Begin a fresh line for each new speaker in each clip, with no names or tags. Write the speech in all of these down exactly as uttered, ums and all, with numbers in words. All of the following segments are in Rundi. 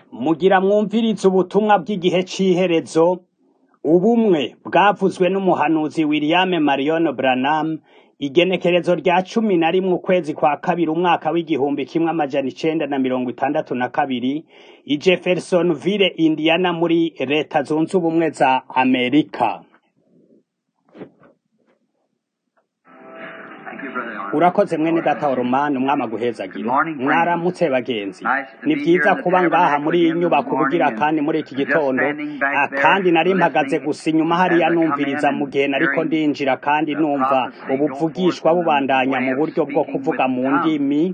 Mugira mwumvirize ubutumwa bw'igihe c'iherezo, ubumwe bwavuzwe n'umuhanuzi William Marion Branham, igenekerezo rya cumi na rimwe ukwezi kwa kabiri umwaka w'igihumbi kimwe amajana icenda na mirongo itandatu na kabiri, i Jeffersonville, Indiana muri leta zunze ubumwe za Amerika. Urakoze mwene data Oromani, umwama guhezagire. Mwaramutse bagenzi. Ni vyiza kuba ngaha muri iyi nyubako bugira kandi muri iki gitondo, kandi nari mpagaze gusa inyuma hariya numviriza mu gihe nariko ndinjira, kandi numva ubuvugishwa bubandanya mu buryo bwo kuvuga mu ndimi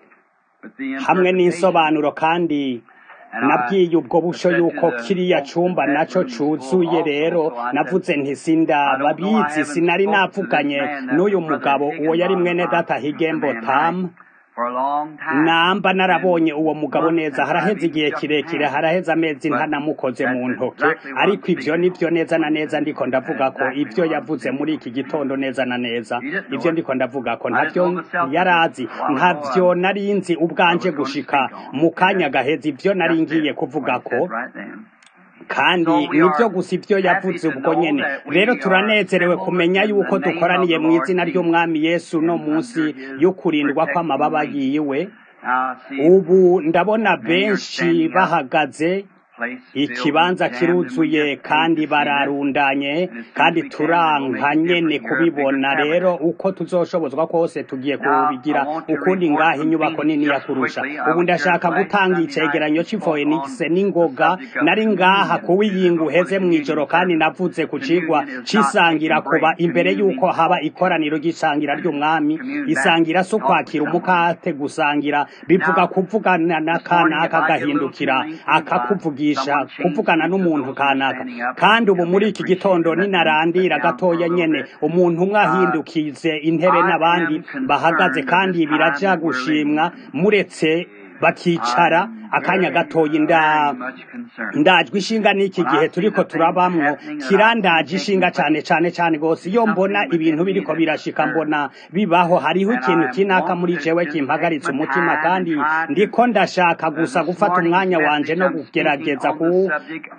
hamwe n'insobanuro, kandi nabwiye ubwo busho yuko kiriya cumba naco cuzuye. Rero navuze nti sindababizi, sinari navuganye n'uyu mugabo, uwo yari mwene data Higembo Tam. Namba narabonye uwo mugabo neza, haraheze igihe kirekire, haraheze amezi ntanamukoze mu ntoke, ariko ivyo nivyo neza na neza ndiko ndavuga ko ivyo yavuze muri iki gitondo neza na neza, ivyo ndiko ndavuga ko ntavyo yarazi, ntavyo narinzi ubwanje gushika mu kanya gaheze, ivyo nari ngiye kuvuga ko kandi nivyo gusa ivyo yavuze ubwo nyene. Rero turanezerewe kumenya yuko dukoraniye mu izina ry'umwami Yesu no munsi yo kurindwa kw'amababa yiwe. Ubu ndabona benshi bahagaze, ikibanza kiruzuye kandi bararundanye, kandi turanka nyene kubibona. Rero uko tuzoshobozwa kose tugiye kubigira ukundi ngaha inyubako nini yakurusha. Ubu ndashaka gutanga icegeranyo c'Phoenix n'ingoga. Nari ngaha kuwiyinga uheze mw'ijoro, kandi navuze ku cigwa cisangira kuba imbere yuko haba ikoraniro ry'isangira ry'umwami. Isangira si ukwakira umukate, gusangira bivuga kuvugana n'akanaka agahindukira akakuvugira kuvugana n'umuntu kanaka. Kandi ubu muri iki gitondo ninarandira gatoya nyene, umuntu umwe ahindukize intebe n'abandi bahagaze, kandi biraja gushimwa muretse bakicara akanya gatoyi. nda ndajwe ishinga n'iki gihe turiko turabamwo, kirandaje ishinga cane cane cane gose. Iyo mbona ibintu biriko birashika, mbona bibaho, hariho ikintu kinaka muri jewe kimpagaritse umutima, kandi ndiko ndashaka gusa gufata umwanya wanje no kugerageza ku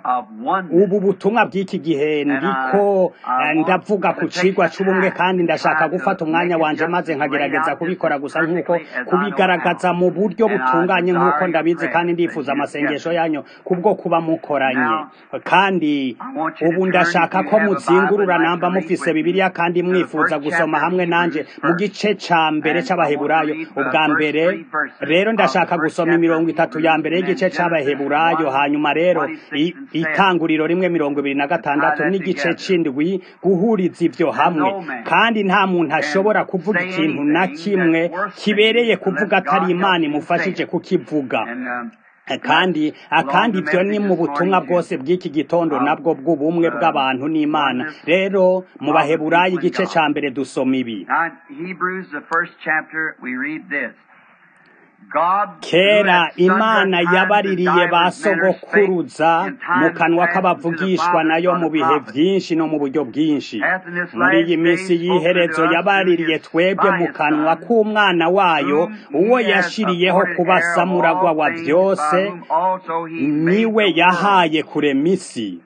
ubu butumwa bw'iki gihe. Ndiko ndavuga ku cigwa c'ubumwe, kandi ndashaka gufata umwanya wanje maze nkagerageza kubikora gusa nk'uko kubigaragaza mu buryo butunganye nk'uko ndabizi, kandi ndifuza amasengesho yanyu kubwo kuba mukoranye. Kandi ubu ndashaka ko muzingurura namba mufise Bibiliya kandi mwifuza gusoma hamwe nanje mu gice ca mbere c'Abaheburayo ubwa mbere. Rero ndashaka gusoma imirongo itatu ya mbere y'igice c'Abaheburayo, hanyuma rero itanguriro rimwe mirongo ibiri na gatandatu n'igice c'indwi, guhuriza ivyo hamwe. Kandi nta muntu ashobora kuvuga ikintu na kimwe kibereye kuvuga atari Imana imufashije kukivuga. kandi akandi ivyo ni mu butumwa bwose bw'iki gitondo nabwo bw'ubumwe bw'abantu n'Imana. Rero mu Baheburayo igice ca mbere dusoma ibi: kera Imana yabaririye ba sogokuruza mu kanwa k'abavugishwa nayo mu bihe vyinshi no mu buryo bwinshi. Muri iyi minsi y'iherezo yabaririye twebwe mu kanwa k'umwana wayo, uwo yashiriyeho kuba samuragwa wa vyose, niwe yahaye kurema isi.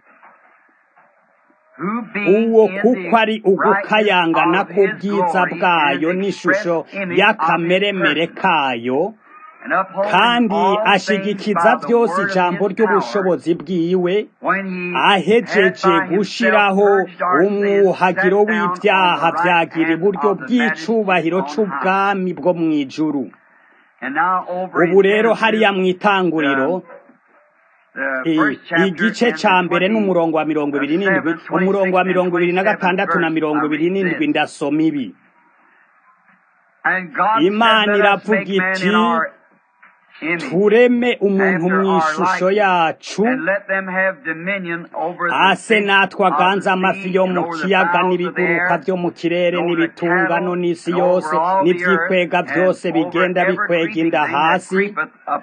Uwo kuko ari ugukayangana k'ubwiza bwayo n'ishusho y'akameremere kayo, kandi ashigikiza vyose ijambo ry'ubushobozi bwiwe, ahejeje gushiraho umwuhagiro w'ivyaha vyagira iburyo bw'icubahiro c'ubwami bwo mw'ijuru. Ubu rero hariya mw'itanguriro igice ca mbere n'umurongo wa mirongo ibiri n'indwi, umurongo wa mirongo ibiri na gatandatu na mirongo ibiri n'indwi, ndasoma ibi: Imana iravuga iti, tureme umuntu mw'ishusho yacu, ase natwe aganze amafi yo mu kiyaga n'ibiguruka vyo mu kirere n'ibitungano n'isi yose n'ivyikwega vyose bigenda bikwega inda hasi.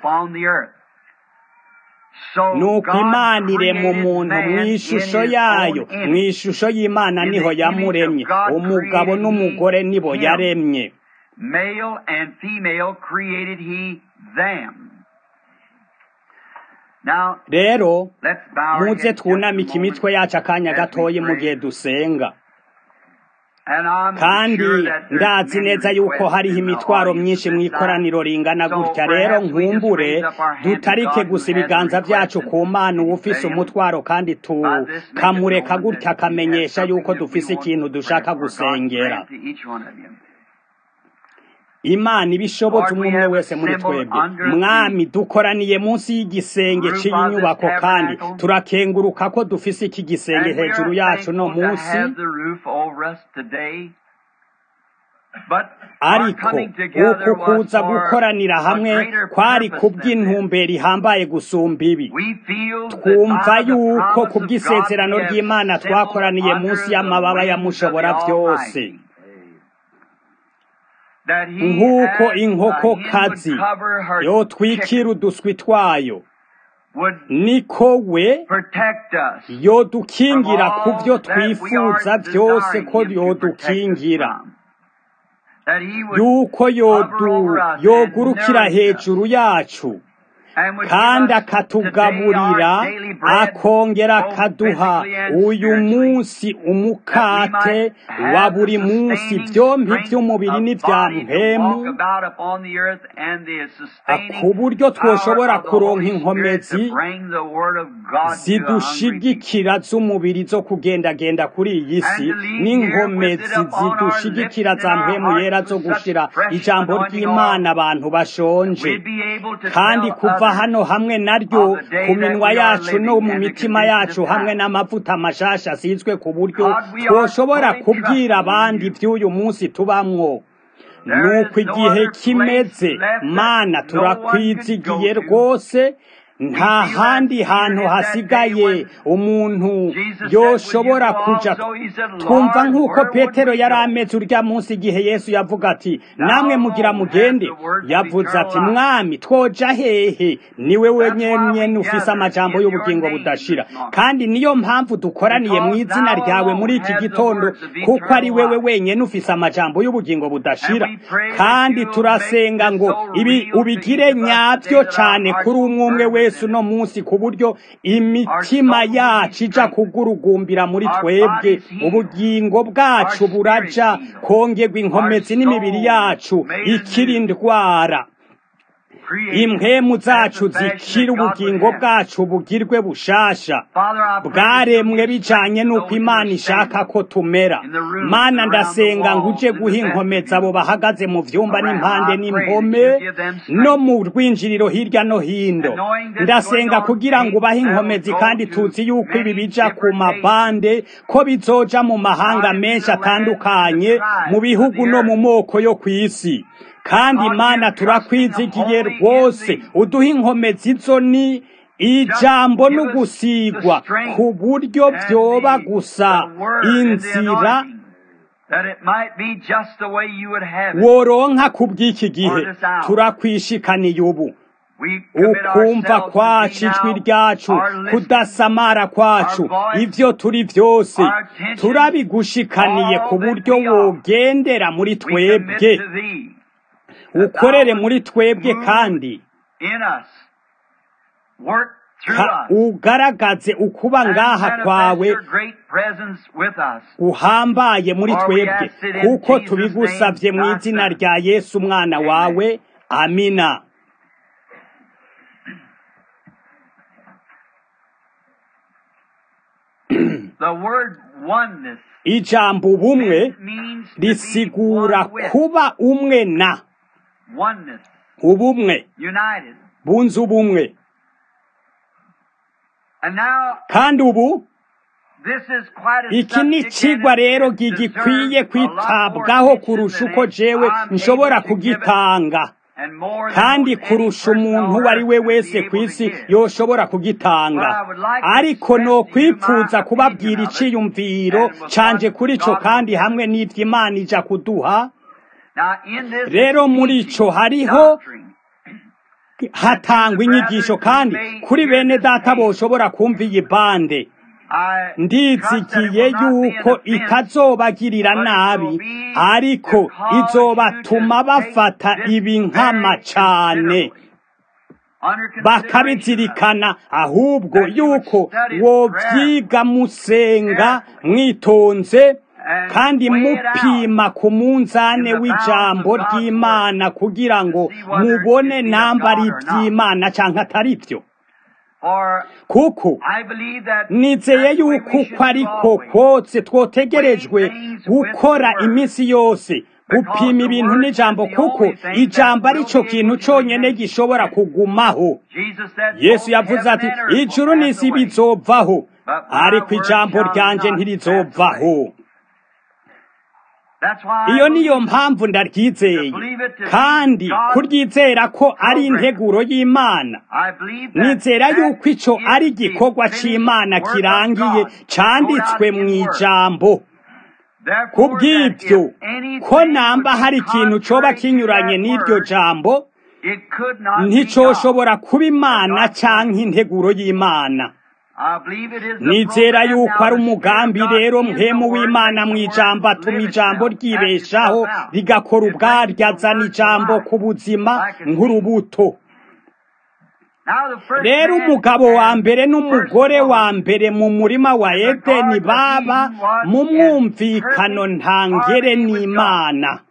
Nuko Imana irema umuntu mw'ishusho yayo, mw'ishusho y'Imana niho yamuremye, umugabo n'umugore nibo yaremye. Male and female created he them. rero muze twunamike imitwe yacu akanya gatoye mu gihe dusenga. kandi ndazi neza yuko hariho imitwaro myinshi mu ikoraniro ringana gutya. rero nkumbure dutarike gusa ibiganza byacu ku Mana uwufise umutwaro kandi tukamureka gutya akamenyesha yuko dufise ikintu dushaka gusengera. Imana ibishoboza umwe wese muri twebwe. Mwami, dukoraniye munsi y'igisenge cy'iyi nyubako kandi turakenguruka ko dufise iki gisenge hejuru yacu no munsi, ariko uku kuza gukoranira hamwe kwari kubw'intumbero ihambaye gusumba ibi. Twumva yuko kubw'isezerano ry'Imana twakoraniye munsi y'amababa ya Mushobora byose, nk'uko inkokokazi yotwikira uduswi twayo, niko we yodukingira ku byo twifuza byose ko yodukingira, yuko yogurukira hejuru yacu kandi akatugaburira, akongera akaduha uyu munsi umukate wa buri munsi, byombi by'umubiri n'ibya mpemu, ku buryo twoshobora kuronka inkomezi zidushigikira z'umubiri zo kugendagenda kuri iyi si, n'inkomezi zidushigikira za mpemu yera zo gushira ijambo ry'Imana abantu bashonje, kandi kuva hano hamwe naryo ku minwa yacu no mu mitima yacu hamwe n'amavuta mashasha asizwe ku buryo twoshobora kubwira abandi by'uyu munsi tubamwo. Nuko igihe kimeze, Mana, turakwizigiye rwose, nta handi hantu hasigaye umuntu yoshobora kuja. Twumva nk'uko Petero yari ameze urya munsi igihe Yesu yavuga ati, namwe mugira mugende. Yavuze ati, Mwami, twoja hehe? Niwe wenyene ufise amajambo y'ubugingo budashira, kandi niyo mpamvu dukoraniye mu izina ryawe muri iki gitondo, kuko ari wewe wenyene ufise amajambo y'ubugingo budashira. Kandi turasenga ngo ibi ubigire nyabyo cane kuri umwe umwe wese uno munsi, ku buryo imitima yacu ija kugurugumbira muri twebwe, ubugingo bwacu buraja kongerwa inkomezi, n'imibiri yacu ikiri indwara, impwemu zacu zikira, ubugingo bwacu bugirwe bushasha, bwaremwe bijanye n'uko Imana ishaka ko tumera. Mana, ndasenga ngo uje guha inkomezi abo bahagaze mu vyumba n'impande n'impome no mu rwinjiriro hirya no hino. Ndasenga kugira ngo ubahe inkomezi, kandi tuzi yuko ibi bija ku mabande ko bizoja mu mahanga menshi atandukanye, mu bihugu no mu moko yo kw'isi. Kandi Mana, turakwizigiye rwose, uduha inkomezi zo ni ijambo n'ugusigwa, ku buryo vyoba gusa inzira woronka kubw'iki gihe. Turakwishikaniye ubu ukumva kwacu, ijwi ryacu, kudasamara kwacu, ivyo turi vyose turabigushikaniye, ku buryo wogendera muri twebwe, ukorere muri twebwe, kandi ugaragaze ukuba ngaha kwawe uhambaye muri twebwe, kuko tubigusavye mu izina rya Yesu umwana wawe. Amina. Ijambo ubumwe risigura kuba umwe na ubumwe, bunze ubumwe. Kandi ubu iki ni cigwa rero gikwiye kwitabwaho kurusha uko jewe nshobora kugitanga, kandi kurusha umuntu uwo ari we wese kw'isi yoshobora kugitanga. Ariko no kwipfuza kubabwira iciyumviro canje kuri co, kandi hamwe n'ivyo Imana ija kuduha. Rero muri ico hariho hatangwa inyigisho, kandi kuri bene data boshobora kumva iyi bande, ndizigiye yuko itazobagirira nabi, ariko izobatuma bafata ibi nkama cane. bakabizirikana ahubwo yuko wovyiga musenga mwitonze kandi mupima ku munzane w'ijambo ry'Imana kugira ngo mubone namba ari ivy'Imana canke atari vyo. Kuko nizeye yuko uko ariko kwose twotegerejwe gukora iminsi yose gupima ibintu n'ijambo, kuko ijambo ari cyo kintu cyonyene gishobora kugumaho. Yesu yavuze ati ijuru n'isi bizovaho ariko ijambo ryanje ntirizovaho. Iyo niyo mpamvu ndaryizeye kandi kuryizera ko ari integuro y'Imana. Nizera yuko ico ari igikorwa c'Imana kirangiye canditswe mu ijambo. Kubw'ibyo ko namba hari ikintu coba kinyuranye n'iryo jambo, nticoshobora kuba Imana canke integuro y'Imana. Nizera yuko ari umugambi rero mpemu w'Imana mu ijambo, atuma ijambo ryibeshaho rigakora ubwaryo, azana ijambo ku buzima nk'urubuto. Rero umugabo wa mbere n'umugore wa mbere mu murima wa Edeni baba mu mwumvikano ntangere n'Imana,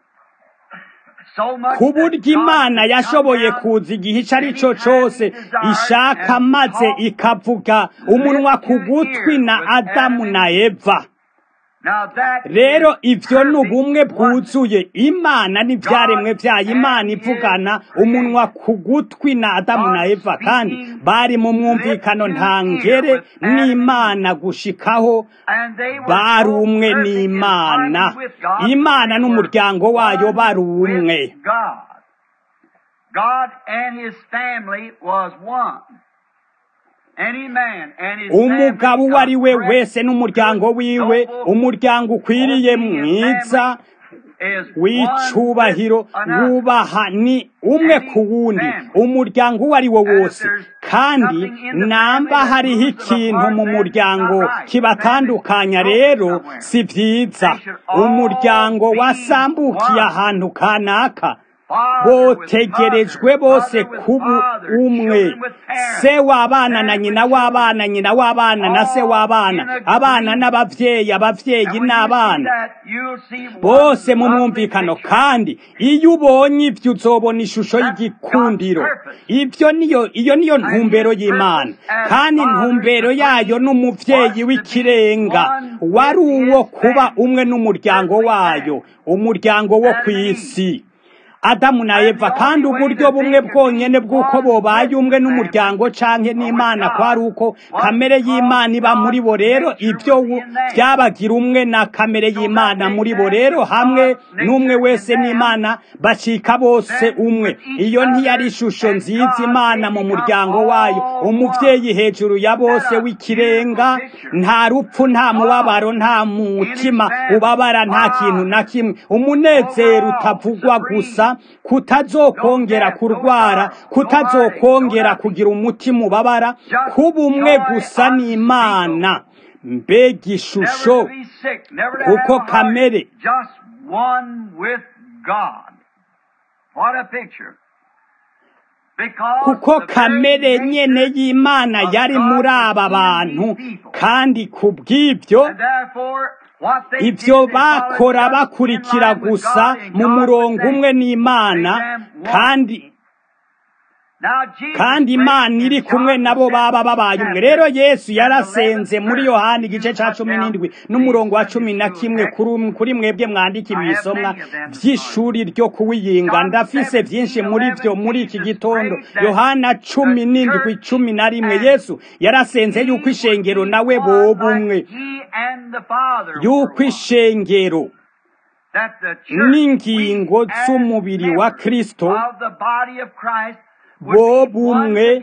ku buryo Imana yashoboye kuza igihe ico ari cyo cose ishaka, maze ikavuga umunwa ku gutwi na Adamu na Eva. Rero ivyo ni ubumwe bwuzuye. Imana n'ivyaremwe vyayo, Imana ivugana umunwa ku gutwi na Adamu na Eva, kandi bari mu mwumvikano ntangere n'Imana gushikaho bari umwe n'Imana. Imana n'umuryango wayo bari umwe.
God and his family was one.
Umugabo uwo ari we wese n'umuryango wiwe, umuryango ukwiriye mwiza w'icubahiro wubaha ni umwe ku wundi, umuryango uwo ari wo wose. Kandi namba hariho ikintu mu muryango kibatandukanya, rero si vyiza. Umuryango wasambukiye ahantu kanaka botegerejwe bose kuba umwe. Se w'abana na nyina w'abana, nyina w'abana na se w'abana, abana n'abavyeyi, abavyeyi n'abana, bose mu mwumvikano. Kandi iyo ubonye ivyo uzobona ishusho y'igikundiro. Ivyo niyo iyo niyo ntumbero y'Imana, kandi ntumbero yayo n'umuvyeyi w'ikirenga wari uwo kuba umwe n'umuryango wayo, umuryango wo kw'isi, Adamu na Eva. Kandi uburyo bumwe bwonyene bw'uko bobaye umwe n'umuryango canke n'Imana kwari uko kamere y'Imana iba muri bo. Rero ivyo vyabagira umwe na kamere y'Imana muri bo. Rero hamwe n'umwe wese n'Imana bacika bose umwe. Iyo ntiyari ishusho nziza Imana mu muryango wayo, umuvyeyi hejuru ya bose w'ikirenga. Nta rupfu, nta mubabaro, nta mutima ubabara, nta kintu na kimwe, umunezero utavugwa gusa, kutazokongera kurwara, kutazokongera kugira umutima ubabara, kuba umwe gusa n'Imana. Mbega ishusho! Kuko kamere kuko kamere nyene y'Imana yari muri aba bantu, kandi kubw'ivyo ivyo bakora bakurikira gusa mu murongo umwe n'Imana, kandi kandi Imana iri kumwe nabo baba babaye umwe. Rero Yesu yarasenze muri Yohana igice ca cumi n'indwi n'umurongo wa cumi na kimwe. Kuri mwebwe mwandika ibisomwa vy'ishuri ryo kuwiyinga, ndafise vyinshi muri vyo muri iki gitondo. Yohana cumi n'indwi cumi na rimwe. Yesu yarasenze yuko ishengero nawe boba umwe, yuko ishengero n'ingingo z'umubiri wa Kristo boba umwe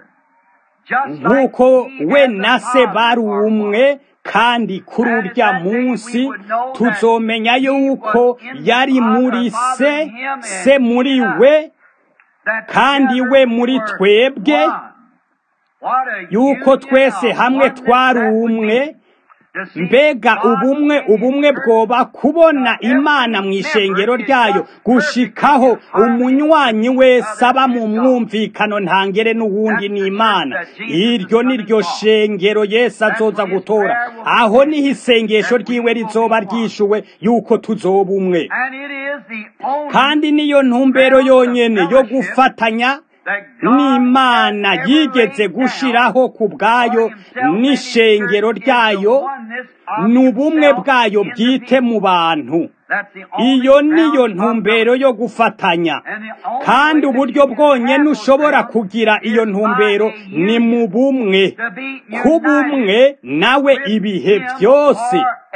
nk'uko we na se bari umwe. Kandi kuri urya munsi tuzomenya yuko yari muri se, se muri we, kandi we muri twebwe, yuko twese hamwe twari umwe. mbega ubumwe ubumwe bwoba kubona imana mu ishengero ryayo gushikaho umunywanyi wese aba mu mwumvikano ntangere n'uwundi ni imana. Iryo ni ryo shengero Yesu azoza gutora, aho niho isengesho ryiwe rizoba ryishuwe yuko tuzoba umwe, kandi niyo ntumbero yonyene yo gufatanya n'Imana yigeze gushiraho ku bwayo n'ishengero ryayo n'ubumwe bwayo bwite mu bantu. Iyo niyo ntumbero yo gufatanya, kandi uburyo bwonyene ushobora kugira iyo ntumbero ni mu bumwe, ku bumwe nawe ibihe byose,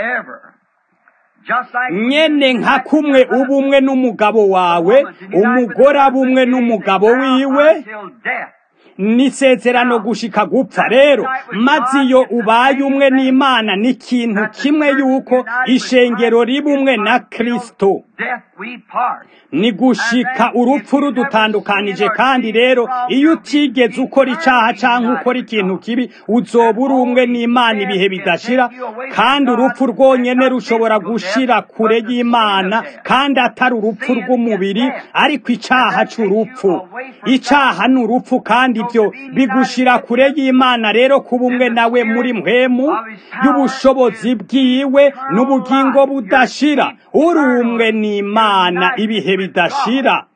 nyene nka kumwe ubumwe n'umugabo wawe, umugore abumwe n'umugabo wiwe, n'isezerano gushika gupfa. Rero maze iyo ubaye umwe n'Imana ni ikintu kimwe yuko ishengero riba umwe na Kristo, ni gushika urupfu rudutandukanije. Kandi rero iyo utigeze ukora icaha canke ukora ikintu kibi, uzoba uri umwe n'Imana ibihe bidashira, kandi urupfu rwonyene rushobora gushira kure y'Imana, kandi atari urupfu rw'umubiri ariko icaha c'urupfu. Icaha ni urupfu, kandi ibyo bigushira kure y'Imana. Rero kuba umwe nawe muri mpwemu y'ubushobozi bwiwe n'ubugingo budashira, uri umwe n'Imana ibihe bidashira.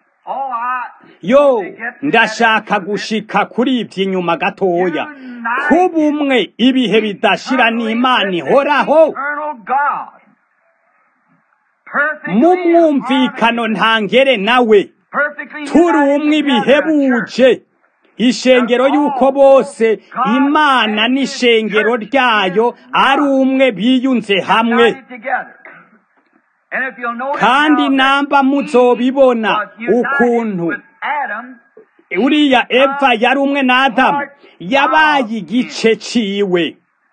Yo, ndashaka gushika kuri ibyo inyuma gatoya. Kuba umwe ibihe bidashira n'Imana ihoraho mu mwumvikano ntangere nawe, turi umwe ibihebuje. Ishengero yuko bose Imana n'ishengero ryayo ari umwe, biyunze hamwe. Kandi namba muzobibona ukuntu uriya Eva yari umwe na Adamu, yabaye igice ciwe.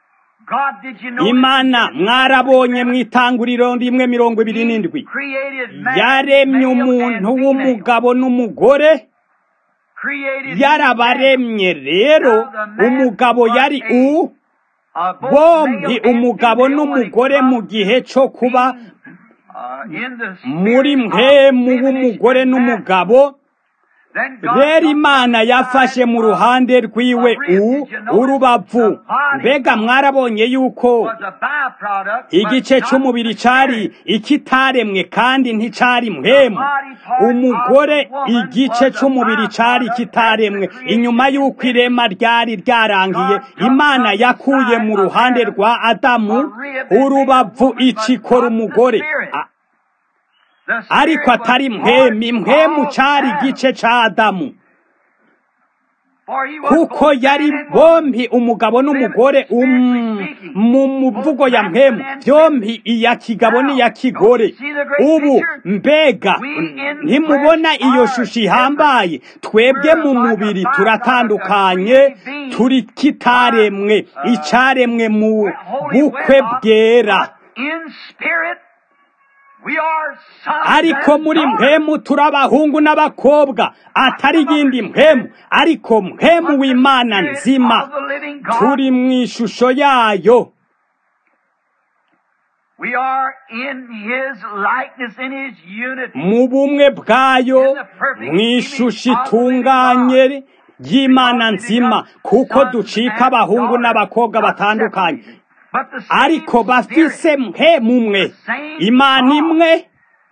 Imana mwarabonye mw'Itanguriro rimwe mirongo ibiri n'indwi, yaremye umuntu w'umugabo n'umugore, yarabaremye. Rero umugabo yari u bombi, umugabo n'umugore, mu gihe cyo kuba muri mpemu w'umugore n'umugabo. Rero Imana yafashe mu ruhande rwiwe u urubavu. Mbega mwarabonye yuko igice c'umubiri cari ikitaremwe kandi nticari mpemu. Umugore igice c'umubiri cari kitaremwe. Inyuma yuko irema ryari ryarangiye, Imana yakuye mu ruhande rwa Adamu urubavu icikora umugore, ariko atari mpemu. Mpemu cari igice ca Adamu, kuko yari bombi umugabo n'umugore. Um, mu mvugo ya mpemu byombi, iya kigabo n'iya kigore. Ubu mbega ntimubona iyo shusho ihambaye? Twebwe mu mubiri turatandukanye, turi kitaremwe, icaremwe mu bukwe bwera, ariko muri mpemu turi abahungu n'abakobwa, atari yindi mpemu, ariko mpemu w'Imana nzima, turi mu ishusho yayo. Mu bumwe bwayo, mu ishusho itunganye y'Imana nzima, kuko ducika abahungu n'abakobwa batandukanye, ariko bafise mpemu umwe, Imana imwe,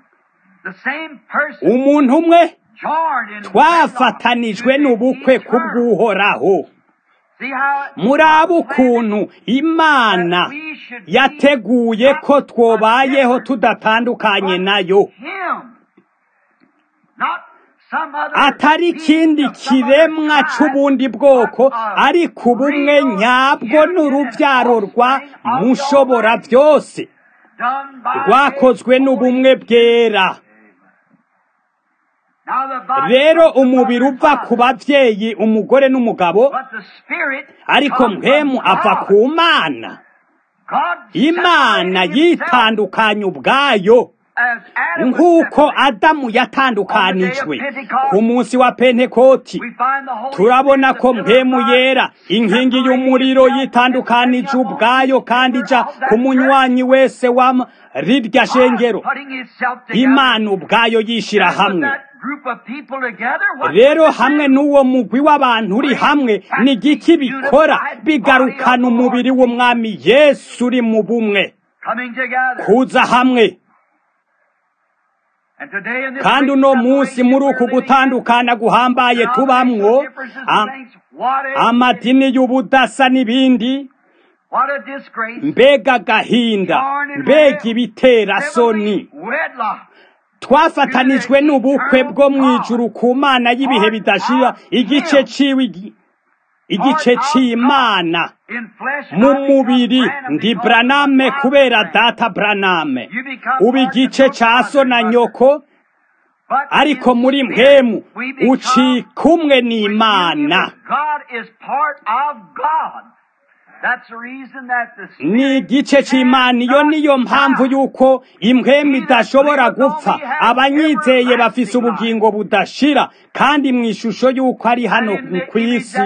umuntu umwe, twafatanijwe n'ubukwe kubw'Uhoraho. Muraba ukuntu Imana yateguye ko twobayeho tudatandukanye nayo, atari ikindi kiremwa c'ubundi bwoko, ariko ubumwe nyabwo n'uruvyaro rwa Mushobora byose, rwakozwe n'ubumwe bwera. Rero umubiri uva ku bavyeyi, umugore n'umugabo, ariko mpemu ava ku Mana. Imana yitandukanye ubwayo nk'uko adamu yatandukanijwe ku munsi wa pentekoti turabona ko mpemu yera inkingi y'umuriro yitandukanije ubwayo kandi ija ku munywanyi wese wa rirya shengero imana ubwayo yishira hamwe rero hamwe n'uwo mugwi w'abantu uri hamwe ni giki bikora bigarukana umubiri w'umwami Yesu uri mu bumwe kuza hamwe kandi uno munsi muri uku gutandukana guhambaye tubamwo amadini y'ubudasa n'ibindi mbega gahinda mbega ibitera soni twafatanijwe n'ubukwe bwo mwijuru ku mana y'ibihe bidashira igice ciwe igice c'Imana mu mubiri ndi Braname kubera data Braname ubu igice ca so na nyoko ariko muri mpemu uci kumwe n'Imana ni igice c'Imana iyo niyo mpamvu yuko impwemu idashobora gupfa abanyizeye bafise ubugingo budashira kandi mu ishusho yuko ari hano ku isi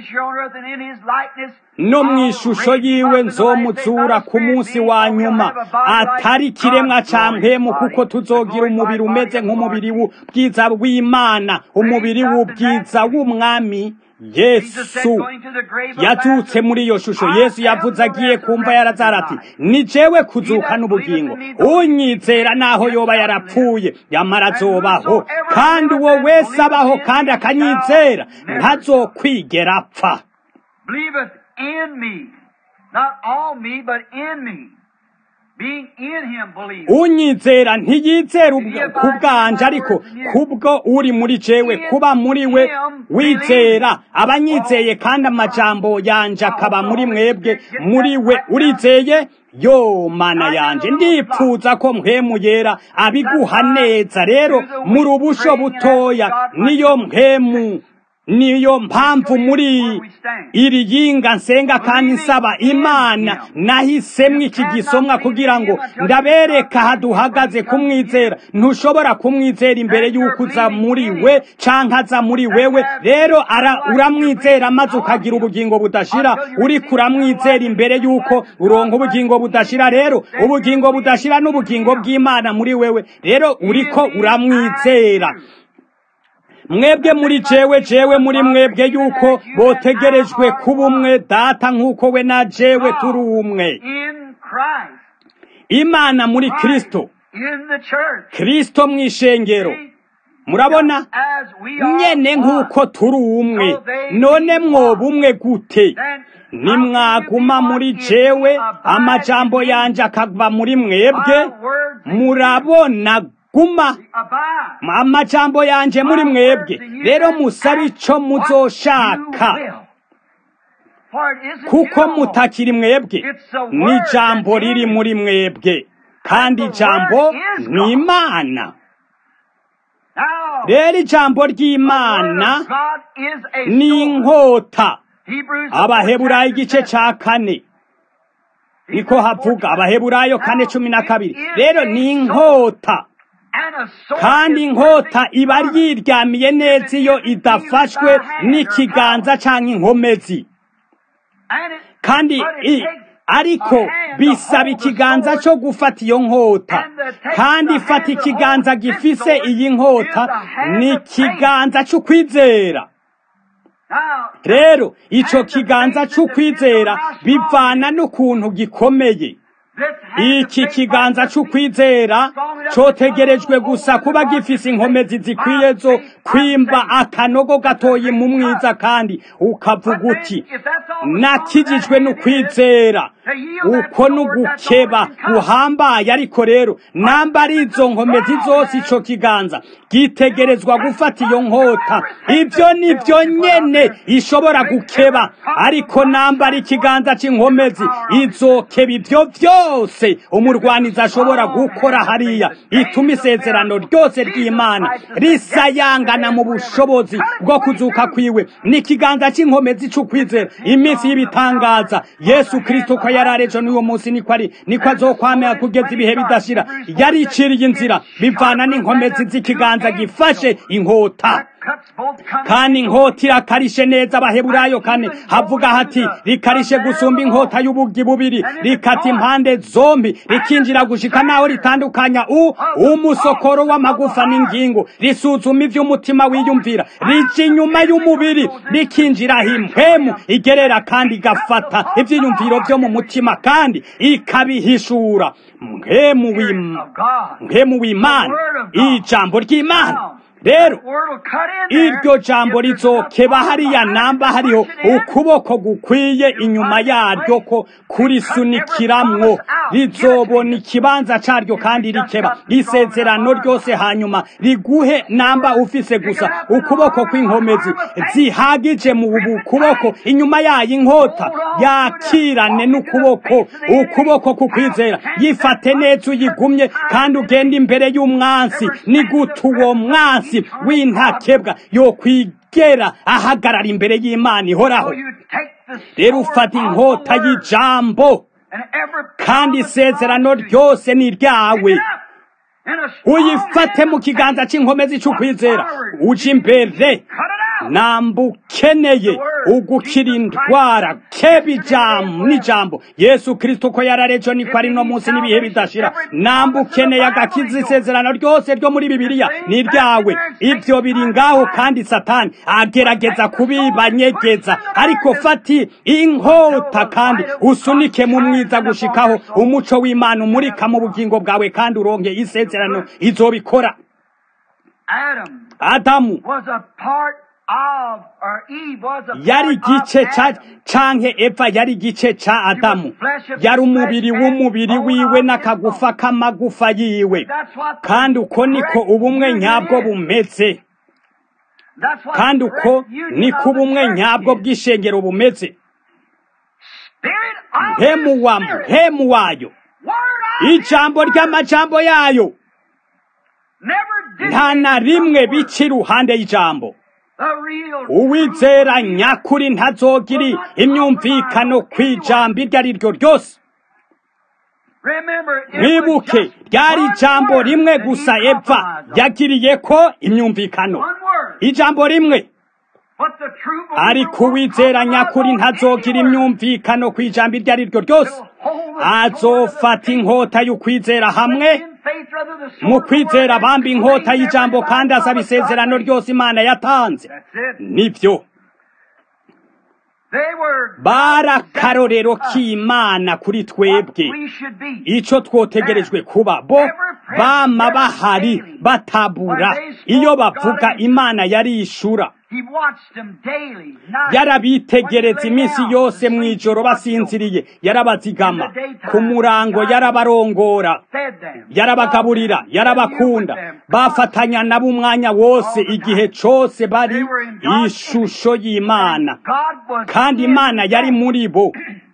no mu ishusho yiwe nzomuzura ku munsi wa nyuma atari kiremwa ca mpemu kuko tuzogira umubiri umeze nk'umubiri w'ubwiza w'Imana umubiri w'ubwiza w'umwami Yesu yazutse muri iyo shusho. Yesu yavuze agiye kumva yarazara ati ni jewe kuzuka n'ubugingo, unyizera naho yoba yarapfuye yamara azobaho, kandi uwo wese abaho kandi akanyizera ntazokwigera apfa. Unyizera ntiyizera ku bwanje ariko kubwo uri muri jewe, kuba muri we wizera. Abanyizeye kandi amajambo yanje akaba muri mwebwe, muri we urizeye. Yo mana yanje, ndipfuza ko mpwemu yera abiguha neza. Rero mu rubusho butoya niyo mpwemu, niyo mpamvu muri iri yinga nsenga kandi nsaba Imana nahisemwe iki gisomwa kugira ngo ndabereka haduhagaze kumwizera. Ntushobora kumwizera imbere y'uko uza muri we canke aza muri wewe. Rero uramwizera maze ukagira ubugingo budashira, uri kuramwizera imbere y'uko uronka ubugingo budashira. Rero ubugingo budashira n'ubugingo bw'Imana muri wewe, rero uriko uramwizera. Mwebwe muri jewe, jewe muri mwebwe, yuko botegerejwe kuba umwe data nk'uko we na jewe turi umwe. Imana muri Kristo, Kristo mw'ishengero. Murabona nyene nk'uko turi umwe. None mwoba umwe gute? Nimwaguma muri jewe amajambo yanje akava muri mwebwe. Murabona guma amajambo yanje muri mwebwe, rero musabe ico muzoshaka, kuko mutakiri mwebwe, ni jambo riri muri mwebwe, kandi jambo ni Imana. Rero ijambo ry'Imana ni inkota. Abaheburayo igice ca kane niko havuga, Abaheburayo kane cumi na kabiri. Rero ni inkota, kandi inkota iba yiryamiye neza iyo idafashwe n'ikiganza canke inkomezi. Kandi ariko bisaba ikiganza cyo gufata iyo nkota, kandi ifata ikiganza gifise iyi nkota ni ikiganza c'ukwizera. Rero ico kiganza c'ukwizera bivana n'ukuntu gikomeye. Iki kiganza c'ukwizera cotegerejwe gusa kuba gifise inkomezi zikwiye zo kwimba akanogo gatoyi mu mwiza, kandi ukavuga uti nakijijwe n'ukwizera. Uko n'ugukeba guhambaye. Ariko rero namba ari izo nkomezi zose, ico kiganza gitegerezwa gufata iyo nkota. Ivyo nivyo nyene ishobora gukeba, ariko namba ari ikiganza c'inkomezi izokeba ivyo vyose umurwanizi ashobora gukora hariya, ituma isezerano ryose ry'Imana risayangana mu bushobozi bwo kuzuka kwiwe. Ni ikiganza c'inkomezi c'ukwizera, iminsi y'ibitangaza Yesu Kristo ko yararejo n'uwo munsi niko ari niko azokwamera kugeza ibihe bidashira yariciriye inzira bivana n'inkomezi z'ikiganza gifashe inkota kandi inkota irakarishe neza. Abaheburayo kane havuga hati rikarishe gusumba inkota y'ubugi bubiri rikata impande zombi rikinjira gushika naho ritandukanya u umusokoro w'amagufa n'ingingo risuzuma ivy'umutima wiyumvira rije inyuma y'umubiri rikinjira himpemu igerera kandi igafata ivyiyumviro vyo mu mutima kandi ikabihishura. Mpemu w'Imana, mpemu w'Imana, ijambo ry'Imana. Rero iryo jambo rizokeba hariya namba hariho ukuboko gukwiye inyuma yaryo ko kurisunikiramwo rizobona ikibanza caryo kandi rikeba isezerano ryose hanyuma riguhe namba ufise gusa ukuboko kw'inkomezi zihagije mu kuboko inyuma yayo inkota yakirane n'ukuboko ukuboko kukwizera yifate neza uyigumye kandi ugenda imbere y'umwansi ni gutu uwo mwansi w'intakebwa yo kwigera ahagarara imbere y'Imana ihoraho. Rero ufata inkota y'ijambo kandi isezerano ryose ni ryawe uyifate mu kiganza c'inkomezi c'ukwizera uje imbere nambukeneye ugukira indwara kebijam n'ijambo Yesu Kristo ko yararejo niko ari no munsi n'ibihe bidashira nambukeneye agakiza isezerano ryose ryo muri Bibiliya ni ryawe. Ivyo biri ngaho kandi Satani agerageza kubibanyegeza ariko fati inkota kandi usunike mu mwiza gushikaho umuco w'Imana umurika mu bugingo bwawe kandi uronke isezerano izobikora. Adamu yari gice ca canke Eva yari gice ca Adamu yari umubiri w'umubiri wiwe n'akagufa k'amagufa yiwe kandi uko niko ubumwe nyabwo bumeze kandi uko niko ubumwe nyabwo bw'ishengero bumeze. Mpemu wa mpemu wayo ijambo ry'amajambo yayo nta na rimwe bica iruhande y'ijambo. Uwizera nyakuri ntazogiri imyumvikano kw'ijambo iryo ari ryo ryose. Mwibuke ryari ijambo rimwe gusa Eva yagiriye ko imyumvikano ijambo rimwe ariko uwizera nyakuri ntazogira imyumvikano kw'ijambo iryo ari ryo ryose. Azofata inkota y'ukwizera hamwe mu kwizera bamba inkota y'ijambo kandi asaba isezerano ryose Imana yatanze. Nivyo barakarorero k'Imana kuri twebwe ico twotegerejwe kuba bo bama bahari batabura iyo bavuga Imana yarishura yarabitegereza iminsi yose mw'ijoro basinziriye yarabazigama ku murango yarabarongora yarabagaburira yarabakunda bafatanya nabo umwanya wose igihe cose bari ishusho y'Imana kandi Imana yari muri bo.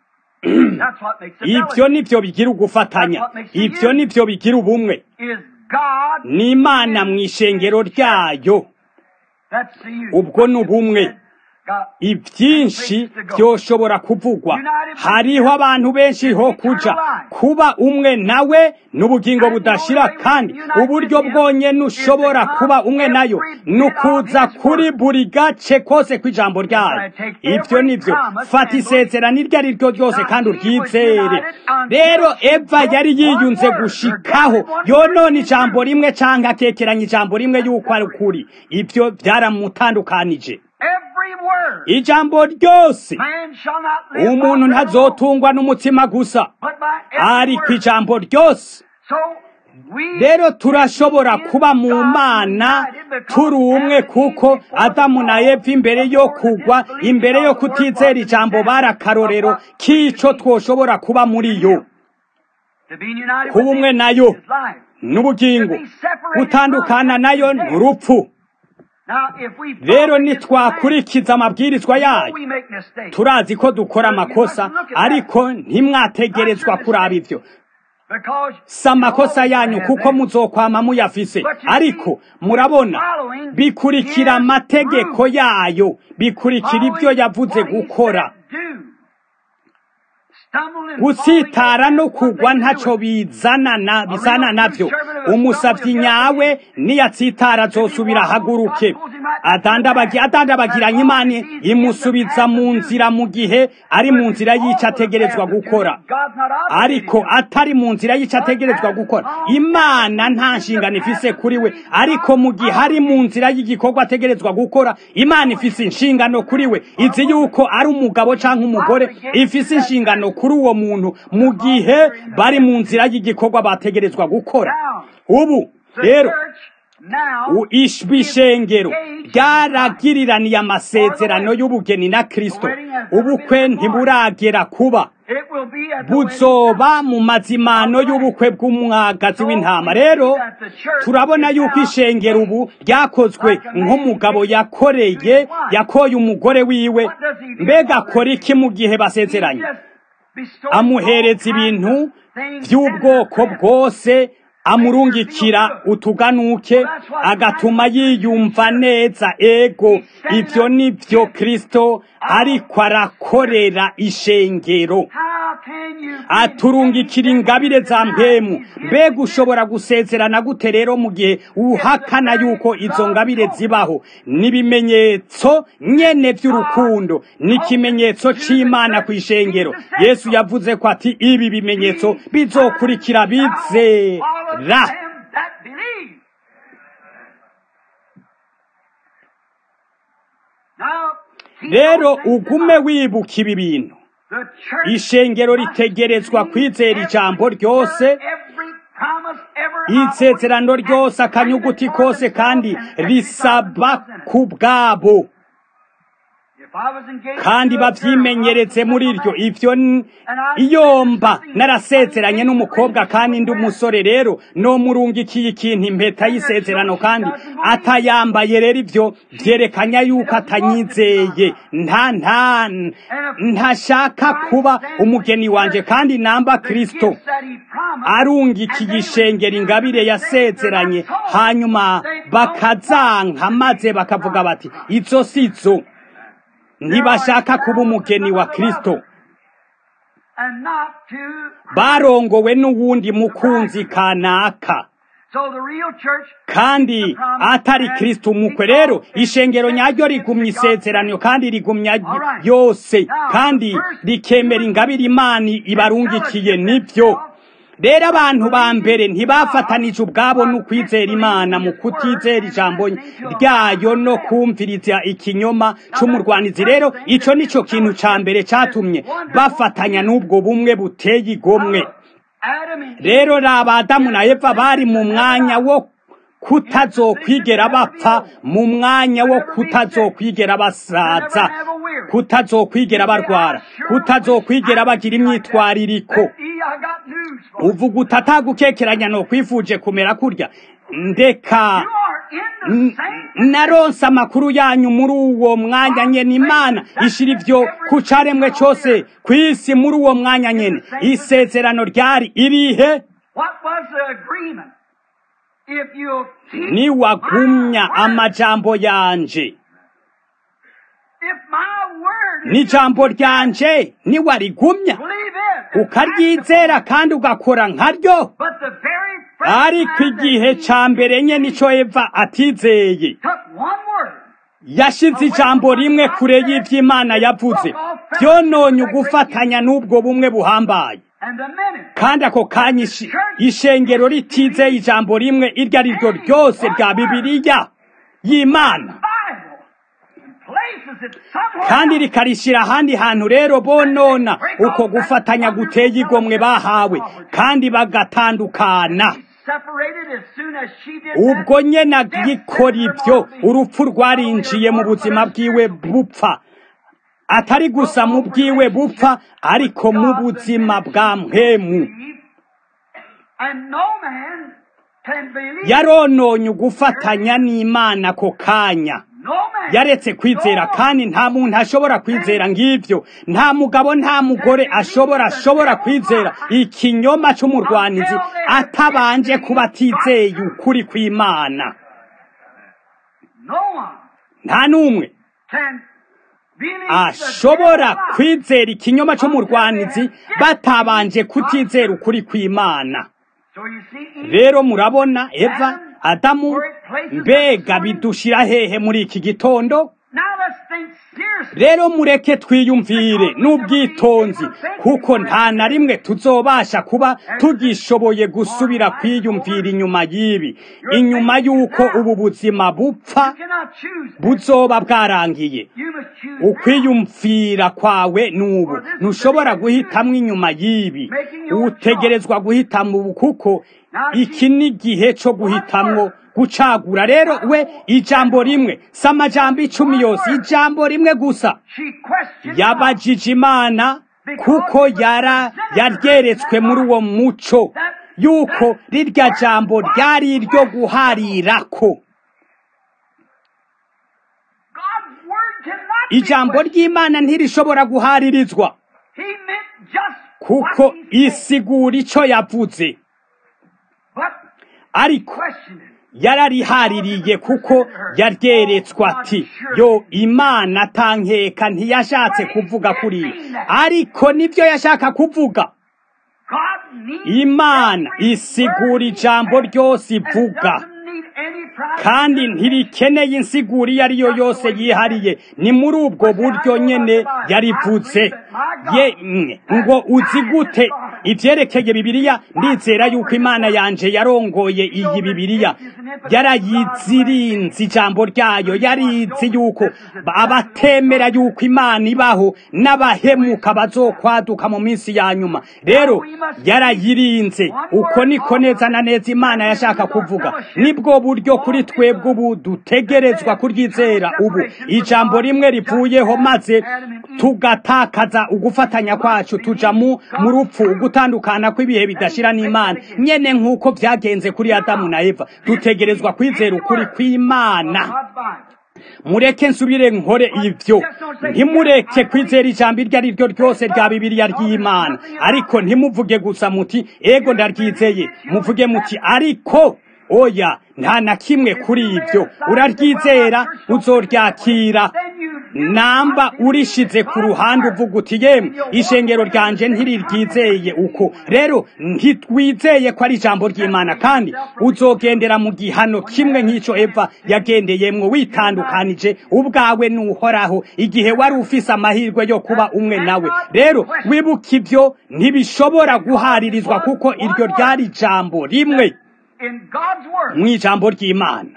Ivyo nivyo bigira ugufatanya, ivyo nivyo bigira ubumwe. Ni Imana mw'ishengero ryayo ubwo n'ubumwe. Ivyinshi vyoshobora kuvugwa hariho abantu benshi ho kuja kuba umwe nawe n'ubugingo budashira kandi uburyo bwonyene ushobora kuba umwe nayo nukuza kuri buri gace kose kw'ijambo ryayo. Ivyo nivyo fata isezerano iryo ari ryo ryose kandi uryizere. Rero Eva yari yiyunze gushikaho yonona ijambo rimwe canke akekeranya ijambo rimwe yuko ari ukuri. Ivyo vyaramutandukanije. Ijambo ryose umuntu ntazotungwa n'umutima gusa ariko ijambo ryose. Rero turashobora kuba mu Mana turi umwe kuko Adamu na Eva imbere yo kugwa imbere yo kutizera ijambo barakarorero k'ico twoshobora kuba muri yo. Kuba umwe nayo n'ubugingo gutandukana nayo n'urupfu. Rero nitwakurikiza amabwirizwa yayo turazi ko dukora amakosa ariko ntimwategerezwa kuraba ivyo si amakosa yanyu kuko muzokwama muyafise ariko murabona bikurikira amategeko yayo bikurikira ivyo yavuze gukora. gutsitara no kugwa ntaco bizana na bizana navyo. Umusavyi nyawe niyatsitara azosubira haguruke, adandabagira adandabagiranye Imana imusubiza mu nzira mu gihe ari mu nzira y'ico ategerezwa gukora. Ariko atari mu nzira y'ico ategerezwa gukora, Imana nta nshingano ifise kuri we. Ariko mu gihe ari mu nzira y'igikorwa ategerezwa gukora, Imana ifise inshingano kuri we. Izi yuko ari umugabo canke umugore, ifise inshingano kuri uwo muntu mu gihe bari mu nzira y'igikorwa bategerezwa gukora. Ubu rero ishengero ryaragiriraniye amasezerano y'ubugeni na Kristo. Ubukwe ntiburagera kuba, buzoba mu mazimano y'ubukwe bw'umwagazi w'intama. Rero turabona yuko ishengero ubu ryakozwe nk'umugabo yakoreye yakoye umugore wiwe. Mbega akora iki mu gihe basezeranye? Amuhereza ibintu by'ubwoko bwose, amurungikira utuganuke, agatuma yiyumva neza. Ego, ivyo nivyo Kristo ariko arakorera ishengero, aturungikira ingabire za mpemu. Mbega ushobora gusezerana gute rero mu gihe uhakana yuko izo ngabire zibaho? N'ibimenyetso nyene vy'urukundo, n'ikimenyetso c'Imana kw'ishengero. Yesu yavuze ko ati ibi bimenyetso bizokurikira bizera. Rero ugume wibuka ibi bintu. Ishengero ritegerezwa kwizera ijambo ryose, isezerano ryose, akanyuguti kose, kandi risaba ku bwabo, kandi bavyimenyereze muri iryo. Ivyo iyo mba narasezeranye n'umukobwa kandi ndi umusore, rero no murungikiye ikintu, impeta y'isezerano, kandi atayambaye, rero ivyo vyerekanya yuko atanyizeye. nta nta ntashaka kuba umugeni wanje. Kandi namba Kristo arungikiye ishengero ingabire yasezeranye, hanyuma bakazanka maze bakavuga bati izo sizo, ntibashaka kuba umugeni wa Kristo, barongowe n'uwundi mukunzi kanaka kandi atari Kristo umukwe. Rero ishengero nyaryo rigumya isezerano kandi rigumya yose, kandi rikemera ingabire Imana ibarungikiye. Nivyo rero abantu ba mbere ntibafatanije ubwabo n'ukwizera Imana mu kutizera ijambo ryayo no kumviriza ikinyoma c'umurwanizi. Rero ico nico kintu ca mbere catumye bafatanya n'ubwo bumwe buteye igomwe. Rero raba Adamu na Eva bari mu mwanya wo kutazokwigera bapfa, mu mwanya wo kutazokwigera basaza, kutazokwigera barwara, kutazokwigera bagira imyitwaririko. Uvuga utatagukekeranya no kwifuje kumera kurya. Ndeka naronse amakuru yanyu muri uwo mwanya nyene. Imana ishira ivyo ku caremwe cose kw'isi muri uwo mwanya nyene. Isezerano ryari irihe? Ni wagumya amajambo yanje, ni jambo ryanje ni warigumya ukaryizera kandi ugakora nkaryo. Ariko igihe ca mbere nye nico Eva atizeye, yashize ijambo rimwe kure y'ivy'Imana yavuze, vyononye ugufatanya n'ubwo bumwe buhambaye. Kandi ako kanya ishengero ritizeye ijambo rimwe iryo ari ryo ryose rya Bibiliya y'Imana, kandi rikarishira ahandi hantu. Rero bonona uko gufatanya guteye igomwe bahawe, kandi bagatandukana. Ubwo nyene agikora ivyo, urupfu rwarinjiye mu buzima bwiwe bupfa, atari gusa mu bwiwe bupfa, ariko mu buzima bwa mpemu. Yarononye ugufatanya n'Imana ko kanya, yaretse kwizera. Kandi nta muntu ashobora kwizera ngivyo, nta mugabo nta mugore ashobora ashobora kwizera ikinyoma c'umurwanizi atabanje kuba atizeye ukuri kw'Imana. Nta numwe ashobora kwizera ikinyoma cy'umurwanizi batabanje kutizera ukuri kw'Imana. Rero murabona Eva, Adamu, mbega bidushira hehe muri iki gitondo? Rero mureke twiyumvire n'ubwitonzi, kuko nta na rimwe tuzobasha kuba tugishoboye gusubira kwiyumvira inyuma y'ibi, inyuma y'uko ubu buzima bupfa buzoba bwarangiye. Ukwiyumvira kwawe n'ubu ntushobora guhitamwo inyuma y'ibi, utegerezwa guhitamo ubu, kuko iki ni igihe cyo guhitamwo gucagura. Rero we ijambo rimwe, si amajambo icumi yose, ijambo rimwe gusa yabajije Imana, kuko yara yaryeretswe muri uwo muco yuko rirya jambo ryari iryo guharirako. Ijambo ry'Imana ntirishobora guharirizwa, kuko isigura ico yavuze, ariko yararihaririye kuko yaryeretswe ati yo Imana tankeka ntiyashatse kuvuga kuri, ariko nivyo yashaka kuvuga. Imana isigura ijambo ryose ivuga, kandi ntirikeneye insiguro iyo ari yo yose yihariye. Ni muri ubwo buryo nyene yarivuze. Ye ngo uzi gute ivyerekeye Bibiliya? Ndizera yuko Imana yanje yarongoye iyi Bibiliya, yarayizirinze ijambo ryayo, yarizi yuko abatemera yuko Imana ibaho n'abahemuka bazokwaduka mu minsi ya nyuma. Rero yarayirinze. Uko niko neza na neza Imana yashaka kuvuga. Nibwo buryo kuri twebwe ubu dutegerezwa kuryizera. Ubu ijambo rimwe rivuyeho, maze tugatakaza ugufatanya kwacu, tuja mu rupfu, ugutandukana kw'ibihe bidashira n'Imana, nyene nk'uko vyagenze kuri Adamu na Eva. Dutegerezwa kwizera ukuri kw'Imana. Mureke nsubire nkore ivyo, ntimureke kwizera ijambo iryo ari ryo ryose rya Bibiliya ry'Imana, ariko ntimuvuge gusa muti ego ndaryizeye, muvuge muti ariko oya, nta na kimwe kuri ivyo. Uraryizera, uzoryakira. Namba urishize ku ruhande uvuga uti yemwe ishengero ryanje ntiriryizeye uko, rero ntitwizeye ko ari ijambo ry'Imana, kandi uzogendera mu gihano kimwe nk'ico Eva yagendeyemwo, witandukanije ubwawe n'Uhoraho igihe wari ufise amahirwe yo kuba umwe nawe. Rero wibuka ivyo ntibishobora guharirizwa, kuko iryo ryari ijambo rimwe mw'ijambo ry'Imana.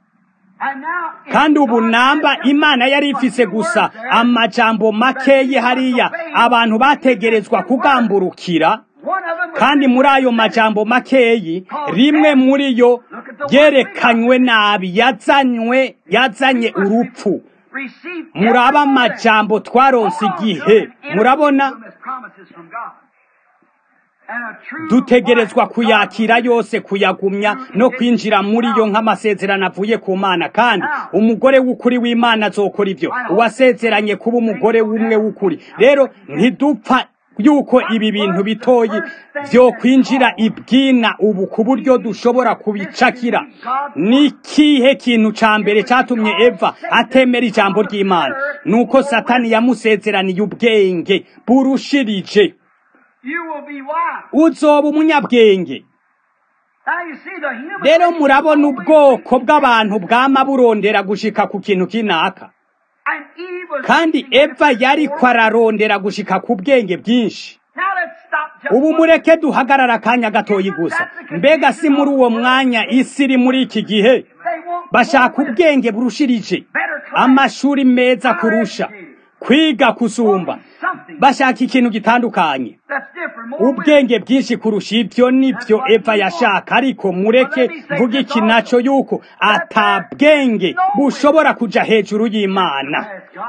Kandi ubu namba Imana yari ifise gusa amajambo makeyi hariya abantu bategerezwa kugamburukira, kandi muri ayo majambo makeyi rimwe muri yo yerekanywe nabi, yazanywe yazanye urupfu. Muraba amajambo twaronse igihe, murabona dutegerezwa kuyakira yose, kuyagumya no kwinjira muri yo nk'amasezerano avuye ku Mana. Kandi umugore w'ukuri w'Imana azokora ivyo, uwasezeranye kuba umugore w'umwe w'ukuri. Rero ntidupfa yuko ibi bintu bitoyi vyo kwinjira ibwina ubu ku buryo dushobora kubicakira. Ni kihe kintu ca mbere catumye Eva atemera ijambo ry'Imana? Nuko Satani yamusezeraniye ubwenge burushirije. Uzoba umunyabwenge. Rero murabona ubwoko bw'abantu bwama burondera gushika ku kintu kinaka, kandi Eva yari kwararondera gushika ku bwenge bwinshi. Ubu mureke duhagarara akanya gatoyi gusa. Mbega si muri uwo mwanya isi iri muri iki gihe? Bashaka ubwenge burushirije, amashuri meza kurusha, kwiga kusumba, bashaka ikintu gitandukanye, ubwenge bwinshi kurusha ivyo. Nivyo Eva yashaka, ariko mureke mvuga iki naco, yuko atabwenge bushobora kuja hejuru y'Imana.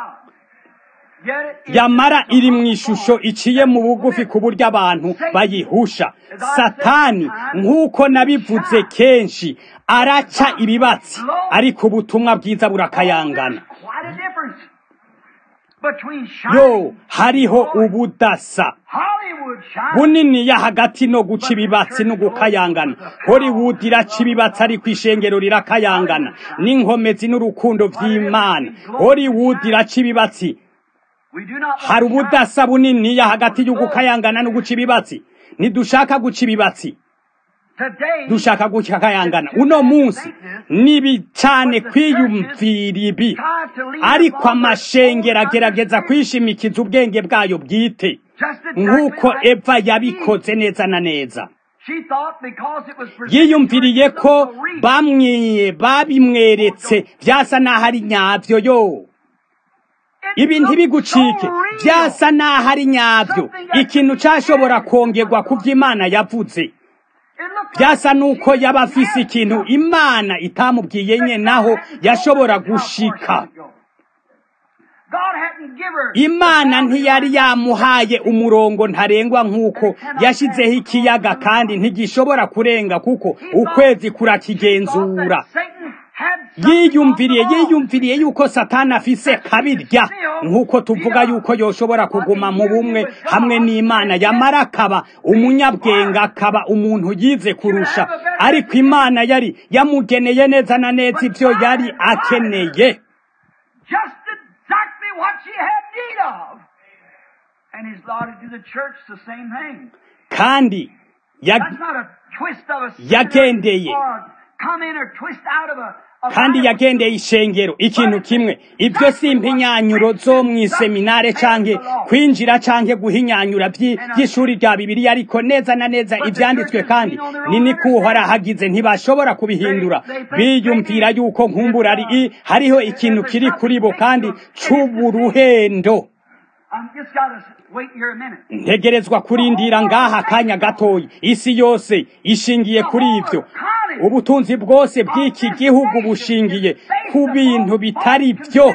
Yamara iri mw'ishusho iciye mu bugufi ku buryo abantu bayihusha. Satani nk'uko nabivuze kenshi araca ibibatsi, ariko ubutumwa bwiza burakayangana. Yo, hariho ubudasa bunini ya hagati no guca ibibatsi no gukayangana. Hollywood iraca ibibatsi, ariko ishengero rirakayangana n'inkomezi n'urukundo vy'Imana. Hollywood iraca ibibatsi, hari ubudasa buniniya hagati y'ugukayangana no guca ibibatsi. Ntidushaka guca ibibatsi, dushaka gukayangana. Uno munsi nibi cyane kwiyumvira ibi, ariko amashengero agerageza kwishimikiza ubwenge bwayo bwite nk'uko Eva yabikoze neza na neza. Yiyumviriye ko bamwe babimweretse byasa naho ari nyabyo. Yo, ibi ntibigucike, byasa naho ari nyabyo, ikintu cyashobora kongerwa ku by'Imana yavuze. Byasa nuko yaba afise ikintu Imana itamubwiye nye naho yashobora gushika. Imana ntiyari yamuhaye umurongo ntarengwa nk'uko yashizeho ikiyaga kandi ntigishobora kurenga kuko ukwezi kurakigenzura. Yiyumviriye yiyumviriye yuko Satani afise kabirya nk'uko tuvuga yuko yoshobora kuguma mu bumwe hamwe n'Imana, yamara akaba umunyabwenge, akaba umuntu yize kurusha, ariko Imana yari yamugeneye neza na neza ibyo yari akeneye. Kandi yagendeye kandi yagendeye ishengero ikintu kimwe. Ibyo si impinyanyuro zo mu seminare canke kwinjira canke guhinyanyura by'ishuri rya Bibiliya, ariko neza na neza ibyanditswe kandi nini kuhora hagize ntibashobora kubihindura. Biyumvira yuko nkumbura ari hariho ikintu kiri kuri bo kandi c'uburuhendo. Ntegerezwa kurindira ngaha akanya gatoyi. Isi yose ishingiye kuri ibyo. Ubutunzi bwose bw'iki gihugu bushingiye ku bintu bitari byo.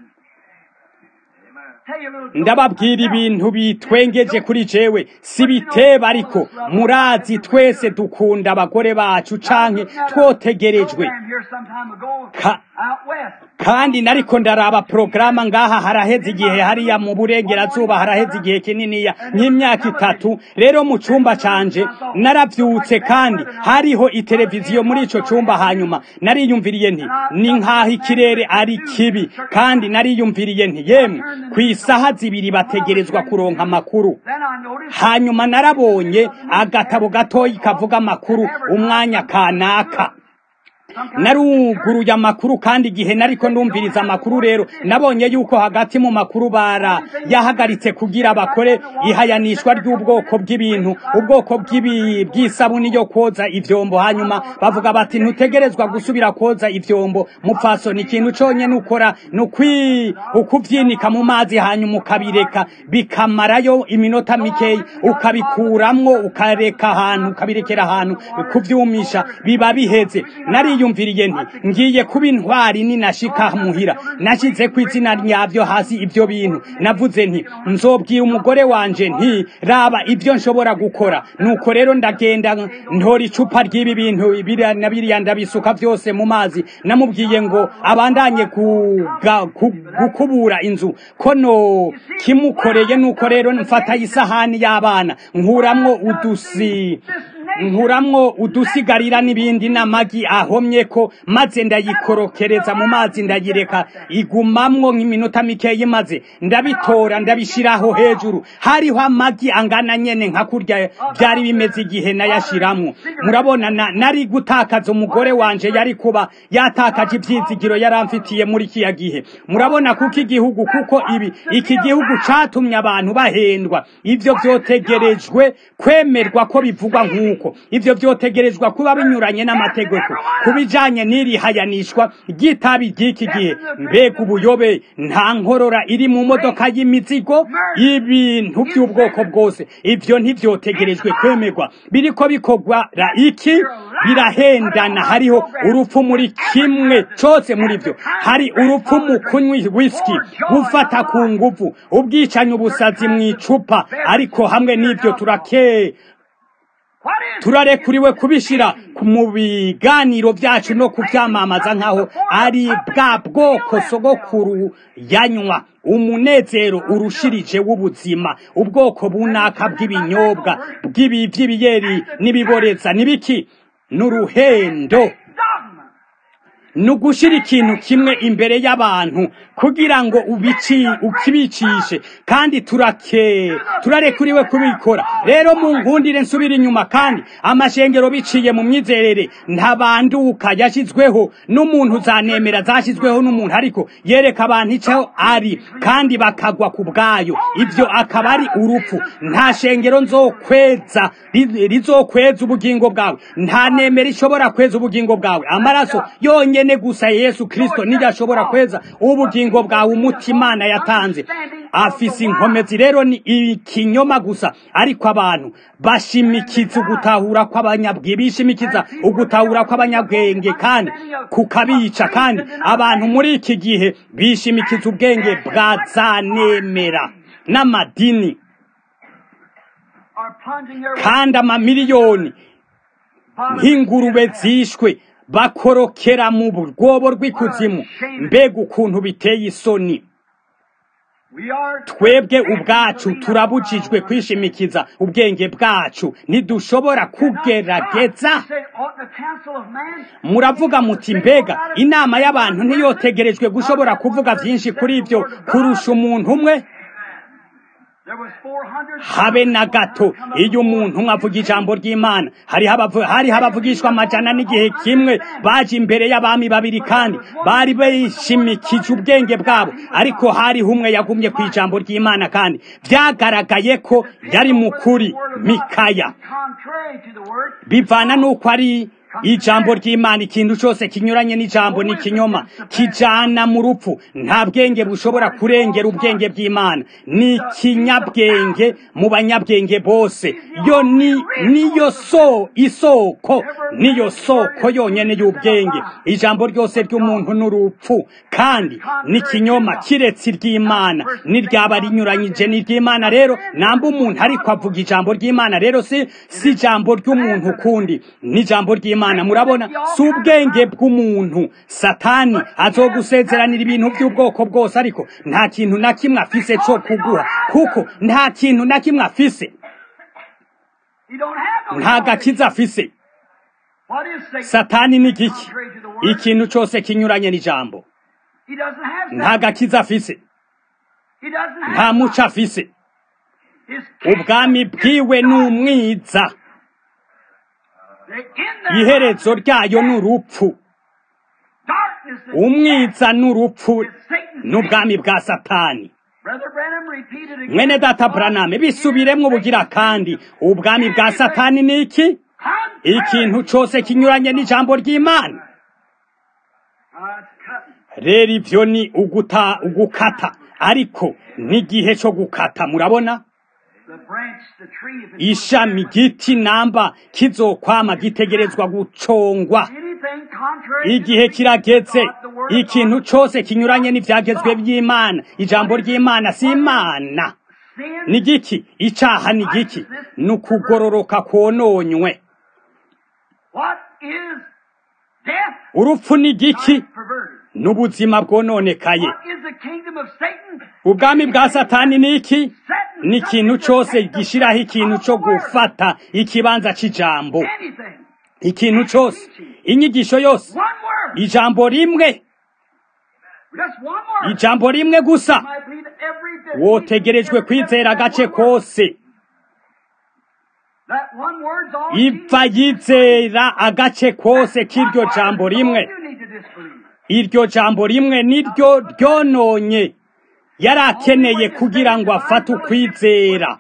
Ndababwira ibintu bitwengeje kuri jewe, si biteba, ariko murazi twese dukunda abagore bacu canke twotegerejwe. Ka kandi nariko ndaraba programa ngaha haraheze igihe hariya mu burengerazuba, haraheze igihe kininiya nk'imyaka itatu. Rero mu cumba canje naravyutse kandi hariho iteleviziyo muri ico cumba, hanyuma nariyumviriye nti ni nkaho ikirere ari kibi, kandi nariyumviriye nti yemwe kw'isaha zibiri bategerezwa kuronka amakuru. Hanyuma narabonye agatabo gatoyi kavuga amakuru umwanya kanaka. Naruguruye amakuru kandi igihe nariko ndumviriza amakuru rero nabonye yuko hagati mu makuru bara yahagaritse kugira abakore ihayanishwa ry'ubwoko bw'ibintu, ubwoko bw'isabuni yo koza ivyombo. Hanyuma bavuga bati ntutegerezwa gusubira koza ivyombo mupfaso, ni ikintu conye nukora nukwi ukuvyinika mu mazi hanyuma ukabireka bikamarayo iminota mikeyi, ukabikuramwo ukareka ahantu ukabirekera ahantu kuvyumisha biba biheze. Nari yumviriye nti ngiye kuba intwari ninashika muhira, nashize ku izina ryavyo hasi ibyo bintu. Navuze nti nzobwira umugore wanje nti raba ibyo nshobora gukora. Nuko rero ndagenda ntora icupa ry'ibi bintu ibira nabiriya ndabisuka byose mu mazi. Namubwiye ngo abandanye gukubura inzu kono kimukoreye. Nuko rero mfata isahani y'abana nkuramwo udusi nkuramwo udusigarira n'ibindi n'amagi ahomye ko, maze ndayikorokereza mu mazi ndayireka igumamwo nk'iminota mikeyi, maze ndabitora ndabishiraho hejuru. Hariho amagi angana nyene nka kurya byari bimeze igihe nayashiramwo. Murabona na, nari gutakaza umugore wanje yari kuba yatakaje ivyizigiro yaramfitiye muri kiya gihe. Murabona kuko igihugu kuko ibi iki gihugu catumye abantu bahendwa. Ivyo vyotegerejwe kwemerwa ko bivugwa nk'uko. Ivyo vyotegerezwa kuba binyuranye n'amategeko kubijanye n'iri hayanishwa ry'itabi ry'iki gihe. Mbega ubuyobe! Nta nkorora iri mu modoka y'imizigo, ibintu by'ubwoko bwose ivyo ntivyotegerejwe kwemerwa. Biriko bikogwa ra iki birahendana. Hariho urupfu muri kimwe cyose muri byo. Hari urupfu mu kunywa whisky, gufata ku nguvu, ubwicanyi, ubusazi mu icupa. Ariko hamwe n'ivyo turake turarekuriwe kubishira mu biganiro byacu no kubyamamaza nkaho ari bwa bwoko sogokuru yanywa, umunezero urushirije w'ubuzima, ubwoko bunaka bw'ibinyobwa bw'ibi by'ibiyeri n'ibiboreza nibiki n'uruhendo. Nugushira ikintu kimwe imbere y'abantu kugira ngo ubici ukibicishe kandi turake turarekuriwe kubikora. Rero mu nkundire nsubira inyuma, kandi amashengero biciye mu myizerere ntabanduka yashizweho n'umuntu, zanemera zashizweho n'umuntu, ariko yereka abantu ico ari kandi bakagwa ku bwayo. Ivyo akaba ari urupfu. Nta shengero nzokweza rizokweza ubugingo bwawe, nta nemera ishobora kweza ubugingo bwawe. Amaraso yonyene gusa Yesu Kristo niyo ashobora kweza ubugingo bwawe. Umutima Imana yatanze afise inkomezi. Rero ni ikinyoma gusa, ariko abantu bashimikiza ugutahura kw'abanyabwenge, bishimikiza ugutahura kw'abanyabwenge kandi kukabica. Kandi abantu muri iki gihe bishimikiza ubwenge bwa zanemera n'amadini, kandi amamiliyoni nk'ingurube zishwe bakorokera mu rwobo rw'ikuzimu. Mbega ukuntu biteye isoni! Twebwe ubwacu turabujijwe kwishimikiza ubwenge bwacu, ntidushobora kugerageza. Muravuga muti, mbega inama y'abantu ntiyotegerejwe gushobora kuvuga byinshi kuri ibyo kurusha umuntu umwe? Habe na gato. Iyo umuntu umwe avuga ijambo ry'Imana, hari habavugishwa amajana n'igihe kimwe baje imbere y'abami babiri, kandi bari bishimikije ubwenge bwabo, ariko hariho umwe yagumye ku ijambo ry'Imana, kandi byagaragaye ko yari mukuri. Mikaya. Bivana n'uko ari ijambo ry'Imana. Ikintu cyose kinyuranye n'ijambo ni kinyoma, kijana mu rupfu. Nta bwenge bushobora kurengera ubwenge bw'Imana. Ni kinyabwenge mu banyabwenge bose. Yo ni niyo so isoko niyo soko yonyene y'ubwenge. Ijambo ryose ry'umuntu n'urupfu, kandi ni kinyoma kiretse iry'Imana. Niryaba rinyuranyije n'iry'Imana, rero namba umuntu ariko avuga ijambo ry'Imana, rero si si ijambo ry'umuntu kundi, ni ijambo ry'Imana. Murabona, si ubwenge bw'umuntu. Satani azogusezeranira ibintu by'ubwoko bwose, ariko nta kintu na kimwe afise cyo kuguha, kuko nta kintu na kimwe afise. Nta gakiza afise. Satani ni giki? Ikintu cyose kinyuranye n'ijambo. Nta gakiza afise, nta muco afise. Ubwami bwiwe n'umwiza, iherezo ryayo n'urupfu. Umwiza n'urupfu n'ubwami bwa Satani. Mwene data Branham bisubiremwo bugira kandi, ubwami bwa Satani ni iki? Ikintu cyose kinyuranye n'ijambo ry'Imana. Rero ivyo ni uguta ugukata, ariko n'igihe cyo gukata. Murabona, ishami giti namba kizokwama gitegerezwa gucongwa. Igihe kirageze. Ikintu cyose kinyuranye n'ivyagezwe by'Imana, ijambo ry'Imana si Imana. Ni giki? Icaha ni giki? Nukugororoka kwononywe. Urupfu ni giki? N'ubuzima bwononekaye. Ubwami bwa Satani ni iki? Ni ikintu cyose gishiraho ikintu cyo gufata ikibanza c'ijambo. Ikintu cyose, inyigisho yose, ijambo rimwe, ijambo rimwe gusa. Wotegerejwe kwizera agace kose. Iva yizera agace kose k'iryo jambo rimwe. Iryo jambo rimwe niryo ryononye yarakeneye kugira ngo afate ukwizera.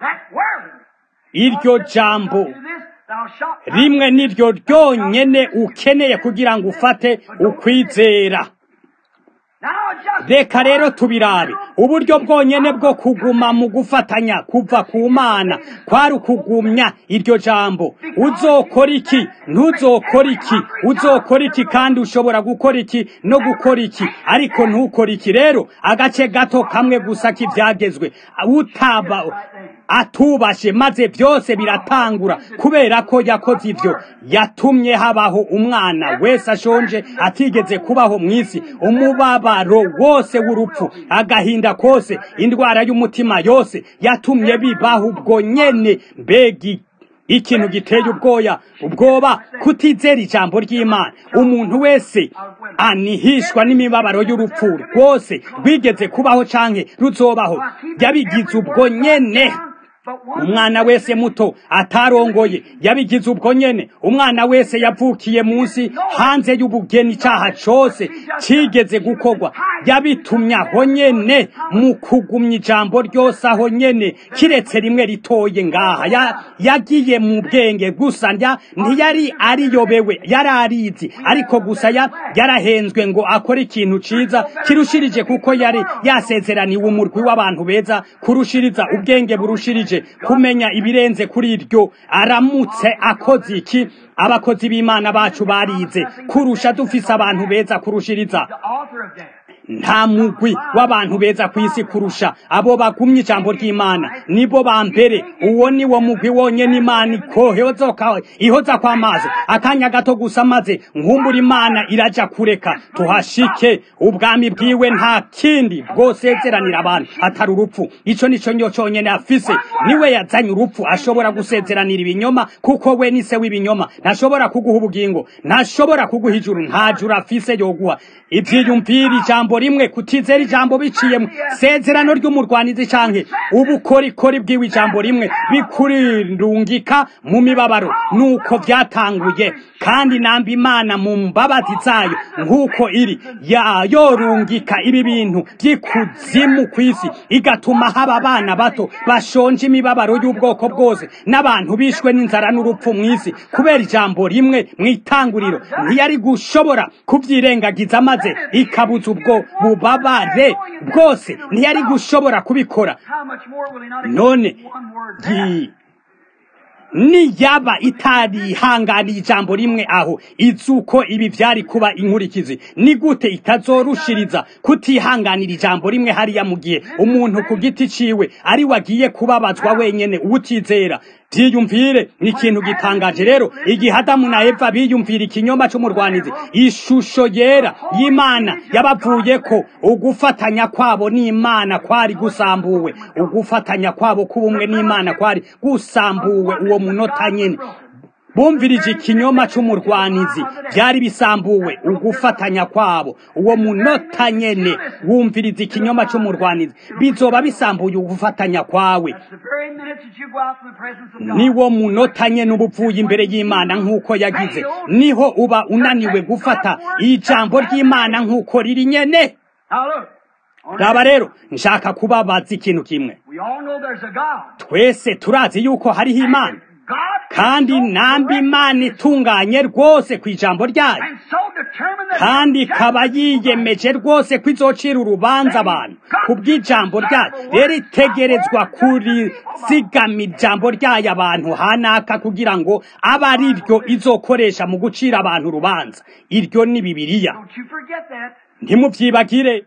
Iryo jambo rimwe niryo ryonyene ukeneye kugira ngo ufate ukwizera. Reka rero tubirabe. Uburyo bwonyene bwo kuguma mu gufatanya kuva ku Mana kwari ukugumya iryo jambo. Uzokora iki? Ntuzokora iki? Uzokora iki? Kandi ushobora gukora iki no gukora iki, ariko ntukora iki. Rero agace gato kamwe gusa k'ivyagezwe utaba atubashe, maze byose biratangura. Kubera ko yakoze ivyo, yatumye habaho umwana wese ashonje atigeze kubaho mw'isi, umubabaro wose w'urupfu, agahinda kose, indwara y'umutima yose, yatumye bibaho ubwo nyene. Mbegi ikintu giteye ubwoya ubwoba kutizera ijambo ry'Imana. Umuntu wese anihishwa n'imibabaro y'urupfu rwose rwigeze kubaho canke ruzobaho yabigize ubwo nyene. Umwana wese muto atarongoye yabigize ubwo nyene. Umwana wese yavukiye munsi hanze y'ubugeni icaha cose cigeze gukorwa yabitumye aho nyene mu kugumya ijambo ryose aho nyene, kiretse rimwe ritoye ngaha ya, yagiye mu bwenge gusa ndya ntiyari ariyobewe, yari arizi ariko gusa ya, yarahenzwe ngo akore ikintu ciza kirushirije, kuko yari yasezeraniwe umurwi w'abantu beza kurushiriza, ubwenge burushirije kumenya ibirenze kuri iryo. Aramutse akoze iki? Abakozi b'Imana bacu barize kurusha, dufise abantu beza kurushiriza. Nta mugwi w'abantu beza kwisi kurusha abo bagumye ijambo ry'Imana, nibo ba mbere. Uwo ni wo mugwi wonyene Imana ikohozoka ihoza kwa mazi akanya gato gusa, maze nkumbura Imana iraja kureka tuhashike. Ubwami bwiwe nta kindi bwosezeranira abantu atari urupfu. Ico nico nyo conyene afise. Niwe yazanye urupfu, ashobora gusezeranira ibinyoma kuko we ni se w'ibinyoma. Ntashobora kuguha ubugingo, ntashobora kuguha ijuru, nta juru afise yoguha. Ivyiyumvira ijambo rimwe, kutizera ijambo biciyemwe sezerano ry'umurwanizi canke ubukorikori bwiwe ijambo rimwe bikurindungika mu mibabaro. Nuko vyatanguye, kandi namba Imana mu mbabazi zayo nk'uko iri yorungika ibi bintu vy'ikuzimu kw'isi, igatuma haba abana bato bashonje imibabaro y'ubwoko bwose, n'abantu bishwe n'inzara n'urupfu mw'isi kubera ijambo rimwe mw'itanguriro. Ntiyari gushobora kuvyirengagiza maze ikabuza ubwo bubabare bwose, ntiyari gushobora kubikora. None ni yaba itarihanganiye ijambo rimwe aho izuko ibi vyari kuba inkurikizi, ni gute itazorushiriza kutihanganira ijambo rimwe hariya mu gihe umuntu ku giti ciwe ari wagiye kubabazwa wenyene ubutizera? Vyiyumvire, ni ikintu gitangaje. Rero igihe Adamu na Eva biyumvira ikinyoma c'umurwanizi, ishusho yera y'Imana yabavuyeko, ugufatanya kwabo n'Imana kwari gusambuwe, ugufatanya kwabo kubumwe n'Imana kwari gusambuwe uwo munota nyene. Bumvirije ikinyoma c'umurwanizi, byari bisambuwe ugufatanya kwabo uwo munota nyene. Wumviriza ikinyoma c'umurwanizi, bizoba bisambuye ugufatanya kwawe. Niwo munota nyene ubuvuye imbere y'Imana nk'uko yagize, niho uba unaniwe gufata ijambo ry'Imana nk'uko riri nyene. Raba rero, nshaka kubabaza ikintu kimwe. Twese turazi yuko hariho Imana, kandi namba Imana itunganye rwose ku ijambo ryayo, kandi kaba yiyemeje rwose ko izocira urubanza abantu ku bw'ijambo ryayo. Rero itegerezwa kurizigama ijambo ryayo abantu hanaka kugira ngo abe ari ryo izokoresha mu gucira abantu urubanza. Iryo ni Bibiliya, ntimuvyibagire.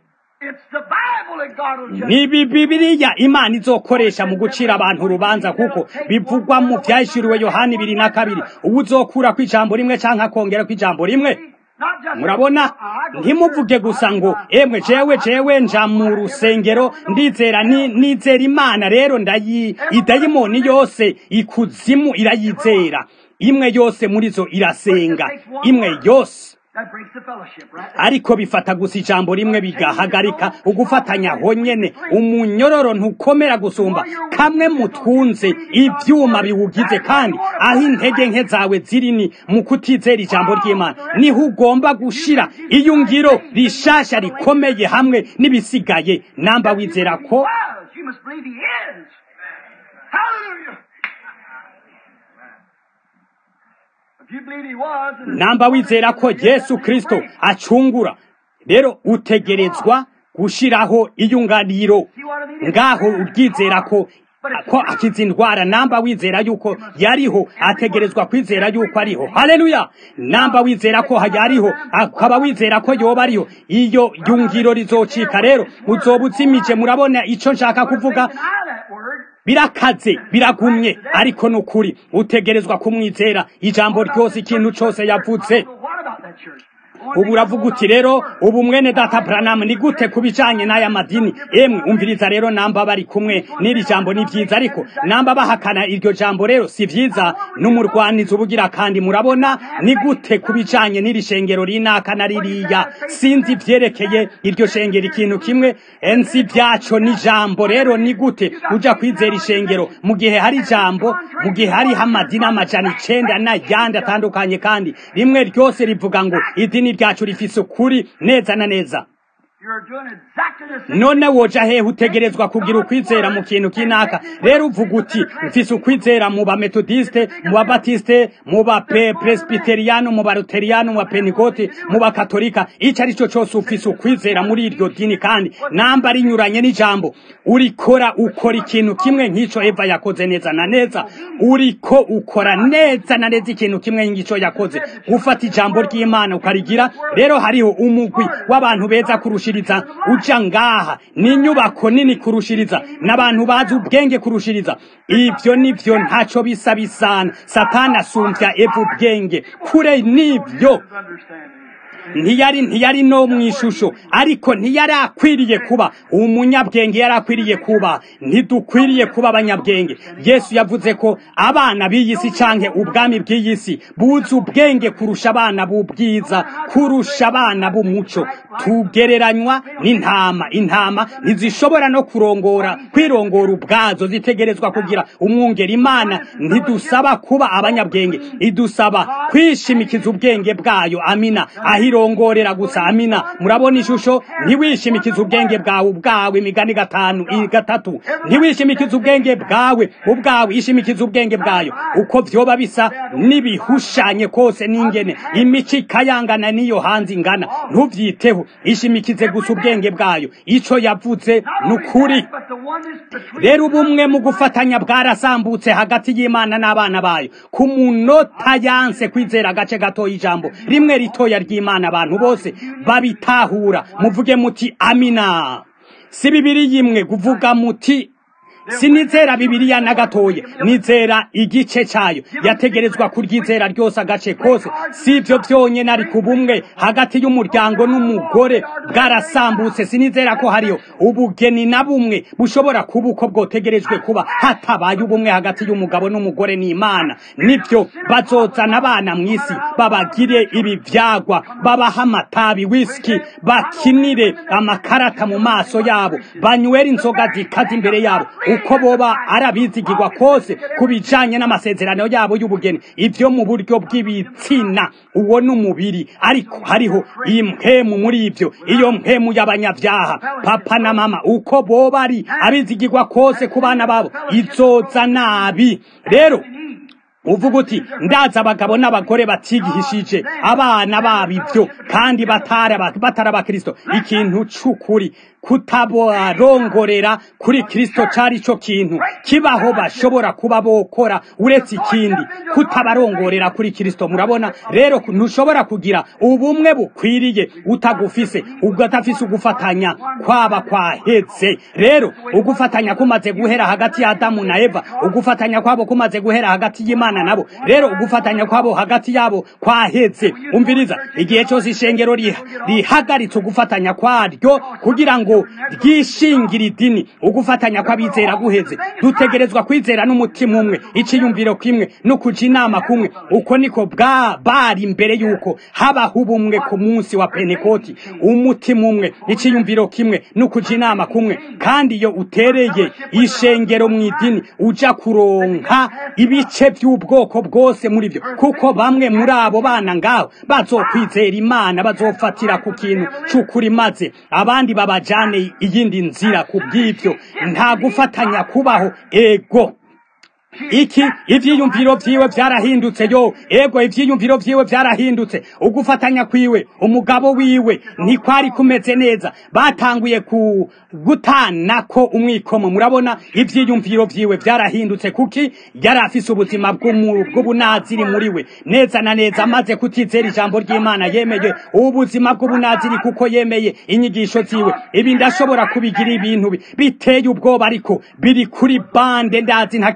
Ni Bibiliya Imana izokoresha mu gucira abantu urubanza, kuko bivugwa mu vyahishuriwe Yohana ibiri na kabiri. Ubuzokura ku ijambo rimwe canke akongera ku ijambo rimwe. Murabona, ntimuvuge gusa ngo emwe jewe jewe nja mu rusengero ndizera ni nizera Imana. Rero ndayi idayimoni yose ikuzimu irayizera, imwe yose muri zo irasenga, imwe yose. Ariko bifata gusa ijambo rimwe bigahagarika ugufatanya honyene. Umunyororo ntukomera gusumba kamwe mutwunze ivyuma biwugize, kandi aho intege nke zawe ziri ni mu kutizera ijambo ry'Imana. Niho ugomba gushira iyungiro rishasha rikomeye hamwe n'ibisigaye. Namba wizera ko namba wizera ko Yesu Kristo acungura, rero utegerezwa gushiraho iyunganiro ngaho uryizera ko ko akiza indwara. Namba wizera yuko yariho, ategerezwa kwizera yuko ariho. Haleluya! Namba wizera ko yariho, akaba wizera ko yoba ariho, iyo yungiro rizocika. Rero uzobuzimije. Murabona ico nshaka kuvuga? Birakaze, biragumye, ariko nukuri utegerezwa kumwizera ijambo ryose, ikintu cose yavuze. ubu uravuga uti rero ubu mwene data Branham ni gute kubijanye n'aya madini emwe umviriza rero namba bari kumwe n'iri jambo ni vyiza ariko namba bahakana iryo jambo rero si vyiza n'umurwanizi ubugira kandi murabona ni gute kubijanye n'iri shengero rinaka na ririya sinzi vyerekeye iryo shengero ikintu kimwe ensi vyaco ni jambo rero ni gute uja kwizera ishengero mu gihe hari jambo mu gihe hari hamadini amajana icenda na yandi atandukanye kandi rimwe ryose rivuga ngo idini ryacu rifise ukuri neza na neza none woja hehe utegerezwa kugira ukwizera mu kintu kinaka rero uvuga uti mfise ukwizera mu ba metodiste mu ba batiste mu ba presbyteriano mu ba luteriano mu ba pentecote mu ba katolika ico ari cyo cyose ufise ukwizera muri iryo dini kandi namba rinyuranye n'ijambo urikora ukora ikintu kimwe nk'ico Eva yakoze neza na neza uriko ukora neza na neza ikintu kimwe nk'ico yakoze gufata ijambo ry'Imana ukarigira rero hariho umugwi w'abantu beza kurusha uja ngaha ni inyubako nini kurushiriza n'abantu bazi ubwenge kurushiriza ivyo nivyo ntaco bisa bisana Satani asumvya Eva ubwenge kure nivyo ntiyari ntiyari no mwishusho ariko ntiyari akwiriye kuba umunyabwenge yari akwiriye kuba ntidukwiriye kuba abanyabwenge Yesu yavuze ko abana b'iyisi canke ubwami bw'iyisi buzi ubwenge kurusha abana b'ubwiza kurusha abana b'umuco tugereranywa n'intama intama ntizishobora no kurongora kwirongora ubwazo zitegerezwa kugira umwungeri Imana ntidusaba kuba abanyabwenge idusaba kwishimikiza ubwenge bwayo amina ahirongorera gusa amina murabona ishusho ntiwishimikiza ubwenge bwawe ubwawe imigani gatanu gatatu ntiwishimikiza ubwenge bwawe ubwawe ishimikiza ubwenge bwayo uko vyoba bisa nibihushanye kose n'ingene imico ikayangana niyo hanze ingana ntuvyiteho ishimikize gusa ubwenge bwayo ico yavuze nukuri rero ubumwe mu gufatanya bwarasambutse hagati y'Imana n'abana bayo ku munota yanse kwizera agace gato y'ijambo rimwe ritoya ry'Imana abantu bose babitahura muvuge muti amina si bibiri yimwe kuvuga muti sinizera Bibiliya na gatoye nizera igice cyayo yategerezwa kuryizera ryose agace kose sivyo byonye nari kubumwe hagati y'umuryango n'umugore bwarasambutse sinizera ko hariyo ubugeni na bumwe bushobora kuba uko bwotegerejwe kuba hatabaye ubumwe hagati y'umugabo n'umugore n'Imana nivyo bazozana abana mwisi babagire ibi vyagwa babaha amatabi whisky bakinire amakarata mu maso yabo banywera inzoga zikaze imbere yabo uko boba arabizigirwa kose kubijanye n'amasezerano yabo y'ubugeni ivyo mu buryo bw'ibitsina uwo n'umubiri ariko hariho impemu muri ivyo iyo mpemu y'abanyavyaha papa na mama uko boba ari abizigirwa kose ku bana babo izoza nabi rero uvuga uti ndaza abagabo n'abagore batigihishije abana babivyo kandi batara batara ba Kristo ikintu c'ukuri kutabarongorera kuri Kristo cari co kintu kibaho bashobora kuba bokora uretse ikindi kutabarongorera kuri Kristo murabona rero ntushobora kugira ubumwe bukwiriye utagufise ugatafise ugufatanya kwaba kwaheze rero ugufatanya kumaze guhera hagati ya Adamu na Eva ugufatanya kwabo kumaze guhera hagati y'Imana nabo rero ugufatanya kwabo hagati yabo kwaheze umviriza igihe cyose ishengero rihagaritse ugufatanya kwaryo kugira ngo ryishingira idini ugufatanya kw'abizera guheze dutegerezwa kwizera n'umutima umwe iciyumviro kimwe no kuja inama kumwe uko niko bwa bari imbere yuko habaho ubumwe ku munsi wa Pentekoti umutima umwe iciyumviro kimwe no kuja inama kumwe kandi iyo utereye ishengero mu idini uja kuronka ibice by'ubwoko bwose muri byo kuko bamwe muri abo bana ngaho bazokwizera Imana bazofatira ku kintu cy'ukuri maze abandi babaja iyindi nzira kubw'ibyo nta gufatanya kubaho ego iki ivyiyumviro vyiwe vyarahindutse yo ego ivyiyumviro vyiwe vyarahindutse ugufatanya kwiwe umugabo wiwe ntikwari kumeze neza batanguye ku gutana ko umwikomo murabona ivyiyumviro vyiwe vyarahindutse kuki yari afise ubuzima bw'ubunaziri muri we neza na neza maze kutizera ijambo ry'Imana yemeye ubuzima bw'ubunaziri kuko yemeye inyigisho ziwe ibi ndashobora kubigira ibintu biteye ubwoba ariko biri kuri bande ndazi ntakekeranya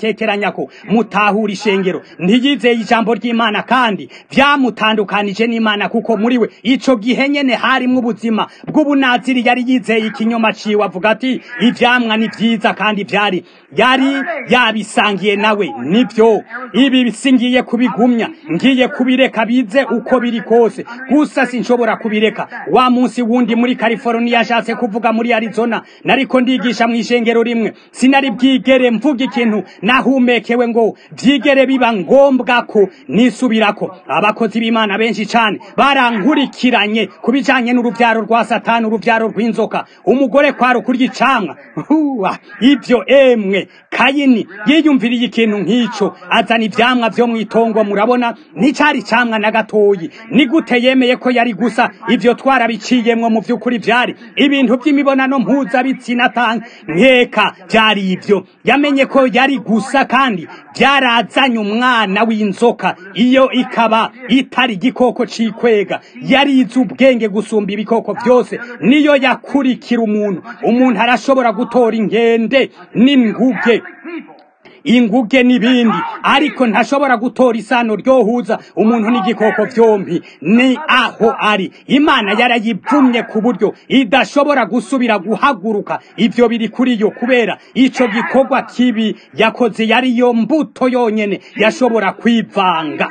kumenya ko mutahura ishengero ntiyizeye ijambo ry'Imana kandi vyamutandukanije n'Imana kuko muri we ico gihe nyene harimwo ubuzima bw'ubunaziri yari yizeye ikinyoma ciwe avuga ati ivyamwa ni vyiza kandi vyari yari yabisangiye nawe nivyo ibi bisingiye kubigumya ngiye kubireka bize uko biri kose gusa sinshobora kubireka wa munsi wundi muri California yashatse kuvuga muri Arizona nariko ndigisha mu ishengero rimwe sinari bwigere mvuga ikintu nahumekewe ngo vyigere biba ngombwa ko nisubirako abakozi b'Imana benshi cane barankurikiranye kubijanye n'uruvyaro rwa Satani uruvyaro rw'inzoka umugore kwaro kurya icamwa ivyo emwe Kayini yiyumviriye ikintu nk'ico azana ivyamwa vyo mwitongo murabona nticari camwa na gatoyi ni gute yemeye ko yari gusa ivyo twarabiciyemwo mu vy'ukuri vyari ibintu vy'imibonano mpuza bitsina tanga nkeka vyari ivyo yamenye ko yari gusa kandi vyarazanye umwana w'inzoka iyo ikaba itari igikoko cikwega yarize ubwenge gusumba ibikoko vyose niyo yakurikira umuntu umuntu arashobora gutora inkende n'inguge inguge n'ibindi ariko ntashobora gutora isano ryohuza umuntu n'igikoko vyompi ni aho ari Imana yarayivumye ku buryo idashobora gusubira guhaguruka ivyo biri kuri yo kubera ico gikorwa kibi yakoze yari yo mbuto yonyene yashobora kwivanga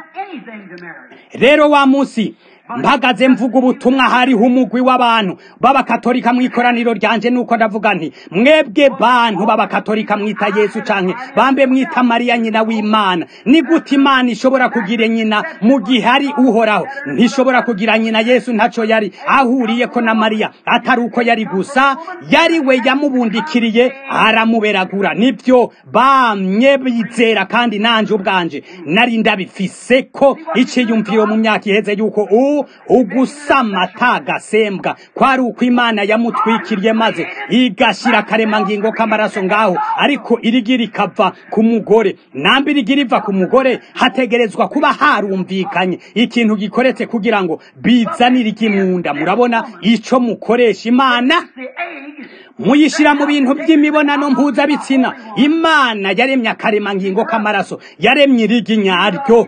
rero wa musi mpagaze mvuga ubutumwa hariho umugwi w'abantu b'abakatolika mu ikoraniro ryanje nuko ndavuga nti mwebwe bantu b'abakatolika mwita Yesu canke bambe mwita Mariya nyina w'Imana ni gute Imana ishobora kugira nyina mu gihe ari uhoraho ntishobora kugira nyina Yesu ntaco yari ahuriye ko na Mariya atari uko yari gusa yari we yamubundikiriye aramuberagura nivyo bamye bizera kandi nanje ubwanje nari ndabifise ko iciyumviro mu myaka iheze yuko u ugusama tagasembwa kwari uko Imana yamutwikiriye maze igashira karemangingo k'amaraso ngaho ariko irigira ikava ku mugore nambi irigira iva ku mugore hategerezwa kuba harumvikanye ikintu gikoretse kugira ngo bizanire ikimunda murabona ico mukoresha Imana muyishira mu bintu by'imibonano mpuza bitsina Imana yaremye akaremangingo k'amaraso yaremye irigi nyaryo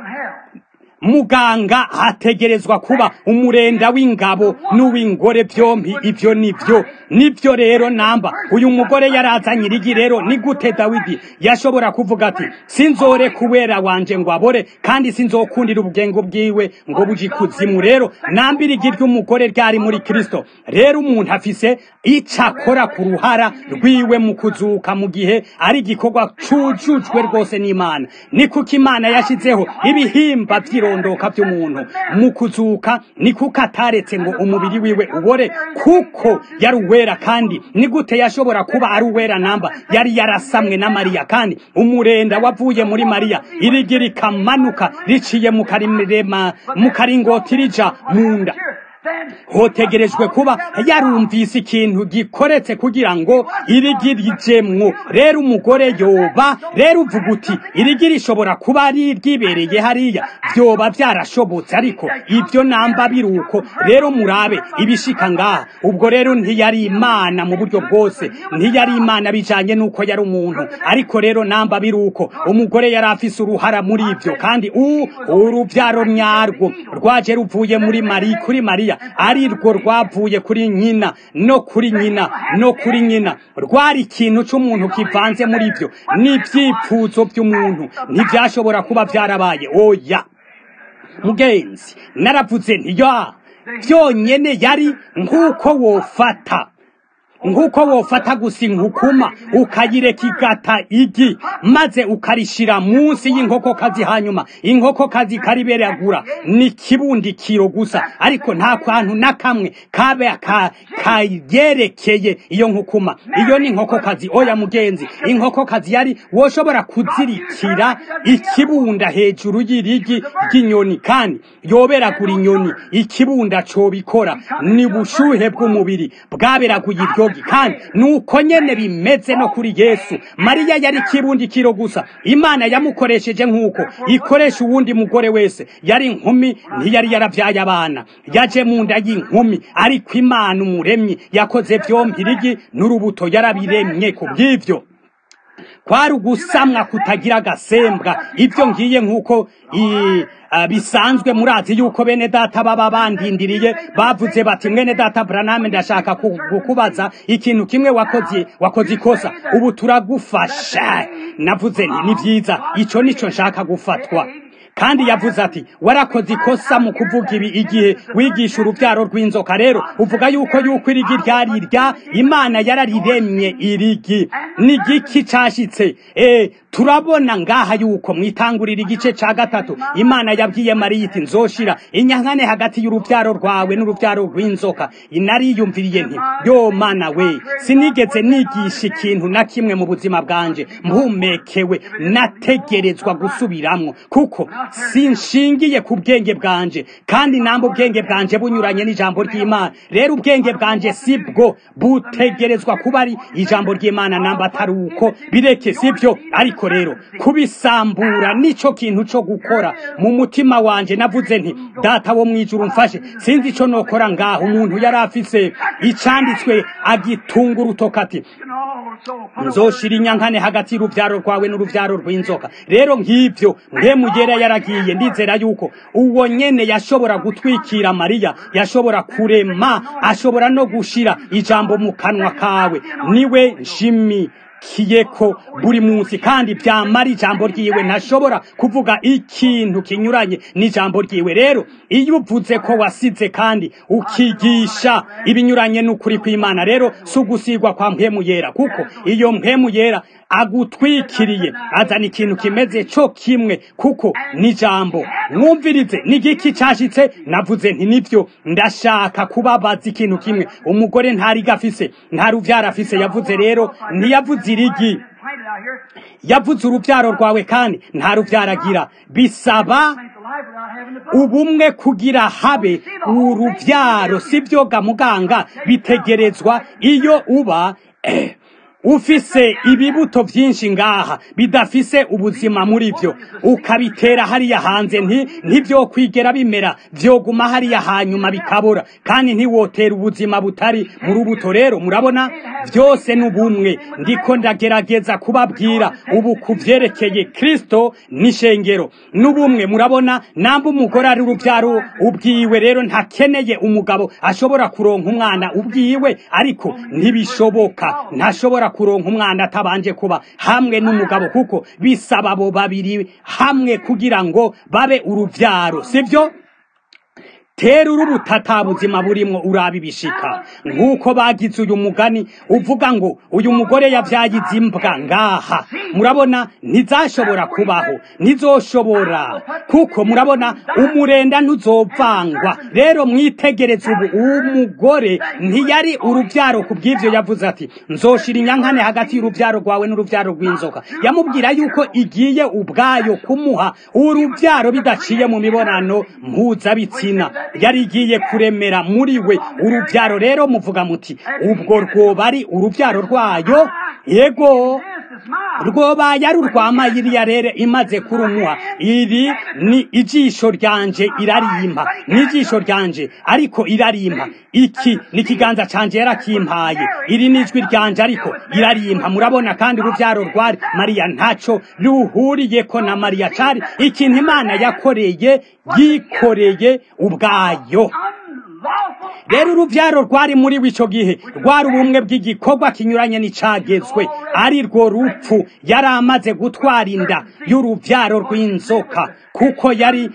muganga hategerezwa kuba umurenda w'ingabo n'uw'ingore byombi ivyo nivyo nivyo rero namba uyu mugore yarazanye irigi rero ni gute Dawidi yashobora kuvuga ati sinzore kubera wanje ngo abore kandi sinzokundira ubugengo bwiwe ngo buji kuzimu rero namba irigi ry'umugore ryari muri Kristo rero umuntu afise icakora ku ruhara rwiwe mu kuzuka mu gihe ari gikorwa cujujwe rwose n'Imana ni kuko Imana yashizeho ibihimba vy'irondoka by'umuntu mu kuzuka ni kuko ataretse ngo umubiri wiwe ubore kuko yari uwera kandi ni gute yashobora kuba ari uwera namba yari yarasamwe na Mariya kandi umurenda wavuye muri Mariya irigira ikamanuka riciye mu karimrema mu karingoti rija munda hotegerejwe kuba yarumvise ikintu gikoretse kugira ngo irigirijemwo rero umugore yoba rero uvuga uti irigira ishobora kuba ari ryibereye hariya vyoba vyarashobotse ariko ivyo namba biruko rero murabe ibishika ngaha ubwo rero ntiyari Imana mu buryo bwose ntiyari Imana bijanye nuko yari umuntu ariko rero namba biruko umugore yari afise uruhara muri ivyo kandi u uruvyaro nyarwo rwaje ruvuye muri Mariya kuri Mariya ari rwo rwavuye kuri nyina no kuri nyina no kuri nyina rwari ikintu cy'umuntu kivanze muri byo n'ivyipfuzo by'umuntu ntibyashobora kuba byarabaye oya mugenzi naravuze nti ya byonyene yari nk'uko wofata nk'uko wofata gusa inkukuma ukayireka igata igi maze ukarishira munsi y'inkokokazi hanyuma inkokokazi kariberagura ni kibundikiro gusa ariko nta kwantu na kamwe kabe kayerekeye iyo nkukuma iyo ni inkokokazi oya mugenzi inkokokazi yari woshobora kuzirikira ikibunda hejuru y'irigi ry'inyoni kandi yoberagura inyoni ikibunda co bikora ni bushuhe bw'umubiri bwaberaguye iryo kandi nuko nyene bimeze no kuri Yesu Mariya yari kibundikiro gusa Imana yamukoresheje nkuko ikoresha uwundi mugore wese yari inkumi ntiyari yaravyaye abana yaje mu nda y'inkumi ariko Imana umuremyi yakoze vyompi irigi n'urubuto yarabiremye ku bw'ivyo kwari ugusamwa kutagira agasembwa. Ibyo ngiye nk'uko bisanzwe murazi yuko bene data baba bandindiriye bavuze bati mwene data Branham ndashaka kukubaza ikintu kimwe wakoze wakoze ikosa ubu turagufasha. Navuze nti ni byiza, ico nico nshaka gufatwa. Kandi yavuze ati warakoze ikosa mu kuvuga ibi igihe wigisha urubyaro rw'inzoka. Rero uvuga yuko yuko irigi ryari rya Imana yarariremye. Irigi ni giki cashitse? Eh turabona ngaha yuko mwitangurira igice ca gatatu Imana yabwiye Mariya iti nzoshira inyankane hagati y'urubyaro rwawe n'urubyaro rw'inzoka. Inariyumviriye nti yo Mana we, sinigeze nigisha ikintu na kimwe mu buzima bwanje mpumekewe nategerezwa gusubiramwo kuko sinshingiye ku bwenge bwanje, kandi nambo ubwenge bwanje bunyuranye n'ijambo ry'Imana. Rero ubwenge bwanje sibwo butegerezwa kuba ari ijambo ry'Imana namba atari uko bireke, sibyo. Ariko rero kubisambura nico kintu cyo gukora mu mutima wanje. Navuze nti data wo mwijuru mfashe, sinzi ico nokora ngaho. Umuntu yari afise icanditswe agitunga urutokati nzoshira inyankane hagati y'urubyaro rwawe n'urubyaro rw'inzoka. Rero nk'ibyo mwemugera yaragiye, ndizera yuko uwo nyene yashobora gutwikira Mariya, yashobora kurema, ashobora no gushira ijambo mu kanwa kawe. Niwe nshimi kiyeko buri munsi, kandi byamara ijambo ryiwe ntashobora kuvuga ikintu kinyuranye n'ijambo ryiwe. Rero iyo uvuze ko wasize kandi ukigisha ibinyuranye n'ukuri kw'Imana, rero sugusigwa kwa mpemu yera, kuko iyo mpemu yera agutwikiriye azana ikintu kimeze cyo kimwe, kuko ni jambo. Mwumvirize ni giki cashitse? Navuze nti nivyo ndashaka kubabaza ikintu kimwe. Umugore ntari gafise, nta ruvyara afise. Yavuze rero ntiyavuze irigi, yavuze urubyaro rwawe kandi nta ruvyaragira. Bisaba ubumwe kugira habe uruvyaro, sivyo ga muganga? Bitegerezwa iyo uba eh, ufise ibibuto vyinshi ngaha bidafise ubuzima muri byo, ukabitera hariya hanze, nti ntivyo kwigera bimera, vyoguma hariya hanyuma bikabura, kandi ntiwotera ubuzima butari mu rubuto. Rero murabona vyose n'ubumwe. Ndiko ndagerageza kubabwira ubu kuvyerekeye Kristo n'ishengero n'ubumwe. Murabona namba umugore ari urubyaro ubwiwe, rero ntakeneye umugabo ashobora kuronka umwana ubwiwe, ariko ntibishoboka, ntashobora kuronka umwana atabanje kuba hamwe n'umugabo, kuko bisaba abo babiri hamwe kugira ngo babe uruvyaro, sivyo? Tera urubutata buzima burimwo urabi bishika, nkuko bagize uyu mugani uvuga ngo uyu mugore yavyaye izimbwa ngaha. Murabona ntizashobora kubaho, ntizoshobora, kuko murabona umurenda ntuzovangwa. Rero mwitegereze ubu umugore ntiyari uruvyaro. Kubw'ivyo yavuze ati nzoshira inyankane hagati y'uruvyaro rwawe n'uruvyaro rw'inzoka. Yamubwira yuko igiye ubwayo kumuha uruvyaro bidaciye mu mibonano mpuzabitsina, yari igiye kuremera muri we urubyaro. Rero muvuga muti ubwo rwoba ari urubyaro rwayo? Yego, rwoba yari urwama iriya rero imaze kurumuha. Iri ni ijisho ryanje irarimpa, ni ijisho ryanje ariko irarimpa. Iki ni kiganza canje yarakimpaye, iri nijwi ryanje ariko irarimpa. Murabona, kandi urubyaro rwari Mariya ntaco ruhuriyeko na Mariya, cari ikintu Imana yakoreye yikoreye ubwayo. Rero urubyaro rwari muri wico gihe rwari ubumwe bw'igikorwa kinyuranye n'icagezwe, ari rwo rupfu. Yari amaze gutwara inda y'urubyaro rw'inzoka, kuko yari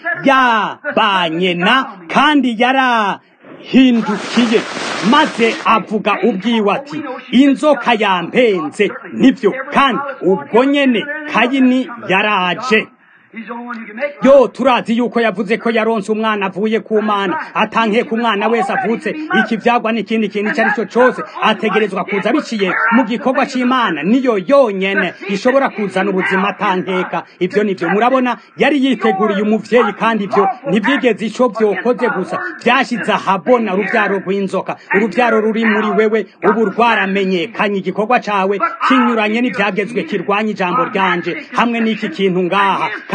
yabanye na kandi yara hindukiye maze avuga ubwiwe ati inzoka yampenze. Nivyo, kandi ubwo nyene Kayini yaraje. Yo turazi yuko yavuze ko yaronse umwana avuye ku Mana, atanke ku mwana wese avutse ikivyagwa n'ikindi kintu cyari cyo cyose ategerezwa kuza biciye mu gikorwa c'Imana. Niyo yonyene ishobora kuzana ubuzima atankeka. Ivyo nivyo murabona yari yiteguriye umuvyeyi, kandi ivyo ntivyigeze ico vyokoze gusa, vyashize ahabona uruvyaro rw'inzoka. Uruvyaro ruri muri wewe ubu rwaramenyekanye, igikorwa cawe kinyuranye n'ivyagezwe kirwanya ijambo ryanje hamwe n'iki kintu ngaha.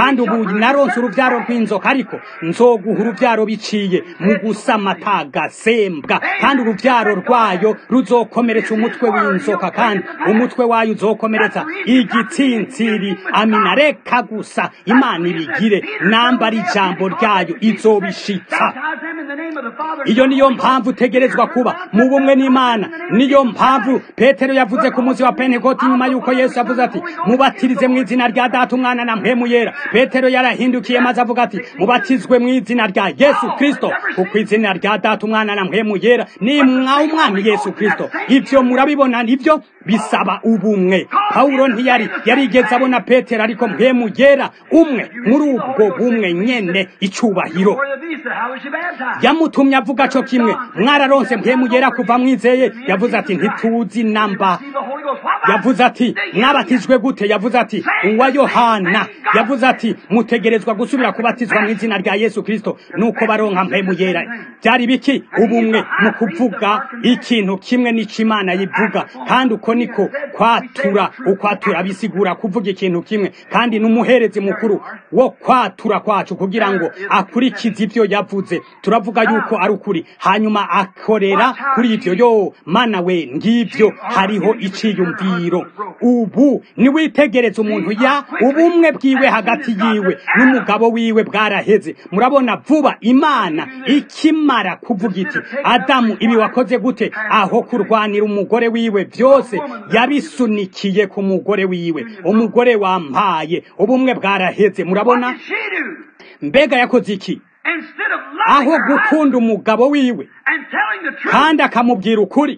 kandi ubu naronse uruvyaro rw'inzoka ariko nzoguha uruvyaro biciye mu gusama atagasembwa kandi uruvyaro rwayo ruzokomeretsa umutwe w'inzoka kandi umutwe wayo uzokomeretsa igitsintsiri. amina. reka gusa imana ibigire nambara ijambo ryayo izobishitsa. iyo niyo mpamvu utegerezwa kuba mu bumwe n'imana. niyo mpamvu petero yavuze ku munsi wa pentekoti nyuma yuko yesu yavuze ati mubatirize mu izina rya data umwana na mpwemu yera. petero yarahindukiye maze avuga ati mubatizwe mu izina rya yesu kristo, kuko izina rya data umwana na mpwemu yera ni mwa umwami yesu kristo. ivyo murabibona nivyo bisaba ubumwe. Paulo ntiyari yarigeze abona petero ariko mpwemu yera umwe muri ubwo bumwe nyene icubahiro yamutumye avuga co kimwe. mwararonse mpwemu yera kuva mwizeye. yavuze ati ntituzi namba. yavuze ati mwabatijwe gute? yavuze ati uwa yohana. yavuze ati mutegerezwa gusubira kubatizwa mu izina rya yesu kristo nuko baronka mpwemu yera. byari biki? ubumwe mu kuvuga ikintu kimwe n'ico imana yivuga, kandi uko niko kwatura. ukwatura bisigura kuvuga ikintu kimwe, kandi n'umuherezi mukuru wo kwatura kwacu kugira ngo akurikize ivyo yavuze. turavuga yuko ari ukuri hanyuma akorera kuri ivyo. yo mana we, ngivyo hariho iciyumviro. ubu niwitegereza umuntu ya ubumwe bwiwe hagati yiwe n'umugabo wiwe bwaraheze. murabona vuba imana ikimara kuvuga iti adamu ibi wakoze gute, aho kurwanira umugore wiwe vyose yabisunikiye ku mugore wiwe. umugore wampaye ubumwe bwaraheze. murabona mbega yakoze iki? aho gukunda umugabo wiwe kandi akamubwira ukuri,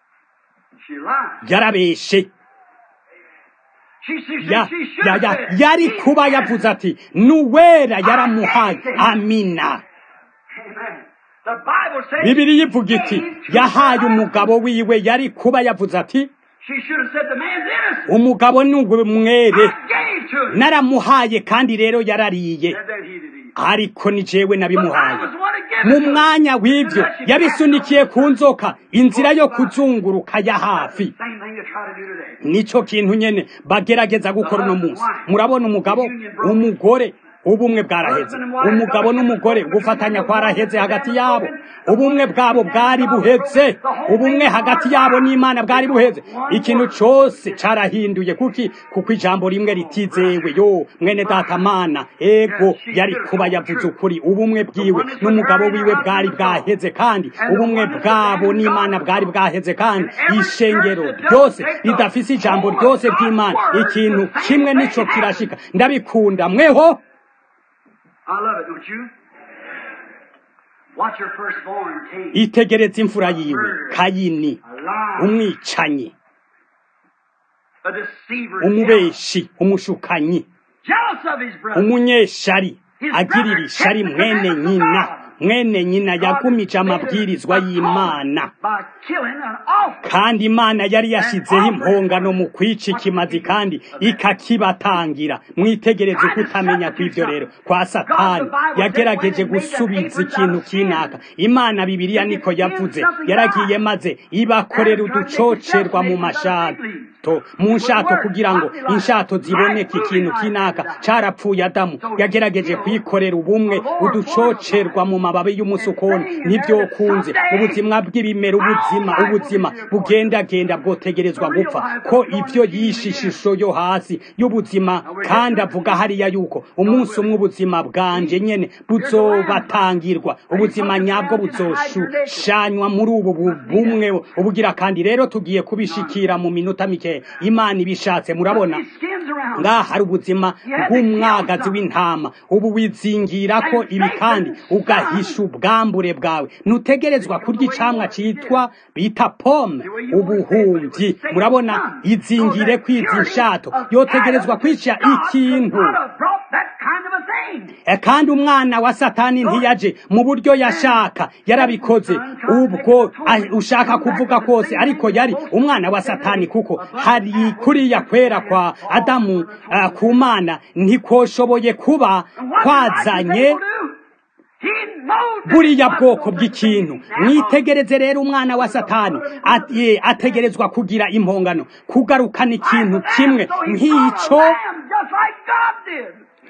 yarabeshe. ya, ya, ya, yari kuba yavuze ati nuwera yaramuhaye. amina. Bibiri yivuga iti yahaye umugabo wiwe. yari kuba yavuze ati umugabo ni umwere naramuhaye, kandi rero yarariye, ariko ni jewe nabimuhaye. mu mwanya w'ivyo yabisunikiye ku nzoka, inzira yo kuzunguruka ya hafi. nico kintu nyene bagerageza gukora uno munsi. murabona umugabo umugore ubumwe bwaraheze. umugabo n'umugore gufatanya kwaraheze hagati yabo. ubumwe bwabo bwari buheze. ubumwe hagati yabo n'imana bwari buheze. ikintu cyose carahinduye. kuki? kuko ijambo rimwe ritizewe. yo mwene data mana, ego yari kuba yavuze ukuri. ubumwe bwiwe n'umugabo wiwe bwari bwaheze, kandi ubumwe bwabo n'imana bwari bwaheze. kandi ishengero ryose ridafise ijambo ryose ry'imana, ikintu kimwe nico kirashika. ndabikunda mweho.
I love it, don't you? Watch your firstborn, Cain.
itegereza imfura yiwe Kayini, umwicanyi, umubeshi, umushukanyi, umunyeshari, agirira ishari mwene nyina. mwene nyina yagumije amabwirizwa y'Imana, kandi Imana yari yashizeho impongano mu kwica ikimazi kandi ikakibatangira. mwitegereze kutamenya kw'ivyo rero kwa Satani. yagerageje gusubiza ikintu kinaka. Imana Bibiliya niko yavuze, yaragiye maze ibakorera uducocerwa mu mashato mu nshato kugira ngo inshato ziboneke. ikintu kinaka carapfuye. Adamu yagerageje kwikorera ubumwe uducocerwa mu mababi y'umusukoni. nivyo kunze ubuzima bw'ibimera, ubuzima ubuzima bugendagenda bwotegerezwa gupfa. ko ivyo yishishusho yo hasi y'ubuzima, kandi avuga hariya yuko umunsi umwe ubuzima bwanje nyene buzobatangirwa. ubuzima nyabwo buzoshushanywa muri ubu bumwe ubugira. kandi rero tugiye kubishikira mu minota mike Imana ibishatse. murabona ngaha hari ubuzima bw'umwagazi w'intama. ubu wizingira ko ibi kandi ugahisha ubwambure bwawe. ntutegerezwa kurya icamwa citwa bita pome, ubuhumyi. murabona izingire kwiza inshato yotegerezwa kwica ikintu. E kandi umwana wa Satani ntiyaje mu buryo yashaka, yarabikoze ubwo ushaka kuvuga kose, ariko yari umwana wa Satani, kuko hari kuriya kwera kwa Adamu uh, ku Mana ntikoshoboye kuba kwazanye buriya bwoko bw'ikintu. mwitegereze rero umwana wa Satani ati ategerezwa kugira impongano, kugarukana ikintu kimwe nk'ico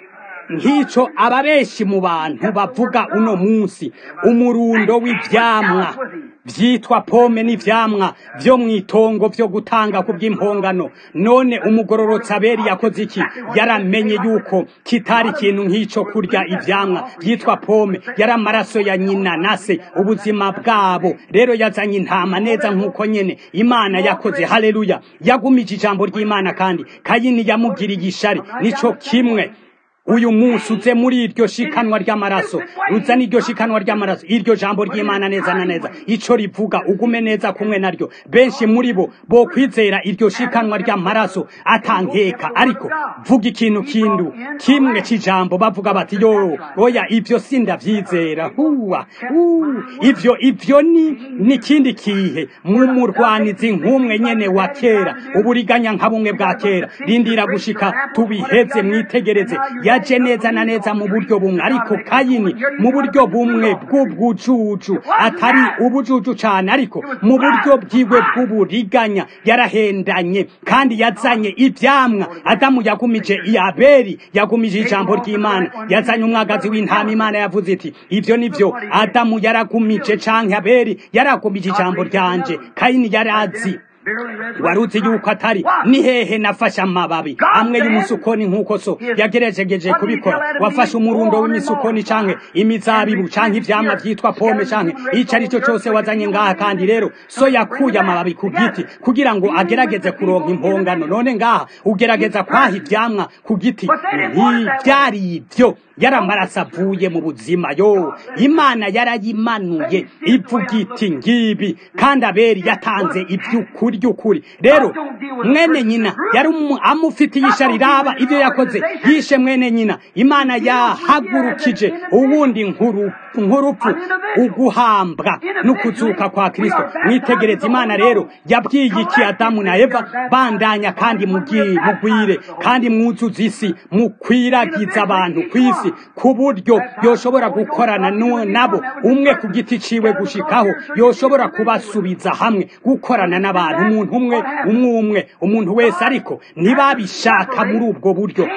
nk'icyo ababeshi mu bantu bavuga uno munsi umurundo w'ivyamwa vyitwa pome n'ivyamwa vyo mwitongo vyo gutanga ku bw'impongano. None umugororotsi Abeli yakoze iki? Yaramenye yuko kitari ikintu nk'ico kurya ivyamwa vyitwa pome, yari amaraso ya nyina na se, ubuzima bwabo. Rero yazanye intama neza nk'uko nyene Imana yakoze. Haleluya! Yagumije ijambo ry'Imana kandi Kayini yamugiriye ishari. Nico kimwe uyu munsi uze muri iryo shikanwa ry'amaraso, uza n'iryo shikanwa ry'amaraso, iryo jambo ry'Imana neza na neza ico rivuga, ugume neza kumwe naryo. Benshi muri bo bo kwizera iryo shikanwa ry'amaraso atankeka, ariko vuga ikintu kindu kimwe c'ijambo bavuga bati yo oya ivyo sindavyizera. Huwa uh, ivyo ivyo ni nikindi kihe mu murwanizi nk'umwe nyene wa kera, uburiganya nka bumwe bwa kera. Rindira gushika tubiheze, mwitegereze. Yaje neza na neza mu buryo bumwe, ariko Kayini mu buryo bumwe bw'ubwujuju, atari ubujuju cyane, ariko mu buryo bwiwe bw'uburiganya. Yarahendanye kandi yazanye ivyamwa. Adamu yagumije, Abeli yagumije ijambo ry'Imana, yazanye umwagazi w'intama. Imana yavuze iti ivyo nivyo Adamu yaragumije canke Abeli yaragumije ijambo ryanje. Kayini yarazi, waruzi yuko atari ni hehe nafashe amababi amwe y'umusukoni nk'uko so yagerejegeje kubikora. Wafashe umurundo w'imisukoni canke imizabibu canke ivyamwa vyitwa pome canke ico ari cyo cyose wazanye ngaha, kandi rero so yakuye amababi ku giti kugira ngo agerageze kuronka impongano. None ngaha ugerageza kwaha ivyamwa ku giti, ntivyari ivyo, yari amaraso avuye mu buzima. Yo, Imana yarayimanuye ivuga iti ngibi, kandi Abeli yatanze ivy'ukuri ry'ukuri. Rero mwene nyina yari amufitiye ishari. Raba ivyo yakoze, yishe mwene nyina. Imana yahagurukije uwundi nkuru nk'urupfu, uguhambwa n'ukuzuka kwa Kristo. Mwitegereze, Imana rero yabwiye iki Adamu na Eva? Bandanya kandi mugwire kandi mwuzuze isi, mukwiragiza abantu kw'isi ku buryo yoshobora gukorana nabo, umwe ku giti ciwe, gushikaho yoshobora kubasubiza hamwe, gukorana n'abantu umuntu umwe umwe umwe umuntu wese. Ariko ntibabishaka muri ubwo buryo.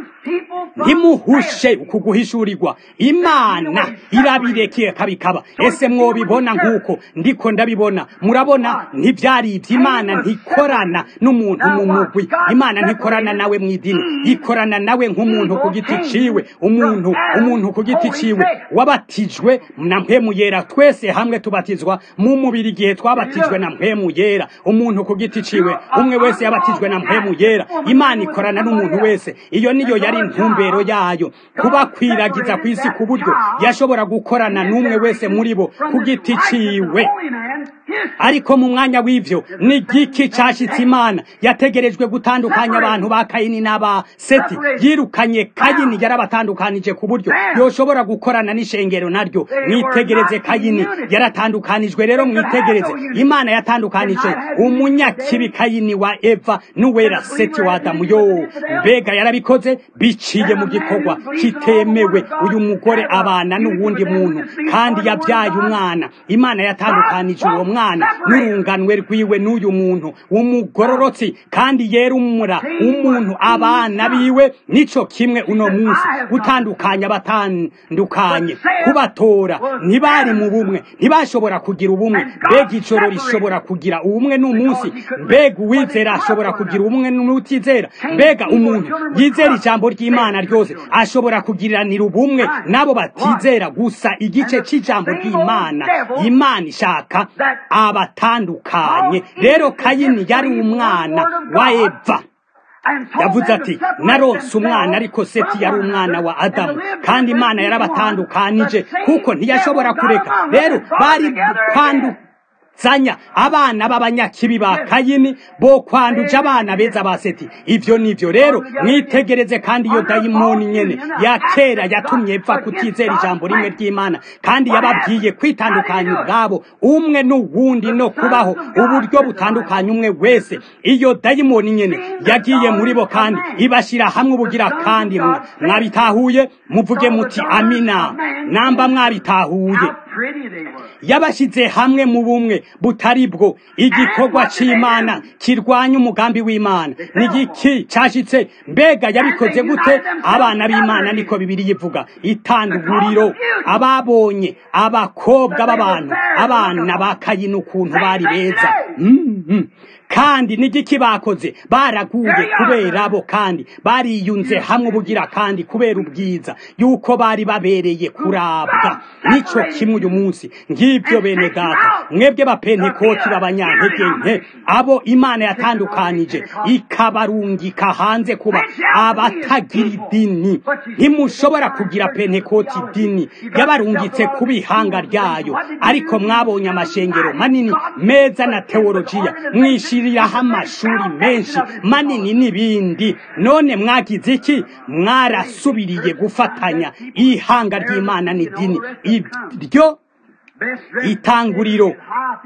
Ntimuhushe kuguhishurirwa. Imana irabirekeye kabikaba. Ese mwobibona nk'uko ndiko ndabibona? Murabona ntivyari ivyo. Imana ntikorana n'umuntu mu mugwi. Imana ntikorana nawe mw'idini, ikorana nawe nk'umuntu ku giti ciwe. Umuntu umuntu ku giti ciwe wabatijwe na mpwemu yera. Twese hamwe tubatizwa mu mubiri igihe twabatijwe na mpwemu yera. Umuntu ku giti ciwe, umwe wese yabatijwe na mpwemu yera. Imana ikorana n'umuntu wese. Iyo niyo yari intumbero yayo, kubakwiragiza ku isi ku buryo yashobora gukorana n'umwe wese muri bo ku giti ciwe. Ariko mu mwanya w'ivyo ni giki cashitse? Imana yategerejwe gutandukanya abantu ba Kayini n'aba Seti. Yirukanye Kayini, yarabatandukanije ku buryo yoshobora gukorana n'ishengero naryo. Mwitegereze, Kayini yaratandukanijwe. Rero mwitegereze, Imana yatandukanije umunyakibi Kayini wa Eva n'uwera Seti wa Adamu. Yo, mbega yarabikoze biciye mu gikorwa kitemewe. Uyu mugore abana n'uwundi muntu kandi yabyaye umwana. Imana yatandukanije uwo mwana n'urunganwe rwiwe n'uyu muntu w'umugororotsi kandi yera umura umuntu abana biwe. Nico kimwe uno munsi, gutandukanya batandukanye, kubatora. Ntibari mu bumwe, ntibashobora kugira ubumwe. Mbega ijoro rishobora kugira ubumwe n'umunsi? Mbega uwizera ashobora kugira ubumwe n'utizera? Mbega umuntu yizera ijambo ry'Imana ryose ashobora kugiranira ubumwe nabo batizera gusa igice c'ijambo ry'Imana? Imana ishaka abatandukanye. Rero Kayini yari umwana wa Eva. Yavuze ati naronse umwana, ariko Seti yari umwana wa Adamu, kandi Imana yarabatandukanije kuko ntiyashobora kureka. Rero bari kwandu zanya abana b'abanyakibi ba Kayini bo kwanduje abana beza ba Seti. Ivyo nivyo rero mwitegereze. Kandi iyo dayimoni nyene ya kera yatumye Eva kutizera ijambo rimwe ry'Imana, kandi yababwiye kwitandukanya ubwabo umwe n'uwundi no kubaho uburyo butandukanye umwe wese. Iyo dayimoni nyene yagiye muri bo kandi ibashira hamwe ubugira kandi. Mwabitahuye? Muvuge muti amina namba mwabitahuye. yabashyize hamwe mu bumwe butari bwo igikorwa c'Imana kirwanya umugambi w'Imana n'igiki cashitse mbega yabikoze gute abana b'Imana niko Bibiliya ivuga itanduguriro ababonye abakobwa b'abantu abana ba Kayini ukuntu bari beza mm -hmm. kandi n'igiki bakoze baraguye kubera abo kandi bariyunze hamwe ubugira kandi kubera ubwiza yuko bari babereye kurabwa nico kimwe uyu munsi ngibyo bene data mwebwe bapentekoti b'abanyantege nke abo Imana yatandukanije ikabarungika hanze kuba abatagira idini ntimushobora kugira pentekoti idini yabarungitse kubihanga ryayo ariko mwabonye amashengero manini meza na teologiya mwishiriraho amashuri menshi manini n'ibindi none mwagize iki mwarasubiriye gufatanya ihanga ry'Imana n'idini iryo itanguriro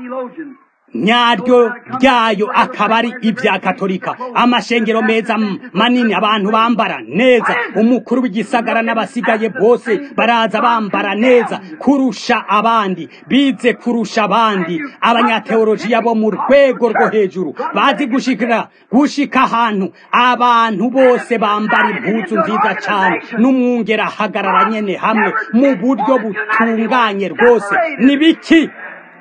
nyaryo ryayo akaba ari ibya katolika amashengero meza manini abantu bambara neza umukuru w'igisagara n'abasigaye bose baraza bambara neza kurusha abandi bize kurusha abandi abanyateologiya bo mu rwego rwo hejuru bazi gushikira gushika ahantu abantu bose bambara impuzu nziza cyane n'umwungera ahagarara nyene hamwe mu buryo butunganye rwose nibiki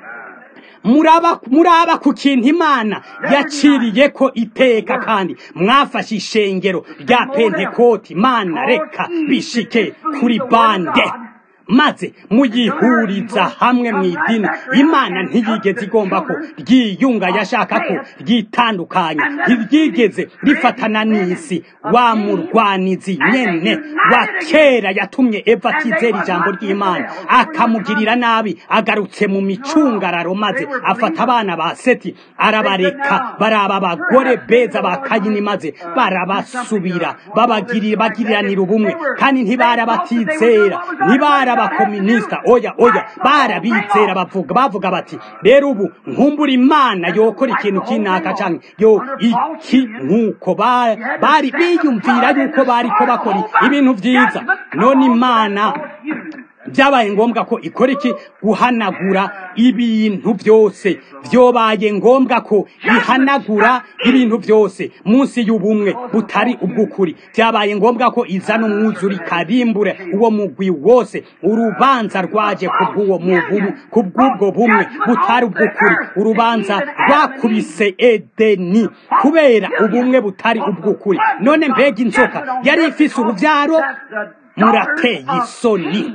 muraba muraba ku kintu Imana yaciriye ko iteka kandi mwafashe ishengero rya Pentekoti Imana reka bishike kuri bande maze muyihuriza hamwe mu idini Imana ntiyigeze igomba ko ryiyunga yashaka ko ryitandukanya ntiryigeze rifatana n'isi wa murwanizi nyene wa kera yatumye Eva atizera ijambo ry'Imana akamugirira nabi agarutse mu micungararo maze afata abana ba Seti arabareka baraba abagore beza ba Kayini maze barabasubira babagirira bagiriranira ubumwe kandi ntibarabatizera ntibara abakomunista oya oya barabizera bavuga bavuga bati rero ubu nkumbura Imana yokora ikintu kinaka canke yo iki nkuko bari biyumvira yuko bari ko bakora ibintu vyiza none Imana byabaye ngombwa ko ikora iki guhanagura ibintu byose byobaye ngombwa ko ihanagura ibintu byose munsi y'ubumwe butari ubw'ukuri byabaye ngombwa ko izana umwuzuri karimbure uwo mugwi wose urubanza rwaje kubw'uwo muvumu kubw'ubwo bumwe butari ubw'ukuri urubanza rwakubise Edeni kubera ubumwe butari ubw'ukuri none mbega inzoka yari ifise uruvyaro murateye isoni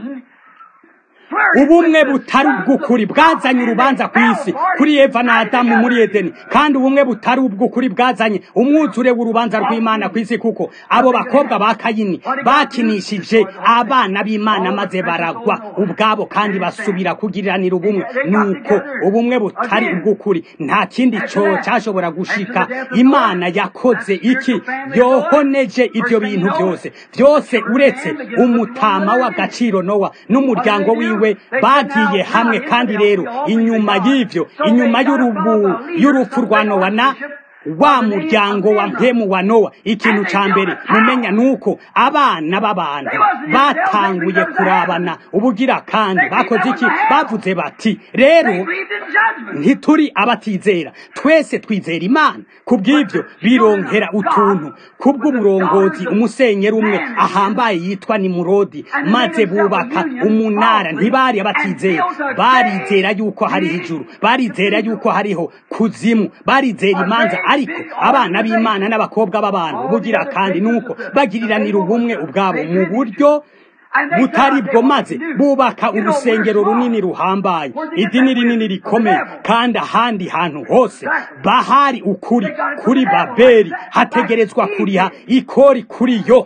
ubumwe butari ubw'ukuri bwazanye urubanza ku isi kuri Eva na Adamu muri Edeni kandi ubumwe butari ubw'ukuri bwazanye umwuzure w'urubanza rw'Imana ku isi kuko abo bakobwa ba Kayini bakinishije abana b'Imana maze baragwa ubwabo kandi basubira kugiriranira ubumwe nuko ubumwe butari ubw'ukuri nta kindi cyo cyashobora gushika Imana yakoze iki yohoneje ibyo bintu byose byose uretse umutama w'agaciro Nowa n'umuryango wiwe bagiye hamwe kandi rero inyuma y'ivyo inyuma y'urubu y'urupfu rwa Nowa na wa muryango wa mpemu wa Nowa ikintu ca mbere mumenya nuko abana b'abantu batanguye kurabana ubugira kandi bakoze iki bavuze bati rero ntituri abatizera twese twizera Imana kubw'ivyo bironkera utuntu kubw'uburongozi umusenyeri umwe ahambaye yitwa Nimurodi maze bubaka umunara ntibari abatizera barizera yuko hari ijuru barizera yuko hariho kuzimu barizera imanza ariko abana b'Imana n'abakobwa b'abantu bugira kandi nuko bagiriranira ubumwe ubwabo mu buryo butari bwo maze bubaka urusengero runini ruhambaye idini rinini rikomeye kandi ahandi hantu hose bahari ukuri kuri Babeli hategerezwa kuriha ikori kuri yo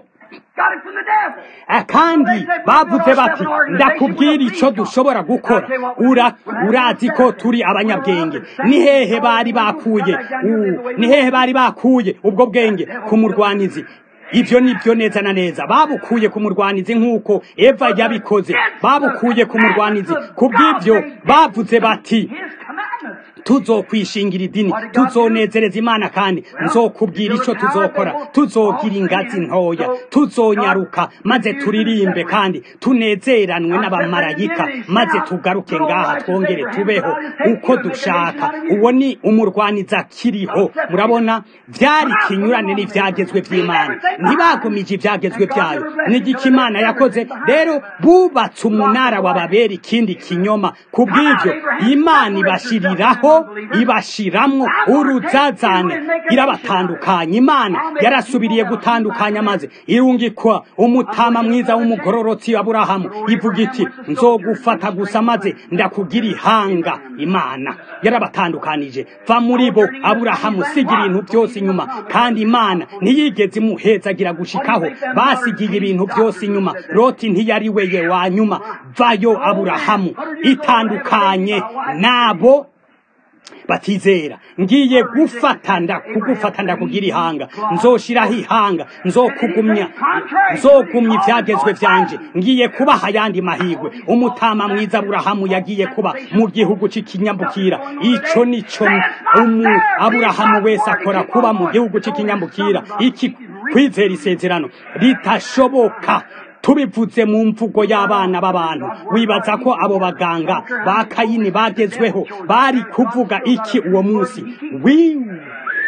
kandi bavuze bati ndakubwira ico dushobora gukora urazi ko turi abanyabwenge ni hehe bari bakuye ni hehe bari bakuye ubwo bwenge ku murwanizi ivyo nivyo neza na neza babukuye ku murwanizi nk'uko Eva yabikoze babukuye ku murwanizi kubw'ivyo bavuze bati tuzokwishingira idini tuzonezereza imana kandi nzokubwira icyo tuzokora tuzogira ingazi ntoya tuzonyaruka maze turirimbe kandi tunezeranwe n'abamarayika maze tugaruke ngaha twongere tubeho uko dushaka. uwo ni umurwaniza kiriho. murabona byari kinyurane n'ibyagezwe by'imana, ntibagumije ibyagezwe byayo n'igiki imana yakoze. rero bubatse umunara wababera ikindi kinyoma. ku bw'ibyo imana ibashiriraho ibashiramwo uruzazane irabatandukanya. imana yarasubiriye gutandukanya maze irungikwa umutama mwiza w'umugororotsi Aburahamu ivuga iti nzogufata gusa maze ndakugira ihanga. imana yarabatandukanije, va muri bo Aburahamu, siga ibintu byose inyuma. kandi imana ntiyigeze imuhezagira gushikaho basigiye ibintu byose inyuma. Loti ntiyari weye wa nyuma, vayo Aburahamu. itandukanye nabo batizera. ngiye gufata ndakugufata ndakugira ihanga, nzoshiraho ihanga, nzokugumya nzogumya ibyagezwe byanje, ngiye kubaha ayandi mahigwe. umutama mwiza Aburahamu yagiye kuba mu gihugu cy'ikinyambukira. ico nico umu Aburahamu wese akora, kuba mu gihugu cy'ikinyambukira. iki kwizera isezerano ritashoboka tubivuze mu mvugo y'abana b'abantu. wibaza ko abo baganga ba Kayini bagezweho bari kuvuga iki uwo munsi? wiwe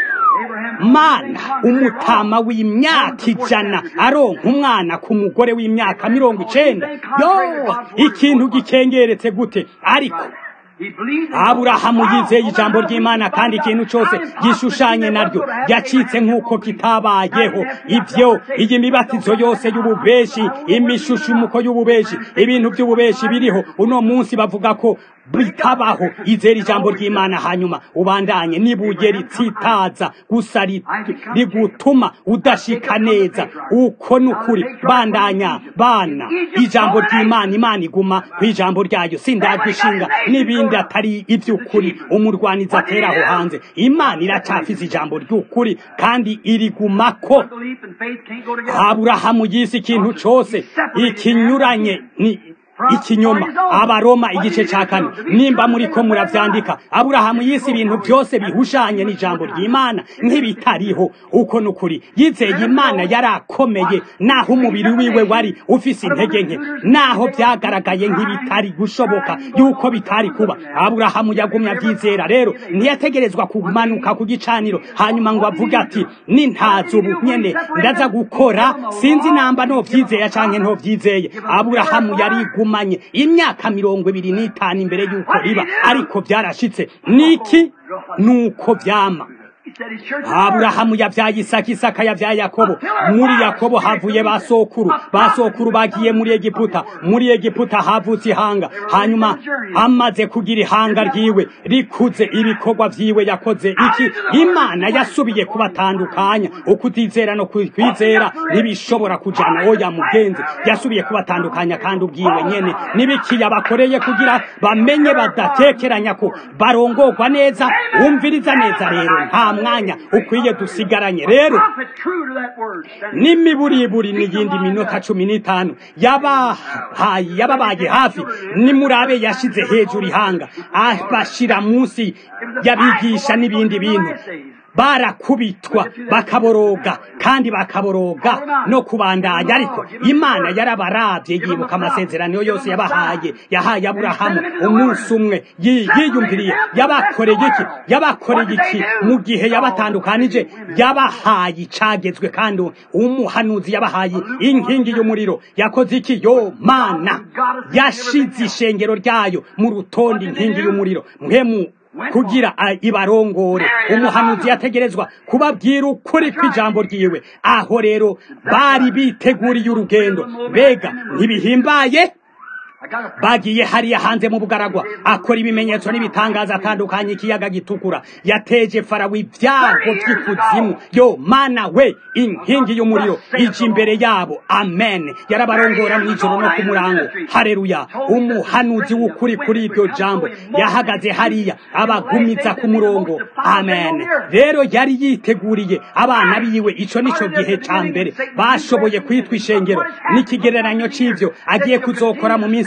mana umutama w'imyaka ijana aronka umwana ku mugore w'imyaka mirongo icenda. yo ikintu gikengeretse gute! ariko Aburahamu yizeye ijambo ry'Imana kandi ikintu cyose gishushanye naryo yacitse nk'uko kitabayeho. ibyo iyi mibatizo yose y'ububeshi, imishushuko y'ububeshi, ibintu by'ububeshi biriho uno munsi bavuga ko bitabaho. izera ijambo ry'Imana hanyuma ubandanye. nibuye ritsitaza gusa rigutuma udashika neza. uko nukuri bandanya bana ijambo ry'Imana. Imana iguma ku ijambo ryayo, sindagushinga n'ibindi atari iby'ukuri umurwaniza atera aho hanze. Imana iracafise ijambo ry'ukuri kandi irigumako. Aburahamu yise ikintu cyose ikinyuranye ni ikinyoma. Abaroma igice cya kane nimba muri ko muravyandika, Aburahamu yise ibintu byose bihushanye n'ijambo ry'Imana nk'ibitariho. uko nukuri yizeye Imana yarakomeye naho umubiri wiwe wari ufise intege nke, naho byagaragaye nk'ibitari gushoboka yuko bitari kuba. Aburahamu yagumya byizera. rero ntiyategerezwa kumanuka ku gicaniro hanyuma ngo avuge ati nintazo ubu nyene ndaza gukora sinzi namba no byizeye canke nto byizeye. Aburahamu yari manye imyaka mirongo ibiri n'itanu imbere y'uko riba, ariko byarashitse. niki nuko byama. Aburahamu yabyaye Isaka, Isaka yabyaye Yakobo. muri Yakobo havuye basokuru, basokuru bagiye muri Egiputa, muri Egiputa havutse ihanga. hanyuma amaze kugira ihanga ryiwe rikuze ibikorwa vyiwe yakoze iki? Imana yasubiye kubatandukanya. ukutizera no kwizera ntibishobora kujana. oya mugenzi, yasubiye kubatandukanya kandi ubwiwe nyene nibiki yabakoreye kugira bamenye badatekeranya ko barongorwa neza. umviriza neza rero, nta mwanya ukwiye dusigaranye. rero n'imiburiburi n'iyindi minota cumi n'itanu yabahaye yababaye hafi. nimurabe yashize hejuru ihanga abashira munsi yabigisha n'ibindi bintu. barakubitwa bakaboroga kandi bakaboroga no kubandanya. ariko Imana yarabaravye yibuka amasezerano yose yabahaye yahaye Aburahamu. umunsi umwe yiyumviriye yabakoreye iki? yabakoreye iki mu gihe yabatandukanije? yabahaye icagezwe kandi umuhanuzi yabahaye inkingi y'umuriro. yakoze iki? yo Mana yashize ishengero ryayo mu rutonde inkingi y'umuriro mpemu kugira ibarongore. umuhanuzi yategerezwa kubabwira ukuri kw'ijambo ryiwe. aho rero bari biteguriye urugendo. mbega ntibihimbaye? bagiye hariya hanze mu bugaragwa akora ibimenyetso n'ibitangaza atandukanye. ikiyaga gitukura yateje Farawo ibyago by'ikuzimu. yo Mana we, inkingi y'umuriro ije imbere yabo. amen. yarabarongora mu ijoro no ku murango. haleluya. umuhanuzi w'ukuri kuri iryo jambo yahagaze hariya abagumiza ku murongo. amen. rero yari yiteguriye abana biwe. ico nico gihe ca mbere bashoboye kwitwa ishengero n'ikigereranyo c'ivyo agiye kuzokora mu minsi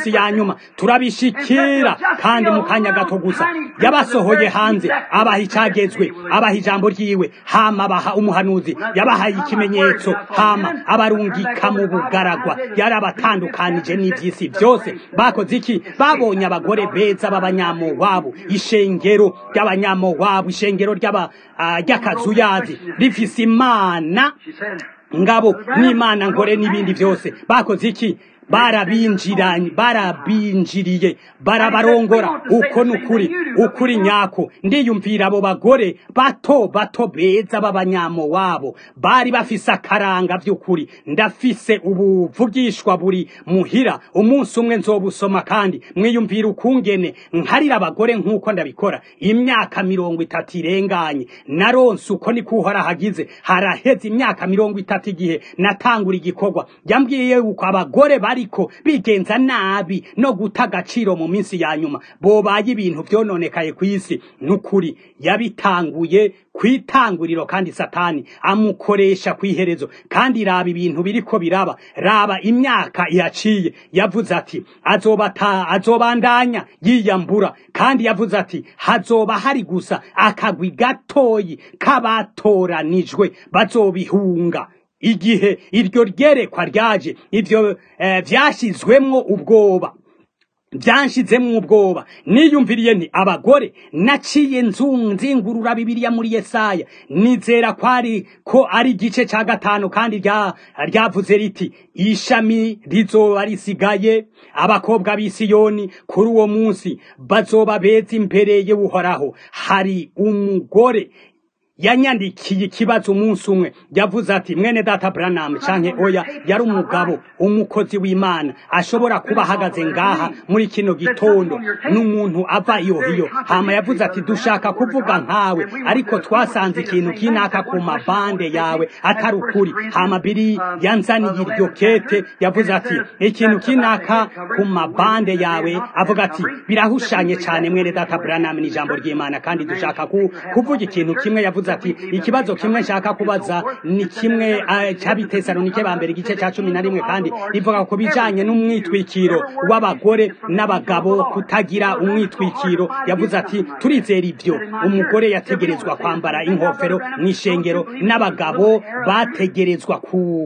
minsi ya nyuma turabishikira kandi mu kanya gato gusa yabasohoye hanze abaha icagezwe abaha ijambo ryiwe hama abaha umuhanuzi yabahaye ikimenyetso hama abarungika mu bugaragwa yarabatandukanije n'ivyisi byose bakoze iki babonye abagore beza b'abanyamowabu ishengero ry'abanyamowabu ishengero ry'aba ry'akazuyazi rifise imana ngabo n'imana ngore n'ibindi byose bakoze iki barabinjiranye barabinjiriye barabarongora uko nukuri ukuri nyako ndiyumvira abo bagore bato bato beza b'abanyamo wabo bari bafise akaranga by'ukuri ndafise ubuvugishwa buri muhira umunsi umwe nzobusoma kandi mwiyumvira ukungene nkarira abagore nk'uko ndabikora imyaka mirongo itatu irenganye naronse uko ni kuhora hagize haraheze imyaka mirongo itatu igihe natangura igikorwa yambwiye uko abagore bari ariko bigenza nabi no guta agaciro mu minsi ya nyuma bobaye ibintu byononekaye ku isi n'ukuri yabitanguye kwitanguriro kandi satani amukoresha kwiherezo kandi raba ibintu biriko biraba raba imyaka yaciye yavuze ati azobata azobandanya yiyambura kandi yavuze ati hazoba hari gusa akagwi gatoyi kabatoranijwe bazobihunga igihe iryo ryerekwa ryaje ivyo eh, vyashizwemwo ubwoba byanshizemwo ubwoba niyumviriye nti abagore naciye nzungurura Bibiliya muri Yesaya nizera kwari ko ari gice ca gatanu kandi rya ryavuze riti ishami rizoba risigaye abakobwa b'Isiyoni kuri uwo munsi bazoba beza imbere y'Uhoraho hari umugore yanyandikiye ikibazo umunsi umwe yavuze ati mwene data Branham canke oya yari umugabo umukozi w'Imana ashobora kuba ahagaze ngaha muri kino gitondo n'umuntu ava iyo hiyo hama yavuze ati dushaka kuvuga nkawe ariko twasanze ikintu kinaka ku mabande yawe atari ukuri hama biri yanzaniye iryo kete yavuze ati ikintu kinaka ku mabande yawe avuga ati birahushanye cyane mwene data Branham ni ijambo ry'Imana kandi dushaka ku, kuvuga ikintu kimwe yavuze ati ikibazo kimwe nshaka kubaza ni kimwe cy'Abitesalonike ba mbere igice cya cumi na rimwe kandi rivuga ku bijanye n'umwitwikiro w'abagore n'abagabo kutagira umwitwikiro yavuze ati turizera ivyo umugore yategerezwa kwambara inkofero mw'ishengero n'abagabo bategerezwa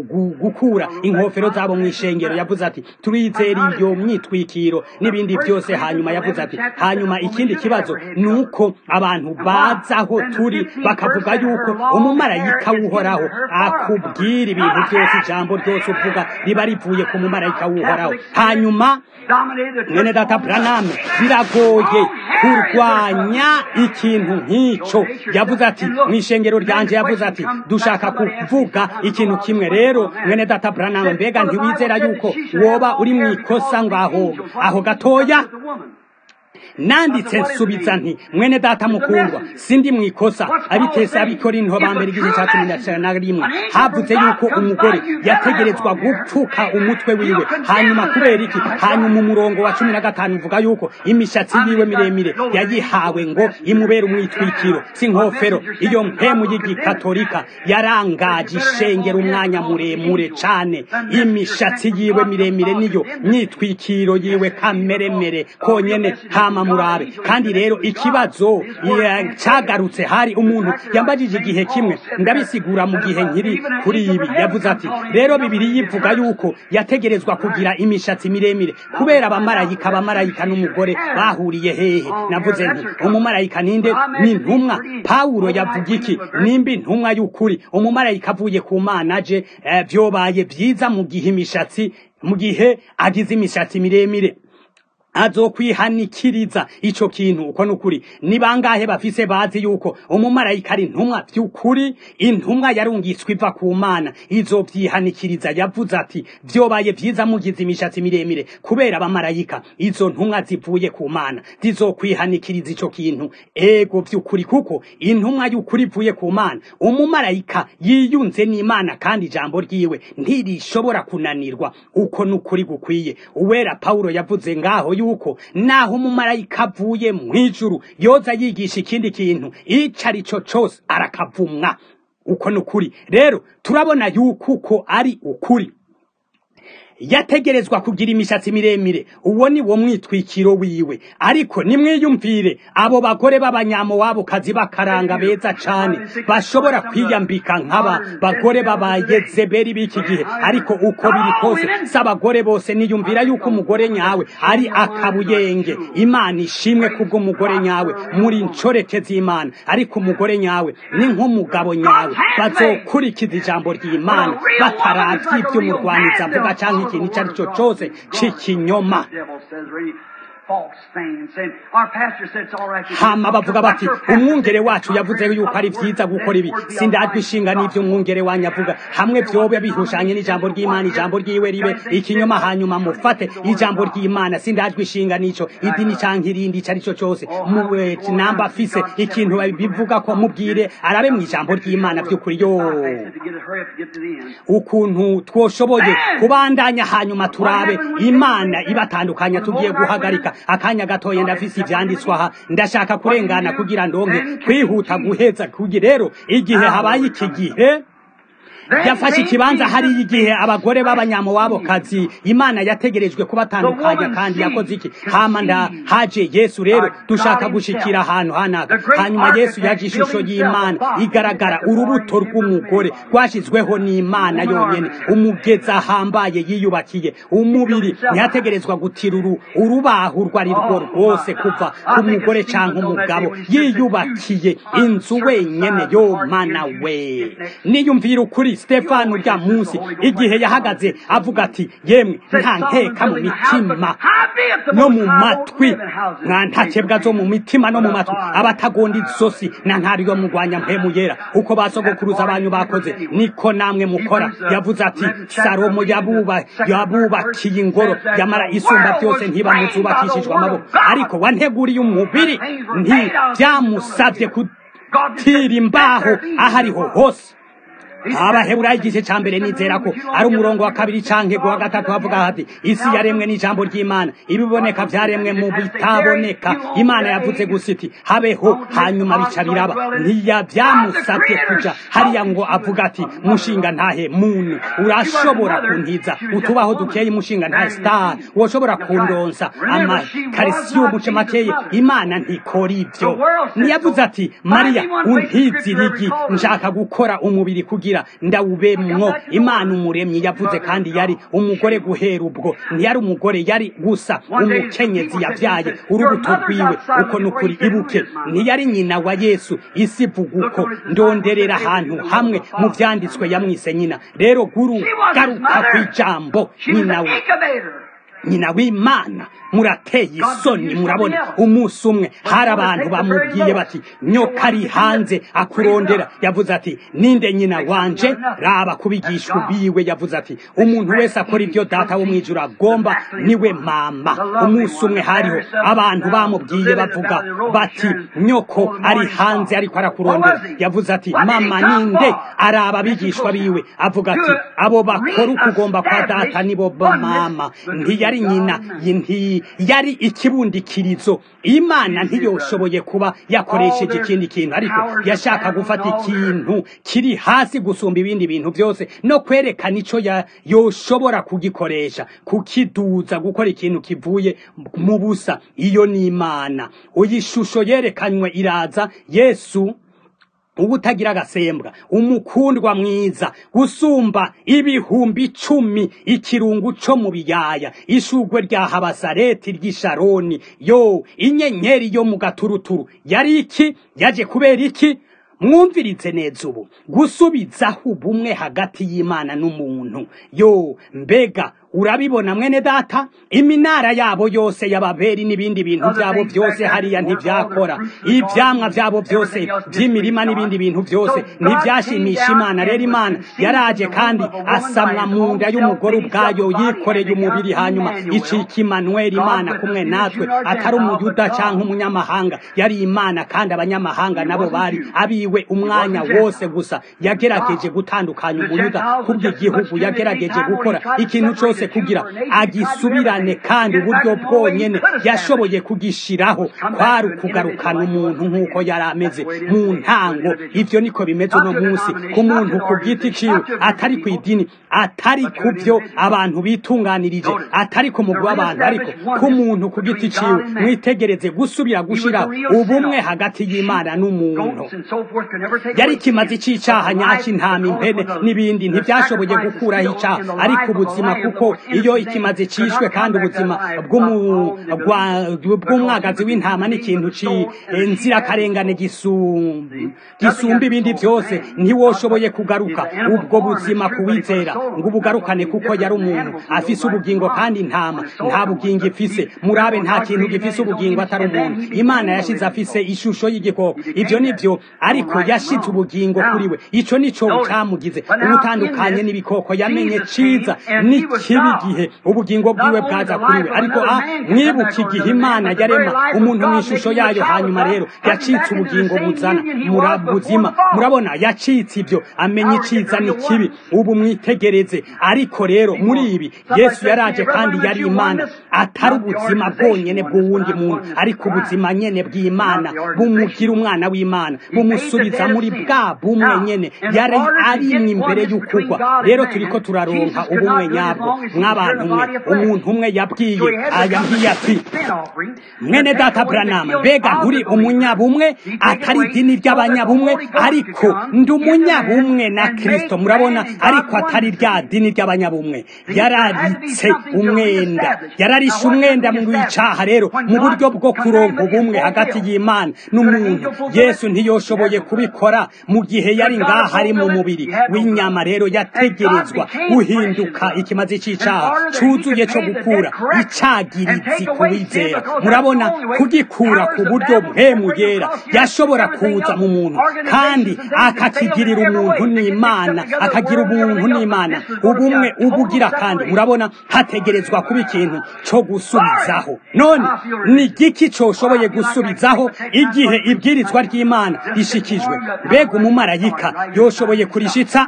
gukura inkofero zabo mw'ishengero yavuze ati turizera ivyo mwitwikiro n'ibindi byose hanyuma yavuze ati hanyuma ikindi kibazo nuko abantu bazaho turi bakavuga yuko umumarayika w'Uhoraho akubwira ibintu byose ijambo ryose uvuga riba rivuye ku mumarayika w'Uhoraho hanyuma mwene data Branham biragoye kurwanya ikintu nk'ico yavuze ati mw'ishengero ryanje yavuze ati dushaka kuvuga ikintu kimwe rero mwene data Branham mbega ntiwizera yuko woba uri mw'ikosa ngaho aho gatoya nanditse nsubiza nti mwene data mukundwa sindi mwikosa abitesa abikorinto bambere igice cya cumi na rimwe havuze yuko umugore yategerezwa gupfuka umutwe wiwe hanyuma kubera iki hanyuma umurongo wa cumi na gatanu uvuga yuko imishatsi yiwe miremire yayihawe ngo imubere umwitwikiro si nkofero iyo mpemu y'igikatolika yarangaje ishengera umwanya muremure cane imishatsi yiwe miremire niyo myitwikiro yiwe kameremere konyene hama murabe kandi rero ikibazo cyagarutse hari umuntu yambajije igihe kimwe ndabisigura mu gihe nkiri kuri ibi yavuze ati rero Bibiliya ivuga yuko yategerezwa kugira imishatsi miremire kubera abamarayika abamarayika n'umugore bahuriye hehe navuze nti umumarayika ninde ni intumwa Paulo yavuga iki nimba intumwa y'ukuri umumarayika avuye ku Mana aje byobaye byiza mu gihe imishatsi mu gihe agize imishatsi miremire azokwihanikiriza ico kintu uko nukuri ni bangahe bafise bazi yuko umumarayika ari intumwa by'ukuri intumwa yarungiswe iva ku Mana izovyihanikiriza yavuze ati vyobaye vyiza mugize imishatsi miremire kubera abamarayika izo ntumwa zivuye ku Mana zizokwihanikiriza ico kintu ego by'ukuri kuko intumwa y'ukuri ivuye ku Mana umumarayika yiyunze n'Imana kandi ijambo ryiwe ntirishobora kunanirwa uko nukuri gukwiye uwera Paulo yavuze ngaho yuko naho umumarayika avuye mw'ijuru yoza yigisha ikindi kintu ico arico cose arakavumwa uko nukuri rero turabona yuko uko ari ukuri yategerezwa kugira imishatsi miremire. Uwo ni wo mwitwikiro wiwe. Ariko nimwiyumvire abo bagore b'abanyamowabukazi bakaranga beza cane bashobora kwiyambika nk'aba bagore b'abayezebeli b'iki gihe. Ariko uko biri kose s'abagore bose. Niyumvira yuko umugore nyawe ari akabuyenge. Imana ishimwe kubwo umugore nyawe muri ncoreke z'Imana. Ariko umugore nyawe ni nk'umugabo nyawe bazokurikiza ijambo ry'Imana bataravye ivyo umurwaniza avuga canke ikintu icyo ari cyo cyose c'ikinyoma. Hama bavuga bati umwungere wacu yavuze yuko ari vyiza gukora ibi. Sindajwe ishinga n'ivyo umwungere wanyu avuga. Hamwe vyobe bihushanye n'ijambo ry'Imana, ijambo ryiwe ribe ikinyoma, hanyuma mufate ijambo ry'Imana. Sindajwe ishinga n'ico idini canke irindi ico ari cyo cyose. Muwe namba afise ikintu bivuga ko mubwire arabe mu ijambo ry'Imana vy'ukuri. Yo ukuntu twoshoboye kubandanya hanyuma turabe Imana ibatandukanya. Tugiye guhagarika akanya gatoye ndafise ivyanditswe aha. Ndashaka kurengana kugira ndonke kwihuta guheza kugira rero igihe habaye iki gihe yafashe ikibanza hari igihe abagore b'abanyamowabukazi Imana yategerejwe kubatandukanya. Kandi yakoze iki? Hama nda haje Yesu. Rero dushaka gushikira ahantu hanaka. Hanyuma Yesu yaje ishusho y'Imana igaragara, urubuto rw'umugore rwashizweho n'Imana yonyene, umugeza hambaye yiyubakiye umubiri. Ntiyategerezwa gutira urubaho urwo ari rwo rwose kuva ku mugore canke umugabo. Yiyubakiye inzu wenyene. Yo mana we, niyumvira ukuri Stefano rya munsi igihe yahagaze avuga ati yemwe nta nteka mu mitima no mu matwi, nta ntakebwa zo mu mitima no mu matwi, abatagonda izosi na nkariyo mugwanya mpemu yera. Uko basogokuruza abanyu bakoze niko namwe mukora. Yavuze ati Salomo yabuba yabubakiye ingoro yamara isumba byose ntiba muzubakishijwe amaboko, ariko wanteguriye umubiri nti byamusavye kutira imbaho ahariho hose. Abaheburayo igice ca mbere nizera ko ari umurongo wa kabiri canke wa gatatu havuga hati isi yaremwe n'ijambo ry'Imana, ibiboneka vyaremwe mu bitaboneka. Imana yavuze gusa iti habeho, hanyuma bica biraba. Ntiyavyamusavye kuja hariya ngo avuga ati mushinga ntahe muntu urashobora kuntiza utubaho dukeye, mushinga ntahe star woshobora kundonsa ama calcium makeye. Imana ntikora ivyo. Niyavuze ati Mariya untizirigi nshaka gukora umubiri kugira ndawubemwo. Imana umuremyi yavuze kandi yari umugore guhera ubwo. Ntiyari umugore, yari gusa umukenyezi yavyaye urubuto rwiwe. Uko nukuri ibuke, ntiyari nyina wa Yesu. Isi ivuga uko. Ndonderera ahantu hamwe mu vyanditswe yamwise nyina. Rero guru garuka kw'ijambo nyina we, nyina w'Imana. Murateye isoni. Murabona umunsi umwe hari abantu bamubwiye bati nyoka ari hanze akurondera. Yavuze ati ninde nyina wanje? Raba kubigishwa biwe. Yavuze ati umuntu wese akora ibyo data wo mwijuru agomba niwe mama. Umunsi umwe hariho abantu bamubwiye bavuga bati nyoko ari hanze ariko arakurondera. Yavuze ati mama ninde? Araba abigishwa biwe avuga ati abo bakora ukugomba kwa data nibo mama. Ntiyari nyina, nti yari ikibundikirizo. Imana ntiyoshoboye kuba yakoresheje ikindi kintu, ariko yashaka gufata ikintu kiri hasi gusumba ibindi bintu byose no kwerekana ico ya yoshobora kugikoresha, kukiduza, gukora ikintu kivuye mu busa. Iyo ni Imana. Uyishusho yerekanywe iraza Yesu ubutagira agasembwa, umukundwa mwiza gusumba ibihumbi icumi, ikirungu co mu biyaya, ishugwe rya Habasareti ry'Isharoni. Yo inyenyeri yo mu gaturuturu yari iki? Yaje kubera iki? Mwumvirize neza ubu gusubizaho ubumwe hagati y'Imana n'umuntu. Yo mbega urabibona mwene data, iminara yabo yose y'Ababeli n'ibindi bintu byabo byose hariya ntivyakora. Ivyamwa byabo byose by'imirima n'ibindi bintu byose ntivyashimisha Imana. Rero Imana yaraje kandi asamwa mu nda y'umugore ubwayo, yikoreye umubiri, hanyuma icika Immanuel, Imana kumwe natwe, atari umuyuda canke umunyamahanga. Yari Imana kandi abanyamahanga nabo bari abiwe umwanya wose. Gusa yagerageje gutandukanya umuyuda kubw'igihugu, yagerageje gukora ikintu cyose cyose kugira agisubirane, kandi uburyo bwonyene yashoboye kugishiraho kwari ukugarukana umuntu nk'uko yari ameze mu ntango. Ivyo niko bimeze uno munsi ku muntu ku giti ciwe, atari ku idini, atari ku byo abantu bitunganirije, atari ku mugwi w'abantu, ariko ku muntu ku giti ciwe. Mwitegereze gusubira gushira ubumwe hagati y'Imana n'umuntu. Yari ikimazi c'icaha nyaki, intama, impene n'ibindi ntivyashoboye gukuraho icaha, ariko ubuzima, kuko iyo ikimazi cishwe kandi ubuzima bw'umwagazi w'intama n'ikintu c'inzirakarengane gisumba ibindi vyose, ntiwoshoboye kugaruka ubwo buzima kuwizera ngo ubugarukane, kuko yari umuntu afise ubugingo, kandi intama nta bugingo ifise. Murabe, nta kintu gifise ubugingo atari umuntu. Imana yashize afise ishusho y'igikoko, ivyo nivyo, ariko yashize ubugingo kuri we. Ico nico camugize ubutandukanye n'ibikoko. Yamenye ciza n'ikibi gihe ubugingo bwiwe bwaza kuri we. Ariko ah mwibuka igihe Imana yarema umuntu mu ishusho yayo, hanyuma rero yacitse ubugingo buzana murabuzima. Murabona, yacitse ivyo, amenye iciza n'ikibi. Ubu mwitegereze. Ariko rero muri ibi Yesu yaraje, kandi yari Imana, atari ubuzima bwonyene bw'uwundi muntu, ariko ubuzima nyene bw'Imana bumugira umwana w'Imana, bumusubiza muri bwa bumwe nyene yari arimwe imbere y'ukugwa. Rero turiko turaronka ubumwe nyabwo mw'abantu mwe. Umuntu umwe yabwiye ayambwiye ati, mwene data Branham, mbega nturi umunyabumwe atari idini ry'abanyabumwe, ariko ndi umunyabumwe na Kristo. Murabona, ariko atari rya dini ry'abanyabumwe. Yararitse umwenda, yararishe umwenda mu icaha. Rero mu buryo bwo kuronka ubumwe hagati y'Imana n'umuntu, Yesu ntiyoshoboye kubikora mu gihe yari ngaha ari mu mubiri w'inyama. Rero yategerezwa guhinduka ikimazi c'icaha cuzuye co gukura icagirizi kuwizera. Murabona, kugikura ku buryo mpemu yera yashobora kuza mu muntu, kandi akakigirira umuntu n'Imana, akagira ubuntu n'Imana, ubumwe ubugira. Kandi murabona, hategerezwa kuba ikintu co gusubizaho. None ni igiki coshoboye gusubizaho igihe ibwirizwa ry'Imana rishikijwe? Mbega umumarayika yoshoboye kurishitsa?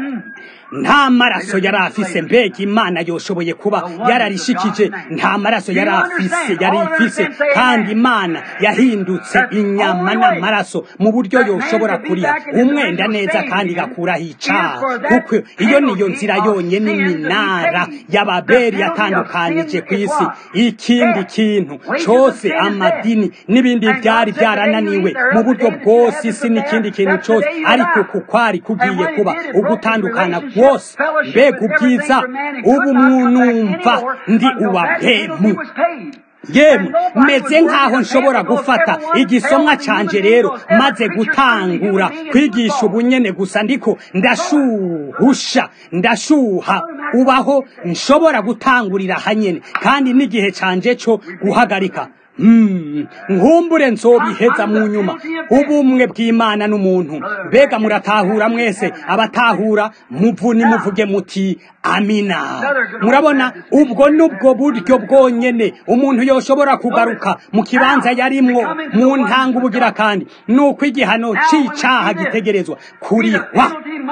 Nta maraso yari afise. Mbega Imana yoshoboye kuba yararishikije? Nta maraso yari afise, yari ifise. Kandi Imana yahindutse inyama n'amaraso mu buryo yoshobora kuriha umwenda neza, kandi igakuraho icaha, kuko iyo niyo nzira yonyene iminara y'Ababeli yatandukanije ku isi. Ikindi kintu cose, amadini n'ibindi, vyari vyarananiwe mu buryo bwose. Isi n'ikindi kintu cose, ariko kukwari kugiye kuba ugutandukana wose. Mbega ubwiza! Ubu mwunumva ndi uwabemu. Yemwe meze nkaho nshobora gufata igisomwa canje rero maze gutangura kwigisha ubunyene gusa, ndiko ndashuhusha ndashuha. Ubaho nshobora gutangurira hanyene, kandi n'igihe canje co guhagarika Hmm, nkumbure nzobiheza mu nyuma. Ubumwe bw'Imana n'umuntu. Mbega muratahura mwese? Abatahura muvuni muvuge muti amina. Murabona, ubwo nubwo buryo bwonyene umuntu yoshobora kugaruka mu kibanza yarimwo mu ntanga ubugira, kandi nuko igihano c'icaha gitegerezwa kurihwa.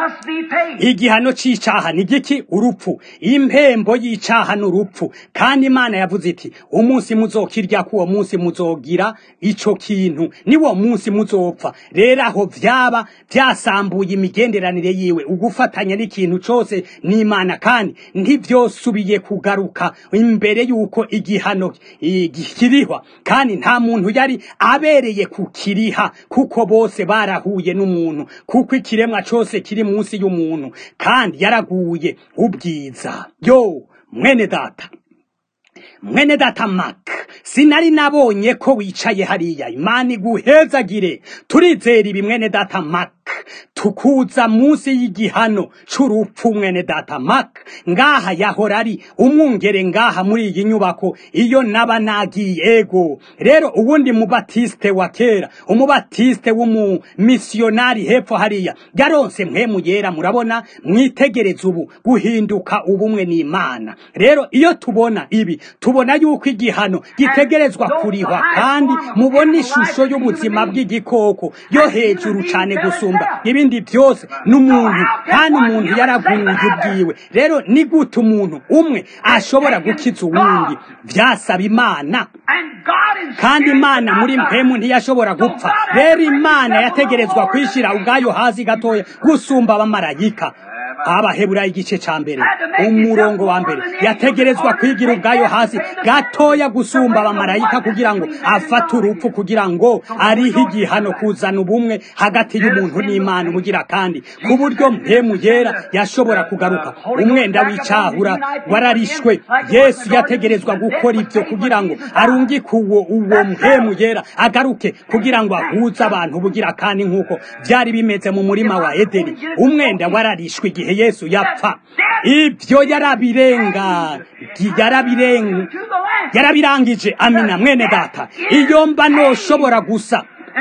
Igihano c'icaha ni giki? Urupfu. Impembo y'icaha n'urupfu. Kandi Imana yavuze iti, umunsi muzokirya kuwo munsi muzogira ico kintu, niwo munsi muzopfa. Rero aho vyaba vyasambuye imigenderanire yiwe, ugufatanya n'ikintu cose n'Imana, kandi ntivyosubiye kugaruka imbere yuko igihano kirihwa. Kandi nta muntu yari abereye kukiriha, kuko bose barahuye n'umuntu, kuko ikiremwa cose kiri munsi y'umuntu, kandi yaraguye ubwiza. Yo mwene data, mwene data Mark, sinari nabonye ko wicaye hariya. Imana iguhezagire. Turizera ibi mwene data Mark, tukuza munsi y'igihano c'urupfu. Mwene data Mark ngaha yahora ari umwungere ngaha muri iyi nyubako iyo naba nagiye. Ego rero uwundi mubatiste wa kera, umubatiste w'umu missionari hepfo hariya, yaronse mpemu yera. Murabona, mwitegereza ubu guhinduka ubumwe n'Imana. Rero iyo tubona ibi, tubona yuko igihano gitegerezwa kurihwa kandi mubona ishusho y'ubuzima bw'igikoko yo hejuru cyane gusumba ibindi byose n'umuntu kandi umuntu yaraguye ubwiwe rero ni gute umuntu umwe ashobora gukiza uwundi byasaba imana kandi imana muri mpemu ntiyashobora gupfa rero imana yategerezwa kwishyira ubwayo hasi gatoya gusumba abamarayika abaheburayo igice ca mbere umurongo wa mbere yategerezwa kwigira ubwayo hasi gatoya gusumba abamarayika kugira ngo afate urupfu kugira ngo ariho igihano kuzana ubumwe hagati y'umuntu n'imana umugira kandi ku buryo mpemu yera yashobora kugaruka umwenda w'icahura wararishwe yesu yategerezwa gukora ibyo kugira ngo arungike uwo uwo mpemu yera agaruke kugira ngo ahuze abantu bugira kandi nk'uko byari bimeze mu murima wa edeni umwenda wararishwe igihe yesu yapfa ibyo yarabirenga yarabirenga yarabirangije amina mwene data iyo mba noshobora gusa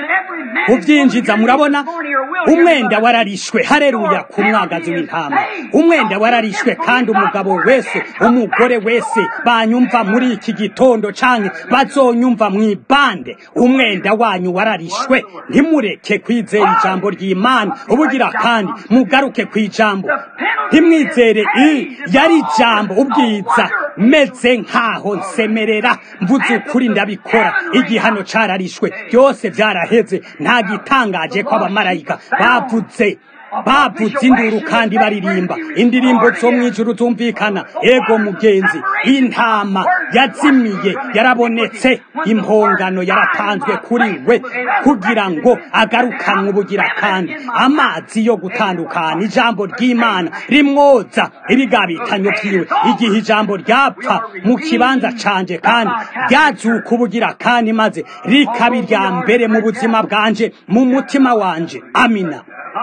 kubyinjiza murabona umwenda wararishwe hareruya ku mwagazi w'intama umwenda wararishwe kandi umugabo wese umugore wese banyumva muri iki gitondo canke bazonyumva mwibande umwenda wanyu wararishwe ntimureke kwizera ijambo ry'Imana ubugira kandi mugaruke kwijambo ntimwizere i yari ijambo ubwiza meze nkaho nsemerera mvuze ukuri ndabikora igihano cararishwe byose byaraheze nta gitangaje ko abamarayika bavuze bavuze induru kandi baririmba indirimbo zo mwijuru zumvikana ego mugenzi intama yazimiye yarabonetse impongano yaratanzwe kuri we kugira ngo agarukanwe ubugira kandi amazi yo gutandukana ijambo ry'Imana rimwoza ibigabitanyo byiwe igihe ijambo ryapfa mu kibanza canje kandi ryazuka ubugira kandi maze rikaba irya mbere mu buzima bwanje mu mutima wanje amina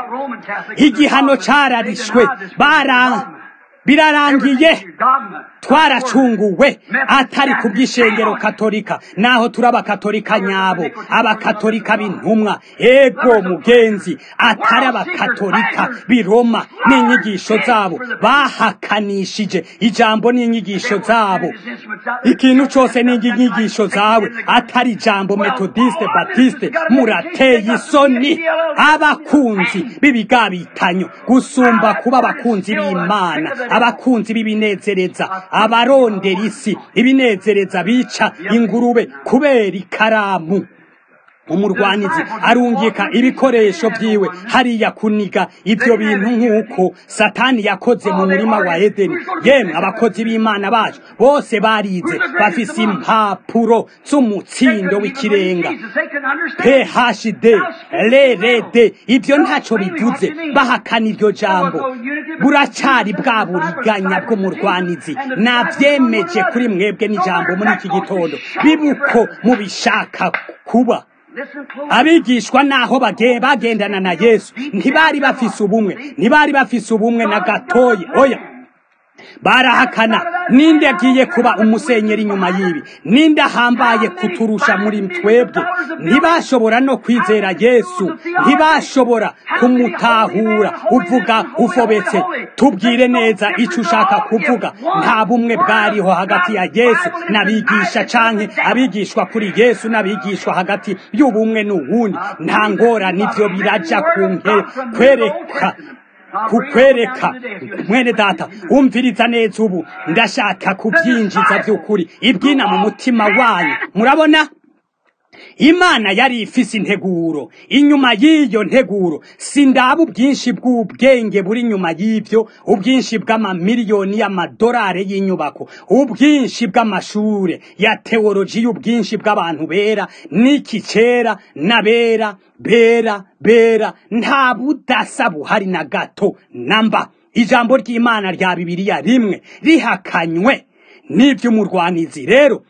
igihano cararishwe bara birarangiye twaracunguwe atari ku by'ishengero katolika naho turaba katolika nyabo abakatolika b'intumwa ego mugenzi atari abakatolika biroma n'inyigisho zabo bahakanishije ijambo n'inyigisho zabo ikintu cyose n'inyigisho zawe atari ijambo metodiste batiste murateye isoni abakunzi b'ibigabitanyo gusumba kuba abakunzi b'Imana abakunzi b'ibinezereza abarondera isi ibinezereza bica ingurube kubera ikaramu umurwanizi arungika ibikoresho byiwe hariya kuniga ibyo bintu nk'uko satani yakoze mu murima wa Edeni yemwe abakozi b'Imana bacu bose barize bafise impapuro z'umutsindo w'ikirenga P H D L R D ibyo ntacyo bivuze bahakana iryo jambo buracari bwa buriganya bw'umurwanizi navyemeje kuri mwebwe n'ijambo muri iki gitondo bibuko mubishaka kuba abigishwa naho bagendana na Yesu ntibari bafise ubumwe ntibari bafise ubumwe na gatoyi oya barahakana ninde agiye kuba umusenyeri nyuma y'ibi ninde ahambaye kuturusha muri twebwe ntibashobora no kwizera Yesu ntibashobora kumutahura uvuga ufobetse tubwire neza icyo ushaka kuvuga nta bumwe bwariho hagati ya Yesu n'abigisha canke abigishwa kuri Yesu n'abigishwa hagati y'ubumwe n'uwundi nta ngora nivyo biraja kunke kwereka kukwereka mwene data umviriza neza ubu ndashaka kubyinjiza by'ukuri ibwina mu mutima wanyu murabona Imana yari ifise integuro inyuma y'iyo nteguro sindaba ubwinshi bw'ubwenge buri nyuma y'ivyo ubwinshi bw'amamiliyoni y'amadolari y'inyubako ubwinshi bw'amashure ya teoloji ubwinshi bw'abantu bera n'iki cera n'abera bera bera nta budasa buhari na gato namba ijambo ry'Imana rya Bibiliya rimwe rihakanywe n'ivy'umurwanizi rero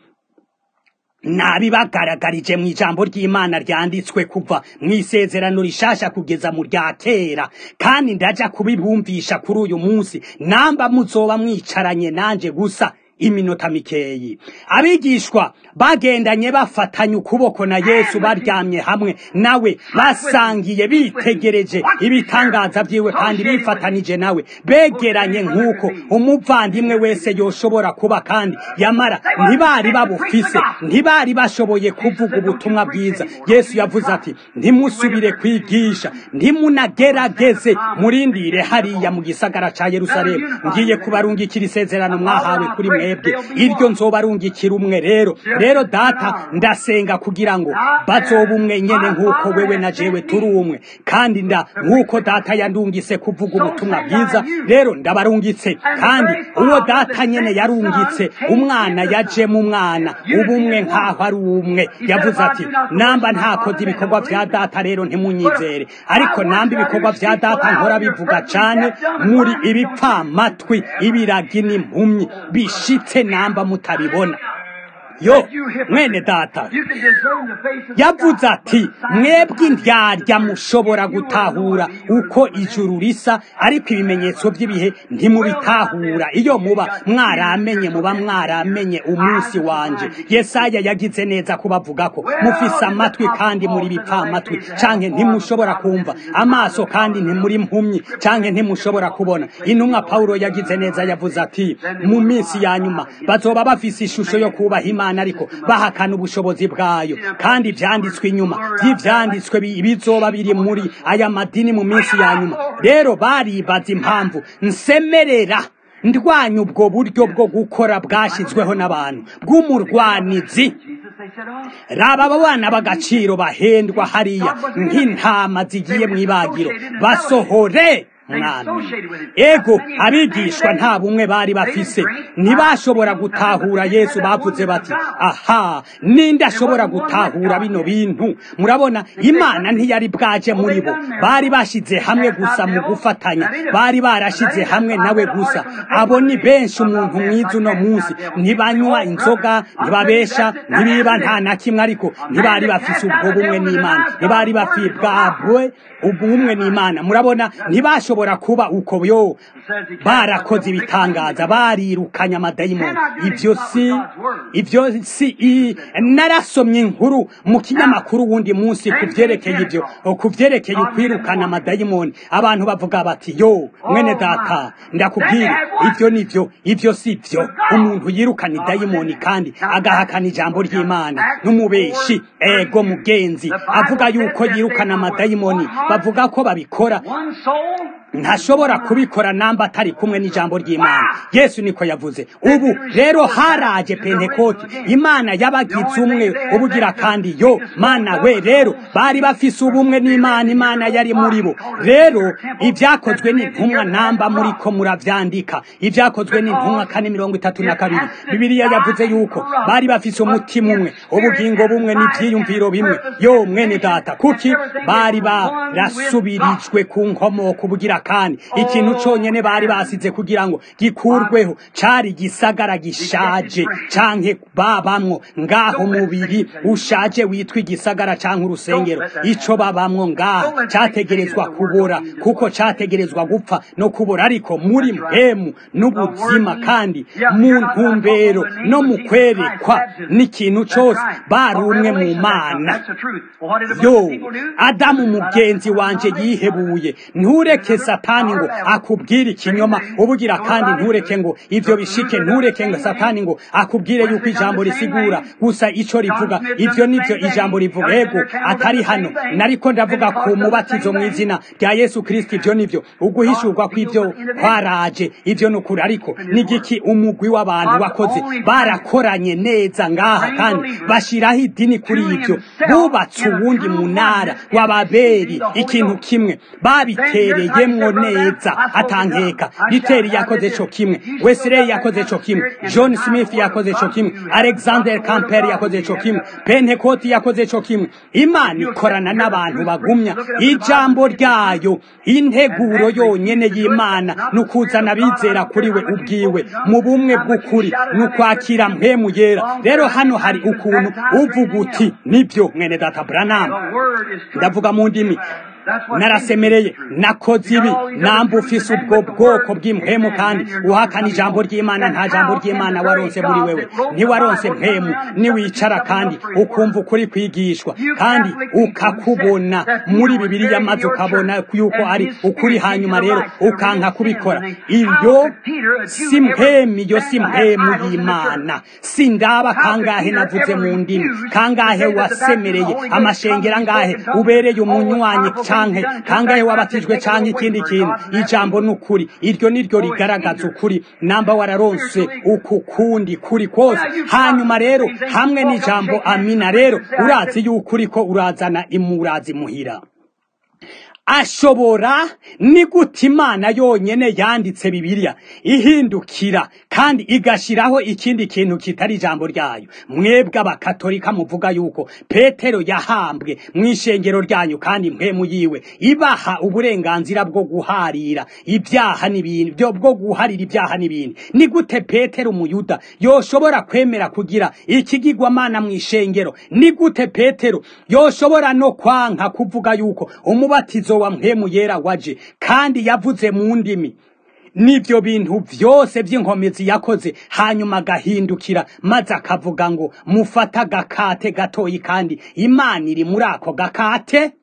nabibagaragarije mu ijambo ry'Imana ryanditswe kuva mu isezerano rishasha kugeza mu rya kera kandi ndaja kubibumvisha kuri uyu munsi namba muzoba mwicaranye nanje gusa iminota mikeyi. Abigishwa bagendanye bafatanye ukuboko na Yesu, baryamye hamwe nawe, basangiye bitegereje ibitangaza byiwe kandi bifatanije nawe, begeranye nk'uko umuvandimwe wese yoshobora kuba, kandi yamara ntibari babufise, ntibari bashoboye kuvuga ubutumwa bwiza. Yesu yavuze ati, ntimusubire kwigisha, ntimunagerageze, murindire hariya mu gisagara ca Yerusalemu, ngiye kubarungikira isezerano mwahawe kuri mwebwe, iryo nzobarungikira umwe. Rero rero data, ndasenga kugira ngo bazoba umwe nyene nk'uko wewe na jewe turi umwe, kandi nda nk'uko data yandungise kuvuga ubutumwa bwiza, rero ndabarungitse, kandi uwo data nyene yarungitse umwana yaje mu mwana, ubumwe nk'aho ari umwe. Yavuze ati, namba ntakoze ibikorwa vya data rero ntimunyizere, ariko namba ibikorwa vya data nkora bivuga cane, muri ibipfamatwi, ibiragi n'impumyi, bishitse namba mutabibona. Yo mwene data yavuze ati, mwebwe indyarya mushobora gutahura uko ijuru risa, ariko ibimenyetso by'ibihe ntimubitahura. Iyo muba mwaramenye, muba mwaramenye umunsi wanje. Yesaya yagize neza kubavuga ko mufise amatwi kandi muri bipfamatwi, canke ntimushobora kumva, amaso kandi ntimuri mpumyi, canke ntimushobora kubona. Intumwa Paulo yagize neza, yavuze ati, mu minsi ya nyuma bazoba bafise ishusho yo kubaha Imana, ariko bahakana ubushobozi bwayo. Kandi ivyanditswe inyuma vy'ivyanditswe bizoba biri muri aya madini mu minsi ya nyuma. Rero baribaza impamvu nsemerera ndwanya ubwo buryo bwo gukora bwashizweho n'abantu bw'umurwanizi. Raba abana b'agaciro bahendwa hariya nk'intama zigiye mw'ibagiro, basohore mwami. Ego abigishwa nta bumwe bari bafise, ntibashobora gutahura Yesu. Bavuze bati, aha, ninde ashobora gutahura bino bintu? Murabona, Imana ntiyari bwaje muri bo, bari bashize hamwe gusa mu gufatanya, bari barashize hamwe nawe gusa. Abo ni benshi umuntu mwiza uno munsi, ntibanywa inzoga, ntibabesha, ntibiba, nta na kimwe, ariko ntibari bafise ubwo bumwe n'Imana, ntibari bafise bwabwe ubumwe n'Imana. Murabona, ntibashobora kuba uko byo. Barakoze ibitangaza, barirukanya amadayimoni. Ibyo si ibyo si narasomye inkuru mu kinyamakuru wundi munsi kuvyerekeye ibyo, kuvyerekeye kwirukana amadayimoni. Abantu bavuga bati, yo mwene data, ndakubwira ibyo nivyo, ibyo si byo. Umuntu yirukana idayimoni kandi agahakana ijambo ry'Imana n'umubeshi. Ego mugenzi avuga yuko yirukana amadayimoni, bavuga ko babikora, ntashobora kubikora namba atari kumwe n'ijambo ry'Imana. Yesu niko yavuze. Ubu rero haraje Pentekoti, Imana yabagize umwe ubugira kandi. Yo mana we, rero bari bafise ubumwe n'Imana, Imana yari muri bo. Rero ibyakozwe n'intumwa namba muri ko muravyandika, ibyakozwe n'intumwa kane mirongo itatu na kabiri, Bibiliya yavuze yuko bari bafise umutima umwe, ubugingo bumwe, n'ivyiyumviro bimwe. Yo mwene data, kuki bari barasubirijwe ku nkomoko ubugira kandi. Ikintu conyene bari basize kugira ngo gikurweho cari gisagara gishaje, canke babamwo ngaho mubiri ushaje witwa igisagara canke urusengero. Ico babamwo ngaho categerezwa kubora, kuko categerezwa gupfa no kubora, ariko muri mpemu n'ubuzima kandi mu ntumbero no mu kwerekwa n'ikintu cose bari umwe mu Mana. Yo Adamu mugenzi wanje yihebuye, ntureke Satani ngo akubwire ikinyoma ubugira kandi, ntureke ngo ivyo bishike, ntureke ngo Satani ngo akubwire yuko ijambo risigura gusa ico rivuga. Ivyo nivyo ijambo rivuga. Ego atari hano nariko ndavuga ku mubatizo mu izina rya Yesu Kristo. Ivyo nivyo uguhishurwa kw'ivyo kwaraje, ivyo nukuri. Ariko nigiki umugwi w'abantu wakoze? Barakoranye neza ngaha kandi bashiraho idini kuri ivyo. Bubatse uwundi munara wa Babeli, ikintu kimwe babitereyemwo neza atankeka. Luteri yakoze co kimwe, Wesley yakoze co kimwe, John Smith yakoze co kimwe, Alexander Campbell yakoze co kimwe, Pentecost yakoze co kimwe. Imana ikorana n'abantu bagumya ijambo ryayo. Integuro yonyene y'Imana nukuzana bizera kuri we ubwiwe mu bumwe bw'ukuri, nukwakira mpemu yera. Rero hano hari ukuntu uvuga uti, nibyo mwene data Branham, ndavuga mu ndimi narasemereye nakoze ibi namba ufise ubwo bwoko bw'impwemu kandi uhakana ijambo ry'Imana nta jambo ry'Imana waronse muri wewe ntiwaronse mpemu niwicara kandi ukumva ukuri kwigishwa kandi ukakubona muri Bibiliya maze ukabona yuko ari ukuri hanyuma rero ukanka kubikora iyo si mpemu iyo si mpemu y'Imana sindaba kangahe navuze mu ndimi kangahe wasemereye amashengera ngahe ubereye umunywanyi canke kangahe wabatijwe canke ikindi kintu ijambo n'ukuri iryo niryo rigaragaza ukuri namba wararonse uku kundi kuri kose hanyuma rero hamwe n'ijambo amina rero urazi y'ukuri ko urazana imurazi muhira ashobora ni gute Imana yonyene yanditse Bibiliya ihindukira kandi igashiraho ikindi kintu kitari ijambo ryayo mwebwe abakatolika muvuga yuko Petero yahambwe mw'ishengero ryanyu kandi mpemu yiwe ibaha uburenganzira bwo guharira ibyaha n'ibindi byo bwo guharira ibyaha n'ibindi ni gute Petero umuyuda yoshobora kwemera kugira ikigirwamana mw'ishengero ni gute Petero yoshobora no kwanka kuvuga yuko umubatizo wa mpemu yera waje kandi yavuze mu ndimi nivyo bintu vyose vy'inkomezi yakoze hanyuma agahindukira maze akavuga ngo mufata gakate gatoyi kandi Imana iri muri ako gakate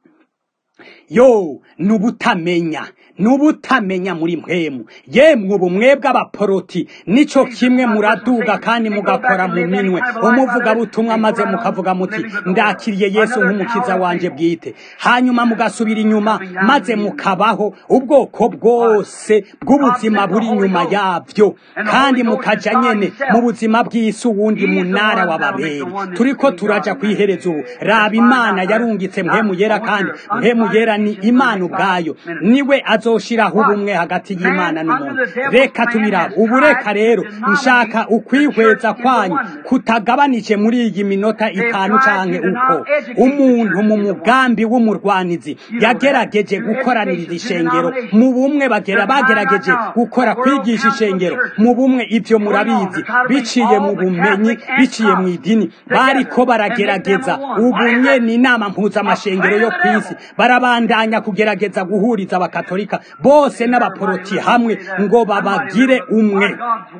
yo nubutamenya nubutamenya muri mpemu yemwe ubu mwebwe abaporoti nico kimwe muraduga kandi mugakora mu minwe umuvuga butumwa maze mukavuga muti ndakiriye Yesu nk'umukiza wanje bwite hanyuma mugasubira inyuma maze mukabaho ubwoko bwose bw'ubuzima buri inyuma yavyo kandi mukaja nyene mu buzima bw'isi wundi munara w'ababeri turiko turaja kwihereza ubu raba Imana yarungitse mpemu yera kandi mpemu yera ni Imana ubwayo niwe azoshiraho ubumwe hagati y'Imana n'umuntu reka tubira ubureka rero nshaka ukwihweza kwanyu kutagabanije muri iyi minota itanu canke uko umuntu mu mugambi w'umurwanizi yagerageje gukoraniriza ishengero mu bumwe bagera bagerageje gukora kwigisha ishengero mu bumwe ivyo murabizi biciye mu bumenyi biciye mu idini bariko baragerageza ubunye ni inama mpuza amashengero yo kwisi barabandanya kugerageza guhuriza abakatolika bose n'abaporoti hamwe ngo babagire umwe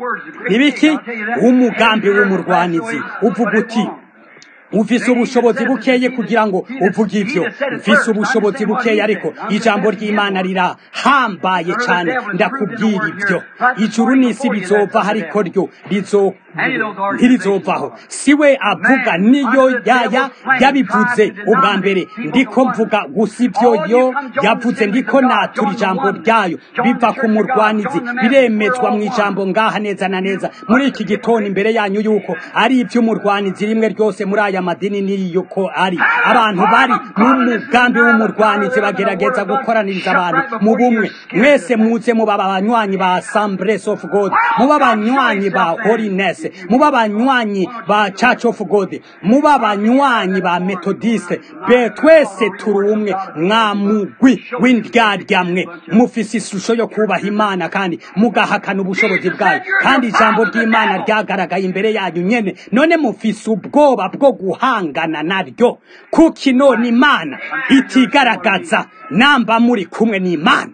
nibiki umugambi w'umurwanizi uvuga uti ufise ubushobozi bukeye kugira ngo uvuge ivyo ufise ubushobozi bukeye ariko ijambo ry'Imana rira hambaye cyane ndakubwira ivyo ijuru n'isi bizova hariko ryo rizo ntirizovaho siwe avuga niyo yaya yabivuze ubwa mbere ndiko mvuga gusa ivyo yo yavuze ndiko natura ijambo ryayo biva ku murwanizi biremezwa mu ijambo ngaha neza na neza muri iki gitondo imbere yanyu yuko ari ivy'umurwanizi rimwe ryose muri aya madini niyo ko ari abantu bari mu mugambi w'umurwanizi bagerageza gukoraniriza abantu mu bumwe mwese muze mu babanywanyi ba Assemblies of God mu babanywanyi ba Holiness mu babanywanyi ba Church of God mu babanywanyi ba Methodist be twese turumwe mwamugwi w'indyaryamwe mufise ishusho yo kubaha Imana kandi mugahakana ubushobozi bwayo kandi ijambo ry'Imana ryagaragaye imbere yanyu nyene none mufise ubwoba bwo guhangana naryo kuki none Imana itigaragaza namba muri kumwe n'Imana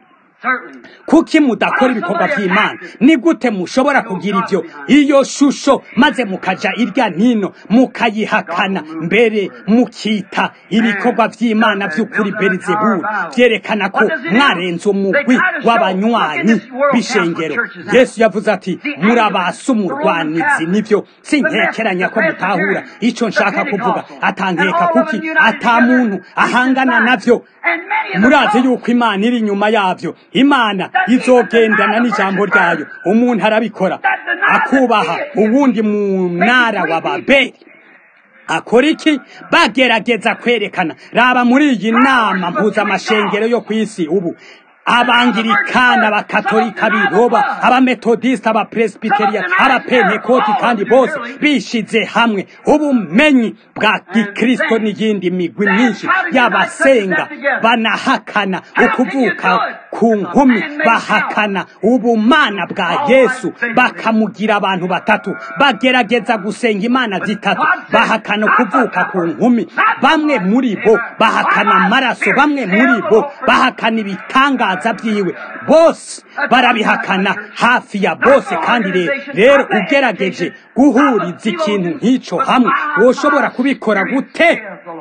kuki mudakora ibikorwa by'Imana ni gute mushobora kugira ivyo iyo shusho maze mukaja irya nino mukayihakana mbere mukita ibikorwa by'Imana by'ukuri Beelzebul byerekana ko mwarenze umugwi w'abanywanyi bishengero Yesu yavuze ati murabasa umurwanizi nivyo sintekeranya ko mutahura ico nshaka kuvuga atankeka kuki ata muntu ahangana navyo muraze yuko Imana iri nyuma yavyo Imana izogendana n'ijambo ryayo umuntu arabikora akubaha uwundi munara wa Babeli akora iki bagerageza kwerekana raba muri iyi nama mpuza amashengero yo kwisi ubu abangirikana abakatolika biroba abametodisita abapresbiteria abapentekoti kandi bose bishize hamwe ubumenyi bwa gikristo n'iyindi migwi myinshi y'abasenga banahakana ukuvuka ku nkumi bahakana ubumana bwa Yesu bakamugira abantu batatu bagerageza gusenga imana zitatu bahakana kuvuka ku nkumi bamwe muri bo bahakana amaraso bamwe muri bo bahakana ibitangaza byiwe bose barabihakana hafi ya bose kandi rero ugerageje guhuriza ikintu nk'icyo hamwe woshobora kubikora gute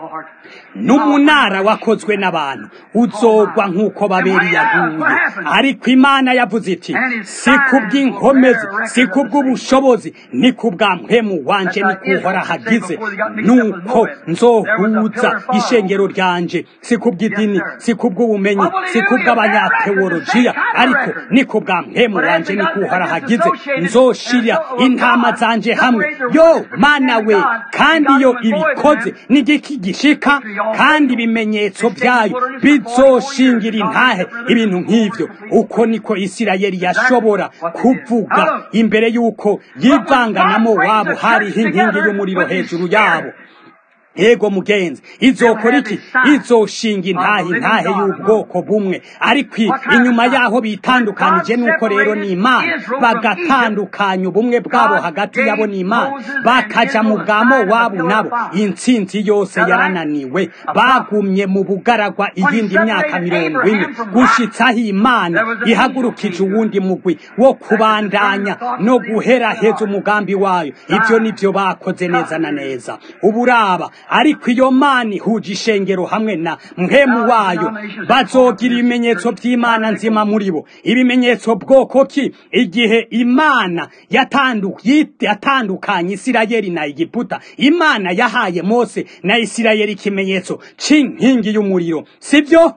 n'umunara wakozwe n'abantu uzogwa nk'uko baberi yaguye ariko imana yavuze iti si kubw'inkomezi si kubw'ubushobozi ni kubwa mpemu wanje ni kuhora hagize nuko nzohuza ishengero ryanje si kubw'idini si kubw'ubumenyi si kubw'abanyateolojiya ariko ni kubwa mpemu wanje ni kuhora hagize nzoshira intama zanje hamwe yo mana we kandi yo ibikoze n'igiki gishika kandi ibimenyetso byayo bizoshingira intahe ibintu nk'ivyo uko niko Isirayeli yashobora kuvuga imbere y'uko yivanganamo wabo hariho inkingi y'umuriro hejuru yabo. Ego mugenzi izokora iki izoshinga intahe intahe y'ubwoko bumwe ariko inyuma yaho bitandukanije nuko rero ni Imana bagatandukanya ubumwe bwabo hagati yabo ni Imana bakaja mu bwamo wabo nabo intsinzi yose yarananiwe bagumye mu bugaragwa iyindi myaka mirongo ine gushitsaho Imana ihagurukije uwundi mugwi wo kubandanya no guheraheza umugambi wayo. Ivyo nivyo bakoze neza na neza uburaba ariko iyo Mana ihuje ishengero hamwe na mpemu wayo bazogira ibimenyetso by'Imana nzima muri bo. Ibimenyetso bwoko ki? Igihe Imana yatandukanye Isirayeli na Egiputa, Imana yahaye Mose na Isirayeli ikimenyetso c'inkingi y'umuriro, sivyo?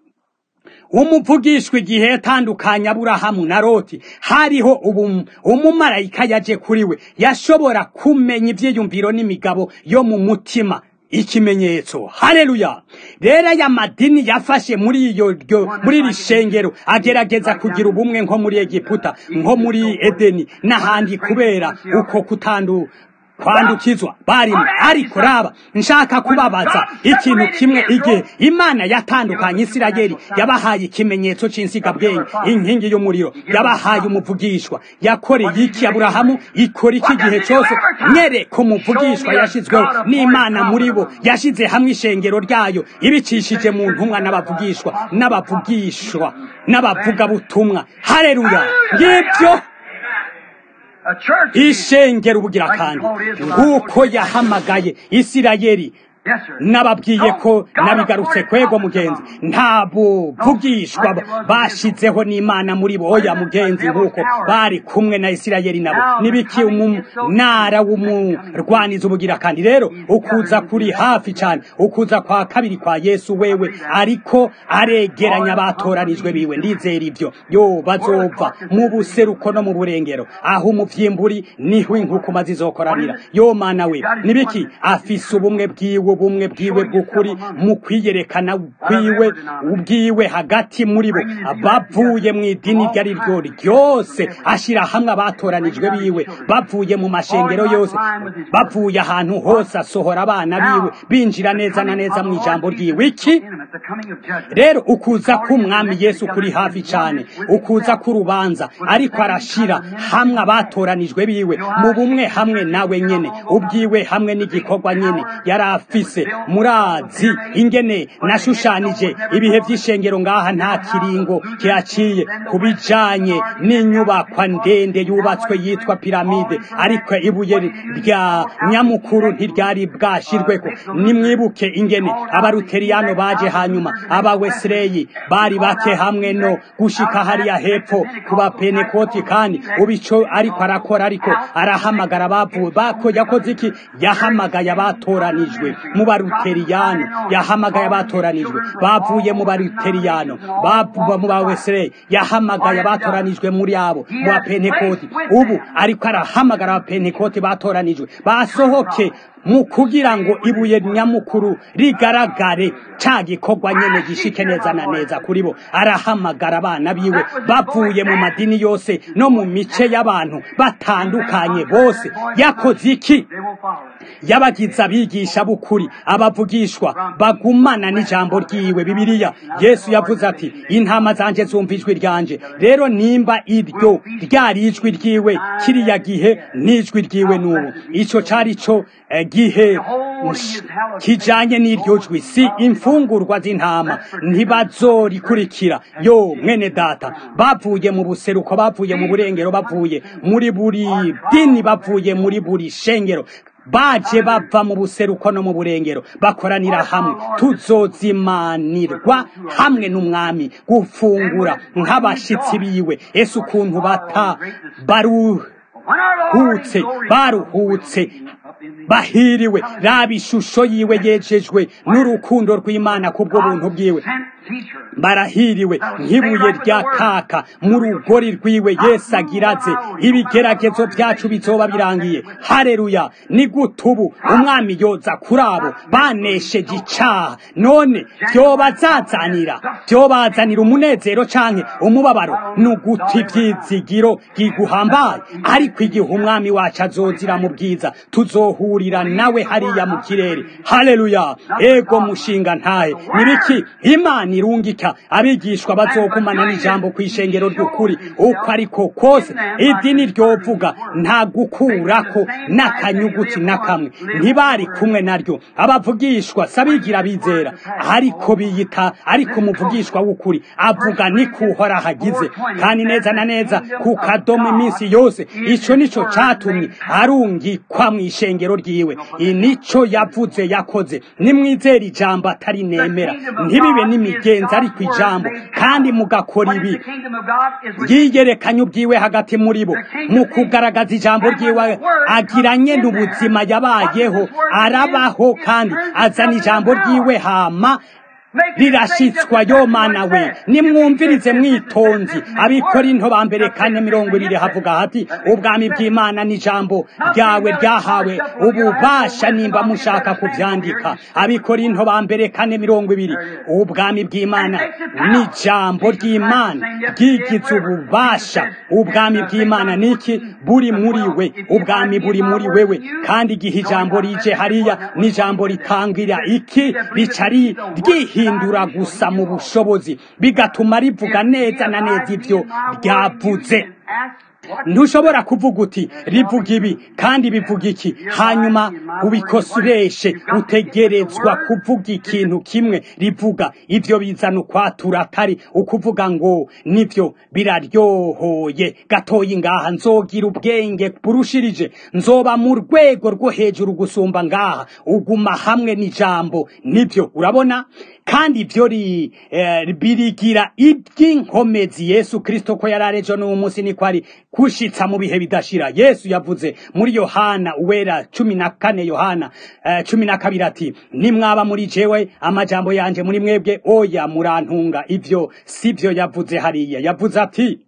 Umuvugishwa igihe yatandukanya Aburahamu na Loti hariho umumarayika yaje kuri we yashobora kumenya ivyiyumviro n'imigabo yo mu mutima. Ikimenyetso, haleluya. Rero ya madini yafashe muri iyo muri rishengero agerageza kugira ubumwe nko muri Egiputa nko muri Edeni n'ahandi kubera uko kutandu kwandukizwa barimo. Ariko raba nshaka kubabaza ikintu kimwe, igihe Imana yatandukanye Isirayeli yabahaye ikimenyetso c'insigabwenge inkingi y'umuriro, yabahaye umuvugishwa, yakoreye iki Aburahamu? Ikora iki gihe cyose? Nyereka umuvugishwa yashizweho n'Imana muri bo, yashize hamwe ishengero ryayo ibicishije mu ntumwa n'abavugishwa n'abavugishwa n'abavuga butumwa. Haleluya. Ngibyo ishengero ubugira kandi nguko yahamagaye Isirayeli. Nababwiye ko nabigarutse kwego mugenzi, ntabo vugishwa bashizeho n'Imana muri bo. Oya mugenzi, nguko bari kumwe na Isirayeli nabo nibiki umunara w'umurwaniza ubugira kandi. Rero ukuza kuri hafi cyane, ukuza kwa kabiri kwa Yesu wewe ariko aregeranya abatoranijwe biwe. Ndizera ivyo yo bazova mu buseruko no mu burengero, aho umuvyimburi niho inkukuma zizokoranira. Yo Mana we nibiki afise ubumwe bwiwe ubumwe bwiwe bw'ukuri mu kwiyerekana kwiwe ubwiwe hagati muri bo bavuye mu idini ryari ryo ryose, ashira hamwe abatoranijwe biwe bavuye mu mashengero yose, bavuye ahantu hose, asohora abana biwe binjira neza na neza mu ijambo ryiwe. Iki rero ukuza k'umwami Yesu kuri hafi cyane, ukuza k'urubanza, ariko arashira hamwe abatoranijwe biwe mu bumwe hamwe nawe nyene ubwiwe hamwe n'igikorwa nyene yarafise. Murazi ingene nashushanije ibihe vy'ishengero ngaha nta kiringo kiaciye kubijanye n'inyubakwa ndende yubatswe yitwa piramide, ariko ibuye rya nyamukuru ntiryari bwashirweko. Nimwibuke ingene abaruteriyano baje hanyuma, aba Wesley bari bake hamwe no gushika hariya hepfo kuba Pentekoti, kandi ubico ariko arakora, ariko arahamagara bavu bako yakoze iki? Yahamagaye abatoranijwe mu baruteriyano, yahamagaye abatoranijwe bavuye mu baruteriyano, bavuye mu bawesere, yahamagaye abatoranijwe muri abo mu bapentekoti. Ubu ariko arahamagara abapentekoti batoranijwe basohoke mu kugira ngo ibuye nyamukuru rigaragare, ca gikorwa nyene gishike neza na neza kuri bo. Arahamagara abana biwe bavuye mu madini yose no mu mice y'abantu batandukanye bose. Yakoze iki? Yabagize abigisha b'ukuri, abavugishwa bagumana n'ijambo ryiwe. Bibiliya Yesu yavuze ati, intama zanje zumva ijwi ryanje. Rero nimba iryo ryari ijwi ryiwe kiriya gihe n'ijwi ryiwe n'ubu, ico cari co eh, gihe kijanye n'iryo jwi, si imfungurwa z'intama ntibazorikurikira. Yo mwene data, bavuye mu buseruko, bavuye mu burengero, bavuye muri buri dini, bavuye muri buri shengero, baje bava mu buseruko no mu burengero, bakoranira hamwe. Tuzozimanirwa hamwe n'umwami gufungura nk'abashitsi biwe. Ese ukuntu bata baruhutse, baruhutse bahiriwe. Raba ishusho yiwe yejejwe n'urukundo rw'Imana kubwo buntu bwiwe. Barahiriwe nk'ibuye rya kaka mu rugori rwiwe. Yesu agiraze ibigeragezo byacu bizoba birangiye. Haleluya! Ni gutubu umwami yoza kuri abo banesheje icaha. None vyobazazanira vyobazanira umunezero canke umubabaro? Nuguti ivyizigiro giguhambaye. Ariko igihe umwami wacu azozira mu bwiza, tuzohurira nawe hariya mu kirere. Haleluya! Ego mushinga ntahe nibiki Imana irungika abigishwa bazogumana n'ijambo kw'ishengero ry'ukuri. Uko ariko kose idini ryovuga nta gukurako n'akanyuguti na kamwe, ntibari kumwe naryo. Abavugishwa sabigira bizera, ariko biyita ariko umuvugishwa w'ukuri avuga ni kuhora hagize kandi neza na neza ku kadomo iminsi yose. Ico nico catumye arungikwa mw'ishengero ryiwe. Inico yavuze yakoze. Nimwizera ijambo atari nemera, ntibibe n'imigenzo ariko ijambo, kandi mugakora ibi. Yiyerekanye ubwiwe hagati muri bo mu kugaragaza ijambo ryiwe. Agiranye n'ubuzima yabayeho, arabaho kandi azana ijambo ryiwe hama rirashitswa. Yo mana we, nimwumvirize mwitonzi. Abikorinto ba mbere kane mirongo ibiri havuga hati, ubwami bw'Imana n'ijambo ryawe ryahawe ububasha nimba mushaka kuvyandika. Abikorinto ba mbere kane mirongo ibiri, ubwami bw'Imana n'ijambo ry'Imana ryigize ububasha. Ubwami bw'Imana niki? Buri muri we. Ubwami buri muri wewe, kandi igihe ijambo rije hariya n'ijambo ritangira iki? Ricari ryihi hindura gusa mu bushobozi, bigatuma rivuga neza na neza ivyo ryavuze. Ntushobora kuvuga uti rivuga ibi kandi bivuga iki hanyuma ubikosoreshe. Utegerezwa kuvuga ikintu kimwe rivuga. Ivyo bizana ukwatura, atari ukuvuga ngo nivyo biraryohoye gatoyi ngaha, nzogira ubwenge burushirije, nzoba mu rwego rwo hejuru gusumba ngaha. Uguma hamwe n'ijambo, nivyo urabona. Kandi ivyo ri eh, birigira iby'inkomezi. Yesu Kristo ko yararejo no munsi ni kwari kushitsa mu bihe bidashira. Yesu yavuze muri Yohana uwera cumi na kane, Yohana uh, cumi na kabiri ati, nimwaba muri jewe amajambo yanje muri mwebwe, oya murantunga. Ivyo sivyo yavuze hariya. Yavuze ati,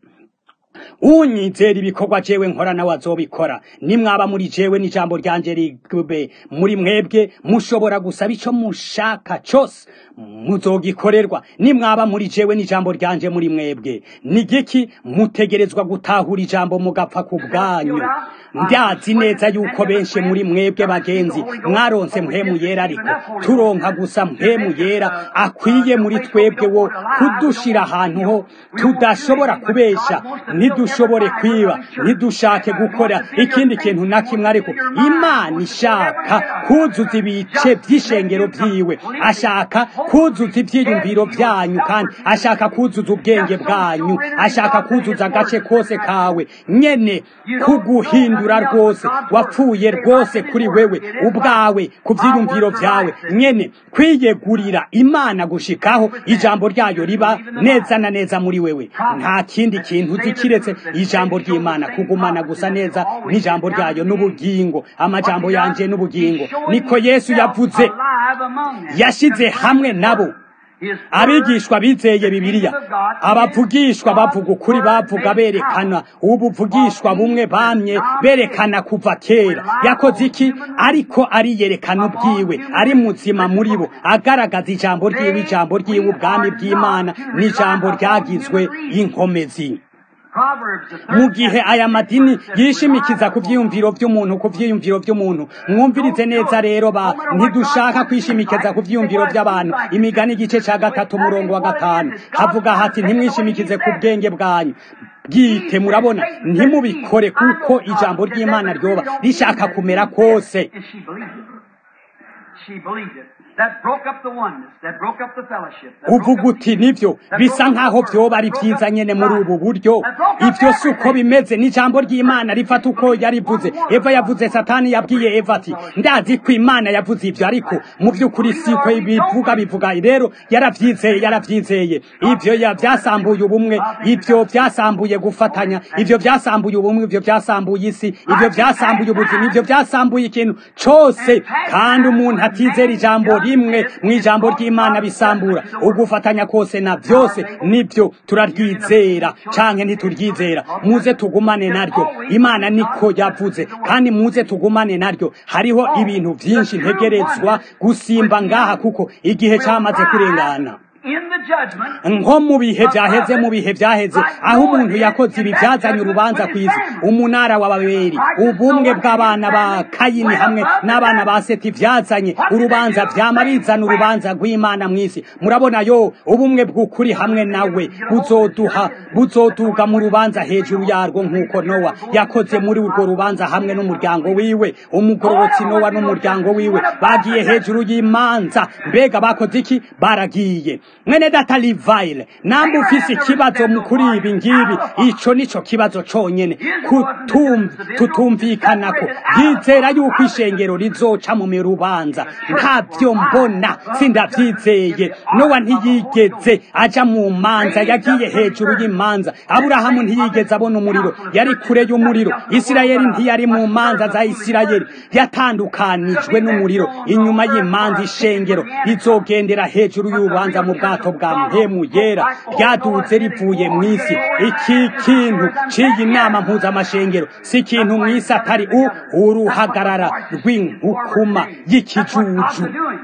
unyizera ibikorwa jewe nkora nawe azobikora. Nimwaba muri jewe n'ijambo ryanje rigube muri mwebwe, mushobora gusaba ico mushaka cose muzogikorerwa. Nimwaba muri jewe n'ijambo ryanje muri mwebwe, nigiki? Mutegerezwa gutahura ijambo mugapfa ku bwanyu. Ndazi neza yuko benshi muri mwebwe bagenzi mwaronse mpemu yera, ariko turonka gusa mpemu yera akwiye muri twebwe wo kudushira ahantu ho tudashobora kubesha, ntidushobore kwiba, ntidushake gukora ikindi kintu na kimwe. Ariko Imana ishaka kuzuza ibice by'ishengero vyiwe, ashaka kuzuza ivyiyumviro vyanyu, kandi ashaka kuzuza ubwenge bwanyu, ashaka kuzuza agace kose kawe nyene kuguhinda kwihindura rwose wapfuye rwose kuri wewe ubwawe ku byiyumviro byawe nyene kwiyegurira Imana gushikaho ijambo ryayo riba neza na neza muri wewe nta kindi kintu zikiretse ijambo ry'Imana kugumana gusa neza n'ijambo ryayo n'ubugingo amajambo yanje n'ubugingo niko Yesu yavuze yashize hamwe nabo abigishwa bizeye Bibiliya abavugishwa bavuga ukuri bavuga berekana ubuvugishwa bumwe bamye berekana kuva kera yakoze iki ariko ari yerekana ubwiwe ari muzima muri bo agaragaza ijambo ry'iwe ijambo ry'iwe ubwami bw'Imana n'ijambo ryagizwe inkomezi mu gihe aya madini yishimikiza ku vyiyumviro vy'umuntu ku vyiyumviro vy'umuntu mwumvirize neza rero ba ntidushaka kwishimikiza ku vyiyumviro vy'abantu imigani igice ca gatatu umurongo wa gatanu havuga hati ntimwishimikize ku bwenge bwanyu bwite murabona ntimubikore kuko ijambo ry'Imana ryoba rishaka kumera kose uvuga uti nivyo bisa nkaho vyoba ari vyiza nyene muri ubu buryo ivyo suko bimeze n'ijambo ry'Imana rifata uko yarivuze Eva yavuze Satani yabwiye Eva ati ndazi ko Imana yavuze ivyo ariko mu vy'ukuri siko ibivuga bivuga rero yaravyizeye yaravyizeye ivyo yavyasambuye ubumwe ivyo vyasambuye gufatanya ivyo vyasambuye ubumwe ivyo vyasambuye isi ivyo vyasambuye ubuzima ivyo vyasambuye ikintu cose kandi umuntu atizera ijambo rimwe mwijambo ry'Imana bisambura ugufatanya kose na vyose nivyo turaryizera canke ntituryizera muze tugumane naryo Imana niko yavuze kandi muze tugumane naryo hariho ibintu vyinshi ntegerezwa gusimba ngaha kuko igihe cyamaze kurengana nko mu bihe byaheze mu bihe byaheze aho umuntu yakoze ibi byazanye urubanza kwizi umunara wa Babeli ubumwe bw'abana ba Kayini hamwe n'abana ba Seti byazanye urubanza vyama bizana urubanza rw'Imana mwisi murabona yo ubumwe bw'ukuri hamwe nawe buzoduha buzoduga mu rubanza hejuru yarwo nkuko Nowa yakoze muri urwo rubanza hamwe n'umuryango wiwe umugororotsi Nowa n'umuryango wiwe bagiye hejuru y'imanza mbega bakoze iki baragiye mwene data Livile nambu ufise ikibazo mukuri ibi ngibi ico nico kibazo conyene kutum tutumvikanako yizera yuko ishengero rizoca mu mirubanza ntavyo mbona sindavyizeye Nowa ntiyigeze aja mu manza yagiye hejuru y'imanza Aburahamu ntiyigeze abona umuriro yari kure y'umuriro Isirayeli ntiyari mu manza za Isirayeli yatandukanijwe n'umuriro inyuma y'imanza ishengero rizogendera hejuru y'urubanza mu bwato bwa mpemu yera ryaduze rivuye mwisi iki kintu ciyi nama mpuzamashengero si kintu mwisi atari u uruhagarara rw'inkukuma y'ikijuju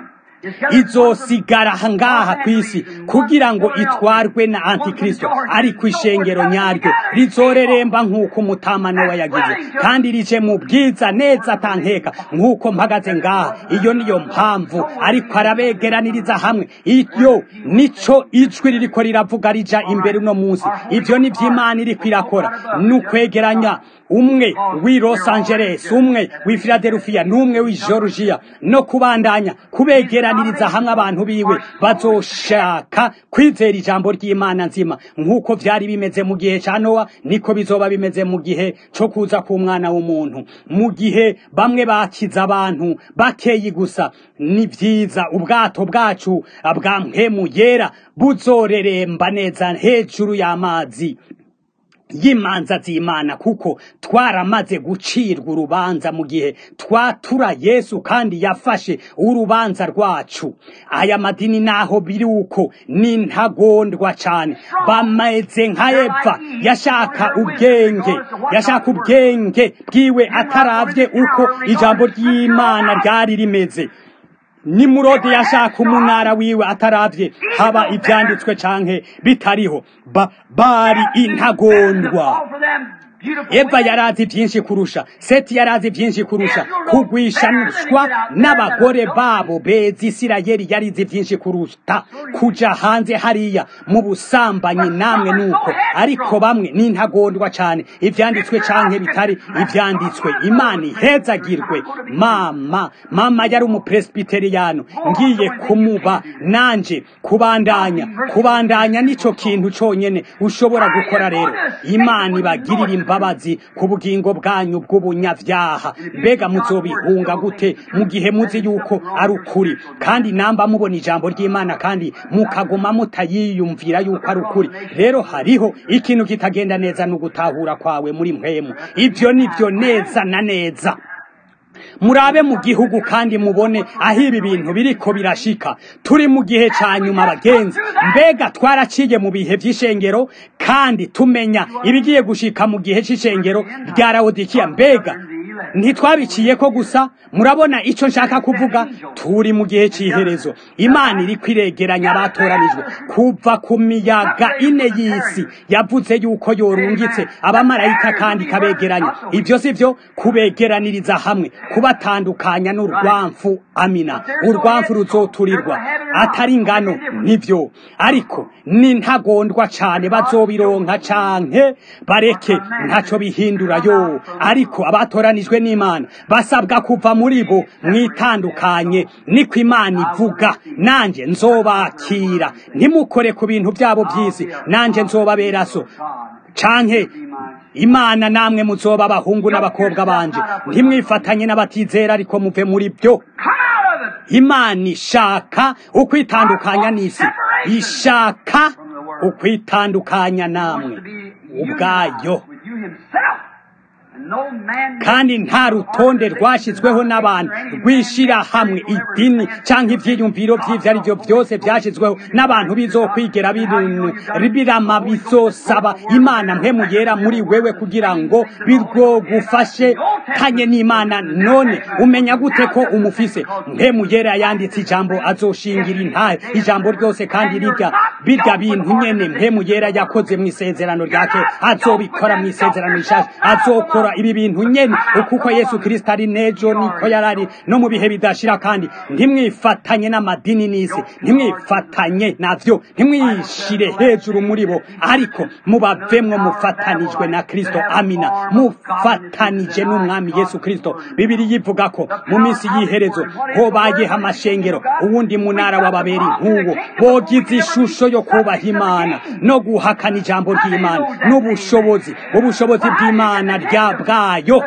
izosigara ngaha kwisi kugira ngo itwarwe na Antikristo ariko ishengero nyaryo rizoreremba nkuko umutama Nowa yagize kandi rije mu bwiza neza tankeka nkuko mpagaze ngaha iyo niyo mpamvu ariko arabegeraniriza hamwe iyo nico ijwi ririko riravuga rija imbere no munsi ivyo ni vy'Imana iri kwirakora nukwegeranya umwe wi Los Angeles umwe wi Philadelphia numwe wi Georgia no kubandanya kubegeraniriza hamwe abantu biwe bazoshaka kwizera ijambo ry'Imana nzima nkuko vyari bimeze mu gihe ca Nowa niko bizoba bimeze mu gihe cyo kuza ku mwana w'umuntu mu gihe bamwe bakiza abantu bakeyi gusa ni vyiza ubwato bwacu bwa mpemu yera buzoreremba neza hejuru y'amazi y'imanza z'Imana kuko twaramaze gucirwa urubanza mu gihe twatura Yesu kandi yafashe urubanza rwacu aya madini naho biri uko ni ntagondwa cyane bameze nka Eva yashaka ubwenge yashaka ubwenge bwiwe ataravye uko ijambo ry'Imana ryari rimeze Nimurode yashaka umunara wiwe ataravye haba ivyanditswe canke bitariho ba, bari intagondwa Eva yarazi byinshi kurusha Seti yarazi byinshi kurusha kugwishanishwa n'abagore babo bezi Isirayeli yarizi byinshi kurusha kuja hanze hariya mu busambanyi namwe nuko ariko bamwe ni ntagondwa cyane ivyanditswe canke bitari ivyanditswe Imana ihezagirwe mama mama yari umupresbiteriyano ngiye kumuba nanje kubandanya kubandanya nico kintu conyene ushobora gukora rero Imana ibagirira imbabazi ku bugingo bwanyu bw'ubunyavyaha. Mbega muzobihunga gute mu gihe muzi yuko ari ukuri, kandi namba mubona ijambo ry'Imana kandi mukaguma mutayiyumvira yuko ari ukuri? Rero hariho ikintu kitagenda neza no gutahura kwawe muri mpemu. Ivyo nivyo neza na neza. Murabe mu gihugu kandi mubone aho ibi bintu biriko birashika. Turi mu gihe ca nyuma bagenzi. Mbega twaraciye mu bihe vy'ishengero kandi tumenya ibigiye gushika mu gihe c'ishengero rya Laodikiya. Mbega ntitwabiciye ko gusa? Murabona ico nshaka kuvuga? Turi mu gihe c'iherezo. Imana iri kwiregeranya abatoranijwe kuva ku miyaga ine y'isi. Yavuze yuko yorungitse abamarayika kandi kabegeranya. Ivyo sivyo kubegeraniriza hamwe, kubatandukanya n'urwamfu. Amina. Urwamfu ruzoturirwa atari ingano, nivyo, ariko ni ntagondwa cane bazobironka canke bareke ntaco bihindura yo. Ariko abatoranijwe n'Imana basabwa kuva muri bo mwitandukanye. Niko Imana ivuga. Nanje nzobakira, ntimukore ku bintu byabo by'isi, nanje nzobabera so. Canke Imana namwe muzoba abahungu n'abakobwa banje. Ntimwifatanye n'abatizera, ariko muve muri byo. Imana ishaka ukwitandukanya n'isi, ishaka ukwitandukanya namwe ubwayo. Kandi nta rutonde rwashizweho n'abantu rwishira hamwe idini canke ivyiyumviro vy'ivyo ari byo byose vyashizweho n'abantu bizokwigera bintu ribirama bizosaba Imana mpemu yera muri wewe kugira ngo birwogufashe kanye n'Imana. None umenya gute ko umufise? Mpemu yera yanditse ijambo azoshingira intahe ijambo ryose, kandi rirya birya bintu nyene mpemu yera yakoze mu isezerano ryake azobikora mu isezerano rishasha. Azokora ibi bintu nyene ukuko Yesu Kristo ari nejo niko yarari no mu bihe bidashira. Kandi ntimwifatanye n'amadini n'isi, ntimwifatanye navyo, ntimwishire hejuru muri bo, ariko mubavemwo mufatanijwe na Kristo. Amina. Mufatanije n'umwami Yesu Kristo. Bibiri yivuga ko mu minsi y'iherezo hobaye amashengero uwundi munara w'ababeri nk'uwo, bogize ishusho yo kubaha Imana no guhakana ijambo ry'Imana n'ubushobozi ubushobozi bw'Imana rya bwayo.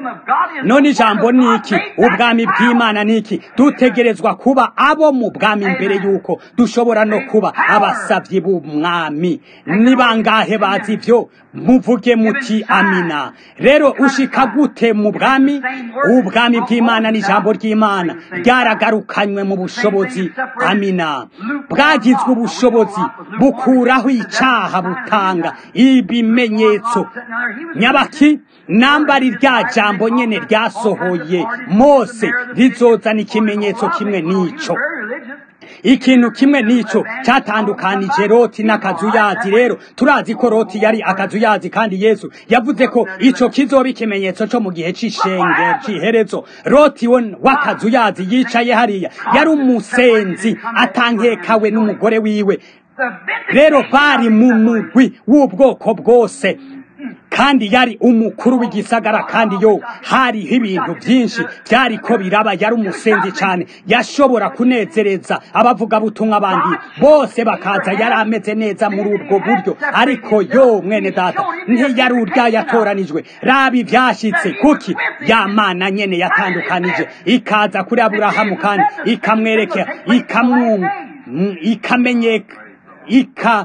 None ijambo niki? Ubwami bw'Imana niki? Dutegerezwa kuba abo mu bwami mbere yuko dushobora no kuba abasavyi b'umwami. Ni bangahe bazi ivyo? Muvuge muti amina. Rero ushika gute mu bwami? Ubwami bw'Imana n'ijambo ry'Imana ryaragarukanywe mu bushobozi. Amina. Bwagizwe ubushobozi bukuraho icaha, butanga ibimenyetso nyabaki. Nambari rya jambo nyene ryasohoye Mose rizozana ikimenyetso kimwe nico. Ikintu kimwe nico cyatandukanije Loti n'akazuyazi. Rero turazi ko Loti yari akazuyazi, kandi Yesu yavuze ko ico kizoba ikimenyetso cyo mu gihe c'ishenge c'iherezo. Loti w'akazuyazi yicaye hariya yari umusenzi atankekawe n'umugore wiwe. Rero bari mu mugwi w'ubwoko bwose, kandi yari umukuru w'igisagara, kandi yo hariho ibintu byinshi byariko biraba. Yari umusenzi cyane, yashobora kunezereza abavuga butumwa abandi bose bakaza. Yari ameze neza muri ubwo buryo, ariko yo mwene data ntiyari urya yatoranijwe. Rabi byashitse kuki ya Mana nyene yatandukanije ikaza kuri Aburahamu kandi ikamwerekera ikamu ikamenyeka ika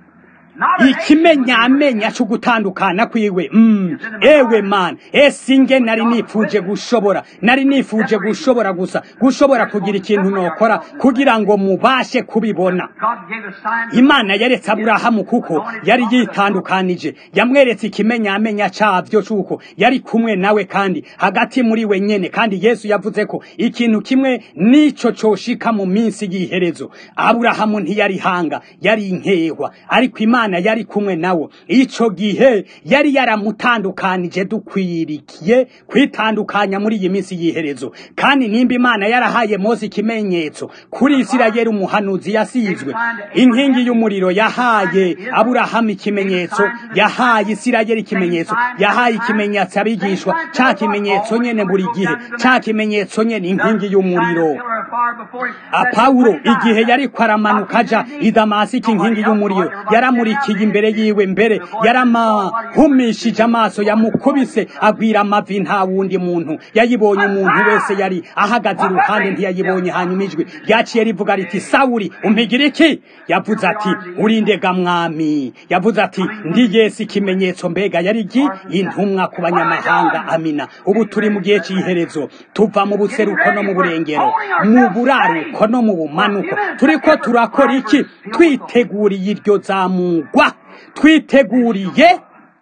ikimenyamenya cyo gutandukana kwiwe. mm. Ewe man, esinge nari nifuje gushobora nari nifuje gushobora gusa gushobora kugira ikintu nokora kugira ngo mubashe kubibona. Imana yaretse Aburahamu kuko yari yitandukanije, yamweretse ikimenyamenya cyavyo cyuko yari kumwe nawe kandi hagati muri we nyene. Kandi Yesu yavuze ko ikintu kimwe nico coshika mu minsi y'iherezo. Aburahamu ntiyari hanga, yari inkehwa, ariko Imana yari kumwe nawo. Ico gihe yari yaramutandukanije dukwirikiye kwitandukanya muri iyi minsi y'iherezo. Kandi nimba Imana yarahaye Mose ikimenyetso kuri Isirayeli, umuhanuzi yasizwe inkingi y'umuriro, yahaye Aburahamu ikimenyetso, yahaye Isirayeli ikimenyetso, yahaye ikimenyetso abigishwa, ca kimenyetso nyene buri gihe, ca kimenyetso nyene inkingi y'umuriro. Pawulo igihe yari kwaramanuka aja i Damasiki inkingi y'umuriro yaramurikiye imbere yiwe, mbere yaramahumishije amaso, yamukubise agwira amavi. Nta wundi muntu yayibonye, umuntu wese yari ahagaze iruhande ntiyayibonye. Hanyuma ijwi ryaciye rivuga riti, Sawuli umpigira iki? Yavuze ati, urindega mwami. Yavuze ati, ndi Yesu ikimenyetso. Mbega yari iki? Intumwa ku banyamahanga. Amina. Ubu turi mu gihe cy'iherezo, tuva mu buseruko no mu burengero, mu buraruko no mu bumanuko. Turiko turakora iki? Twiteguriye iryo zamugwa, twiteguriye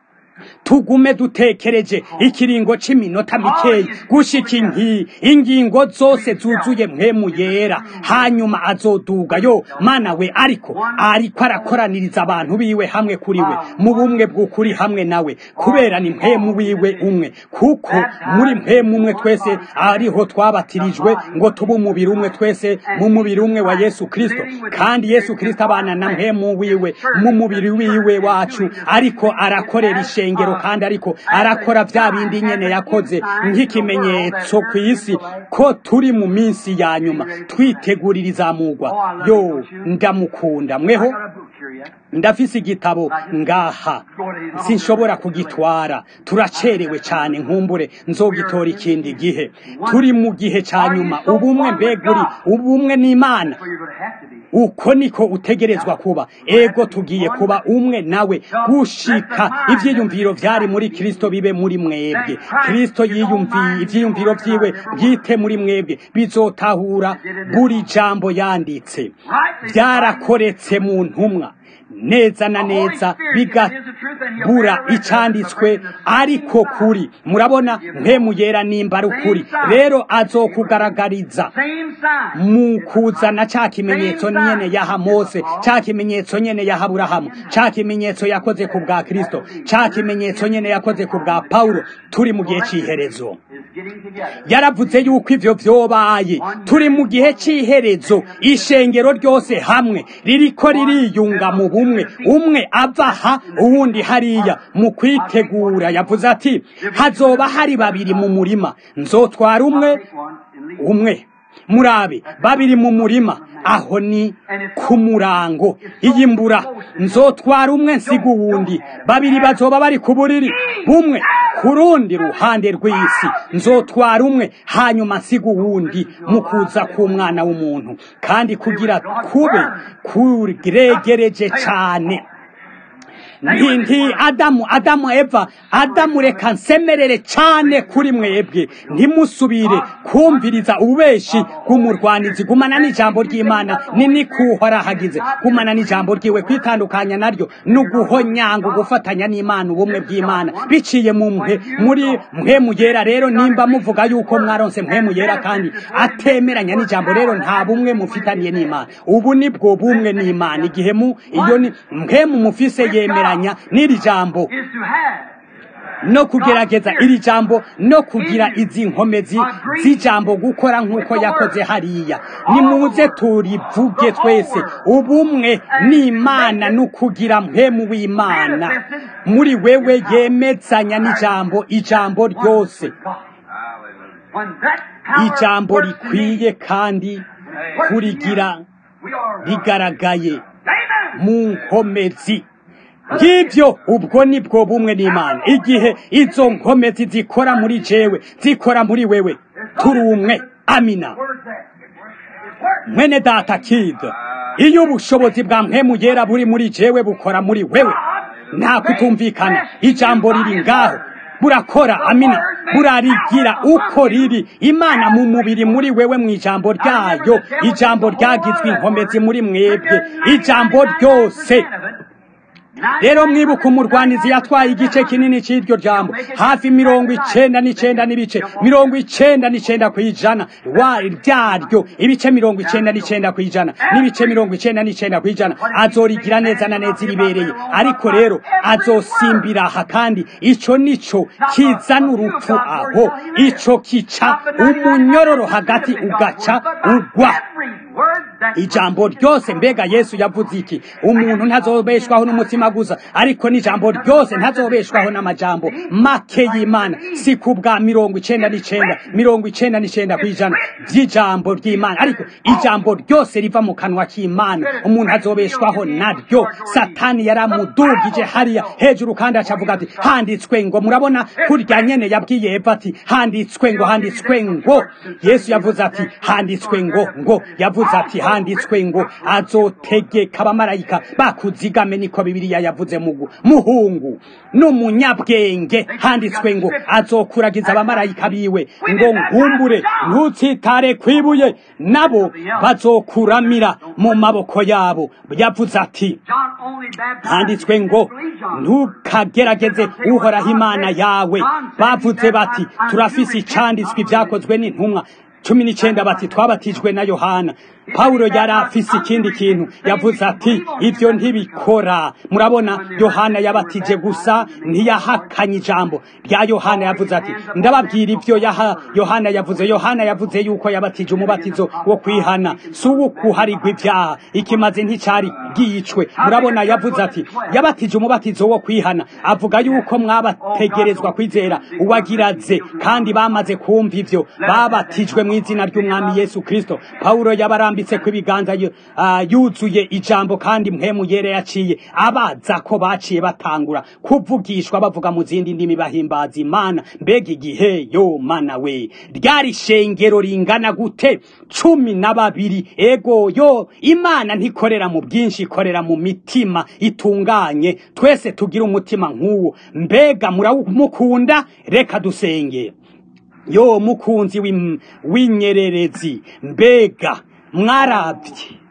tugume dutekereje ikiringo c'iminota mikeyi gushika inki ingingo zose zuzuye mpemu yera, hanyuma azoduga. Yo mana we, ariko ariko arakoraniriza abantu biwe hamwe kuri we mu bumwe bw'ukuri hamwe nawe, kubera ni mpemu wiwe umwe, kuko muri mpemu umwe twese ariho twabatirijwe ngo tube umubiri umwe, twese mu mubiri umwe wa Yesu Kristo. Kandi Yesu Kristo abana na mpemu wiwe mu mubiri wiwe wacu, ariko arakorera ishengero, kandi ariko arakora vya bindi nyene yakoze nk'ikimenyetso ku isi ko turi mu minsi ya nyuma, twitegurira izamugwa. Yo ndamukunda mweho, ndafise igitabo ngaha sinshobora kugitwara, turacerewe cyane, nkumbure nzogitora ikindi gihe. Turi mu gihe ca nyuma, ubumwe mbeguri, ubumwe n'Imana uko niko utegerezwa kuba. Ego tugiye kuba umwe nawe gushika ivyiyumviro vyari muri Kristo bibe muri mwebwe. Kristo yiyumviye ivyiyumviro vyiwe bwite muri mwebwe, bizotahura buri jambo yanditse, byarakoretse mu ntumwa neza na neza, bigabura icanditswe ariko kuri. Murabona, mpemu yera nimba ari ukuri, rero azokugaragariza mu kuzana ca kimenyetso nyene yaha Mose, ca kimenyetso nyene yaha Aburahamu, ca kimenyetso yakoze ku bwa Kristo, ca kimenyetso nyene yakoze ku bwa Pawulo. Turi mu gihe c'iherezo, yaravuze yuko ivyo vyobaye. Turi mu gihe c'iherezo, ishengero ryose hamwe ririko ririyunga mu bumwe, umwe ava aha uwundi hariya mu kwitegura. Yavuze ati, hazoba hari babiri mu murima, nzotwara umwe umwe. Murabe, babiri mu murima, aho ni ku murango iyimbura. Nzotwara umwe nsiga uwundi, babiri bazoba bari ku buriri bumwe ku rundi ruhande rw'isi. Nzotwara umwe hanyuma nsiga uwundi mu kuza k'Umwana w'umuntu. Kandi kugira kube kuregereje cane, nti Adamu Adamu Eva Adamu reka nsemerere cane kuri mwebwe, ntimusubire kumviriza ububeshi bw'umurwanizi. Gumana n'ijambo ry'Imana, nini kuhora hagize gumana n'ijambo ryiwe. Kwitandukanya naryo n'uguhonyanga gufatanya n'Imana, ubumwe bw'Imana biciye mu mwe muri mpemu yera. Rero nimba muvuga yuko mwaronse mpemu yera kandi atemeranya n'ijambo, rero nta bumwe mufitaniye n'Imana. Ubu nibwo bumwe n'Imana, igihe mu iyo ni mpemu mufise yemera n'iri jambo no kugerageza iri jambo no kugira izi nkomezi z'ijambo gukora nk'uko yakoze hariya. Nimuze turivuge twese, ubumwe n'Imana n'ukugira mpemu w'Imana muri wewe yemezanya n'ijambo, ijambo ryose, ijambo rikwiye kandi kurigira rigaragaye mu nkomezi. Ngivyo ubwo nibwo bumwe n'Imana, igihe izo nkomezi zikora muri jewe zikora muri wewe, turi umwe. Amina. Mwene data Kid, iyo ubushobozi bwa mpemu yera buri muri jewe bukora muri wewe, nta kutumvikana. Ijambo riri ngaho burakora. Amina. Burarigira uko riri. Imana mu mubiri muri wewe, mu ijambo ryayo. Ijambo ryagizwe inkomezi muri mwebwe, ijambo ryose. Rero mwibuka umurwanizi yatwaye igice kinini cy'iryo jambo, hafi mirongo icenda n'icenda n'ibice mirongo icenda n'icenda kw'ijana wa ryaryo, ibice mirongo icenda n'icenda kw'ijana n'ibice mirongo icenda n'icenda kw'ijana azorigira neza na neza iribereye. Ariko rero azosimbira aha, kandi ico nico kizana urupfu aho, ico kica umunyororo hagati ugaca ugwa. ijambo ryose. Mbega Yesu yavuze iki? Umuntu ntazobeshwaho n'umutima gusa, ariko n'ijambo ryose, ntazobeshwaho n'amajambo make y'Imana. Si kubwa mirongo icenda n'icenda mirongo icenda n'icenda kw'ijana vy'ijambo ry'Imana, ariko ijambo ryose riva mu kanwa k'Imana umuntu azobeshwaho naryo. Satani yaramudugije hariya hejuru kandi acavuga ati handitswe ngo. Murabona kurya nyene yabwiye Eva ati handitswe ngo, handitswe ngo. Yesu yavuze ati handitswe ngo, ngo yavuze ati handitswe ngo azotegeka abamarayika bakuzigame, niko Bibiliya yavuze. Mugu muhungu n'umunyabwenge, handitswe ngo azokuragiza abamarayika biwe ngo nkumbure ntutsitare kwibuye, nabo bazokuramira mu maboko yabo. Yavuze ati handitswe ngo ntukagerageze uhoraho Imana yawe. Bavuze bati turafise icanditswe ibyakozwe n'intumwa cumi n'icenda bati twabatijwe na Yohana. Paulo yari afise ikindi kintu, yavuze ati ivyo ntibikora. Murabona Yohana yabatije gusa, ntiyahakanye ijambo rya Yohana. Yavuze ati ndababwira ivyo yaha Yohana yavuze. Yohana yavuze yuko yabatije umubatizo wo kwihana, suwo kuharigwa ivyaha, ikimaze nticari gicwe. Murabona yavuze ati yabatije umubatizo wo kwihana, avuga yuko mwabategerezwa kwizera uwagiraze, kandi bamaze kumva ivyo babatijwe mu izina ry'umwami Yesu Kristo. Paulo yabarambi ko ibiganza uh, yuzuye ijambo, kandi mpemu yera yaciye abaza ko baciye batangura kuvugishwa bavuga mu zindi ndimi bahimbaza Imana. Mbega igihe yo mana we ryari shengero ringana gute? cumi na babiri. Ego yo Imana ntikorera mu bwinshi, ikorera mu mitima itunganye. Twese tugira umutima nk'uwo. Mbega muramukunda? Reka dusenge. Yo mukunzi w'inyererezi, mbega mwarabye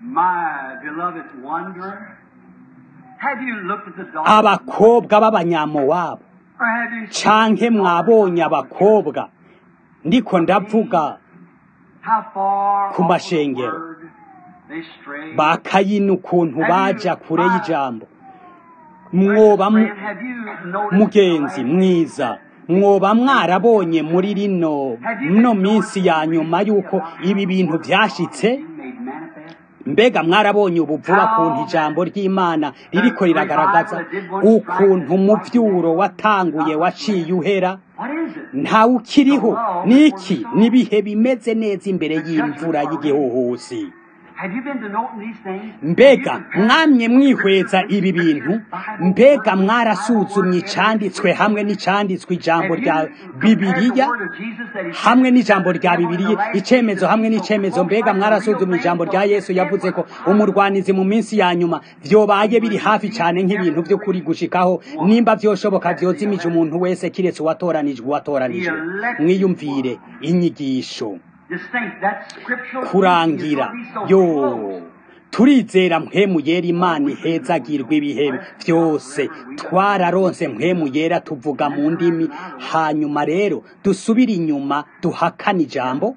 abakobwa b'abanyamowabu, canke mwabonye abakobwa, ndiko ndavuga ku mashengero, ba Kayini ukuntu baja kure y'ijambo? Mwoba mugenzi mwiza, mwoba mwarabonye muri rino no minsi ya nyuma yuko ibi bintu vyashitse? Mbega mwarabonye ubuvuba kuntu ijambo ry'Imana ririko riragaragaza ukuntu umuvyuro watanguye waciye uhera? Nta ukiriho. Niki? Nibihe bimeze neza imbere y'imvura y'igihuhusi. Mbega mwamye mwihweza ibi bintu? Mbega mwarasuzumye icanditswe hamwe n'icanditswe ijambo rya Bibiliya hamwe n'ijambo rya Bibiliya, icemezo hamwe n'icemezo? Mbega mwarasuzumye ijambo rya Yesu yavuze ko umurwanizi mu minsi ya nyuma vyobaye biri hafi cyane nk'ibintu byo kuri gushikaho, nimba vyoshoboka vyozimije umuntu wese kiretse uwatoranijwe uwatoranijwe. Mwiyumvire inyigisho kurangira. Yo turizera mpemu yera, Imana ihezagirwa ibihe vyose. Twararonse mpemu yera, tuvuga mu ndimi, hanyuma rero dusubira inyuma duhakana ijambo.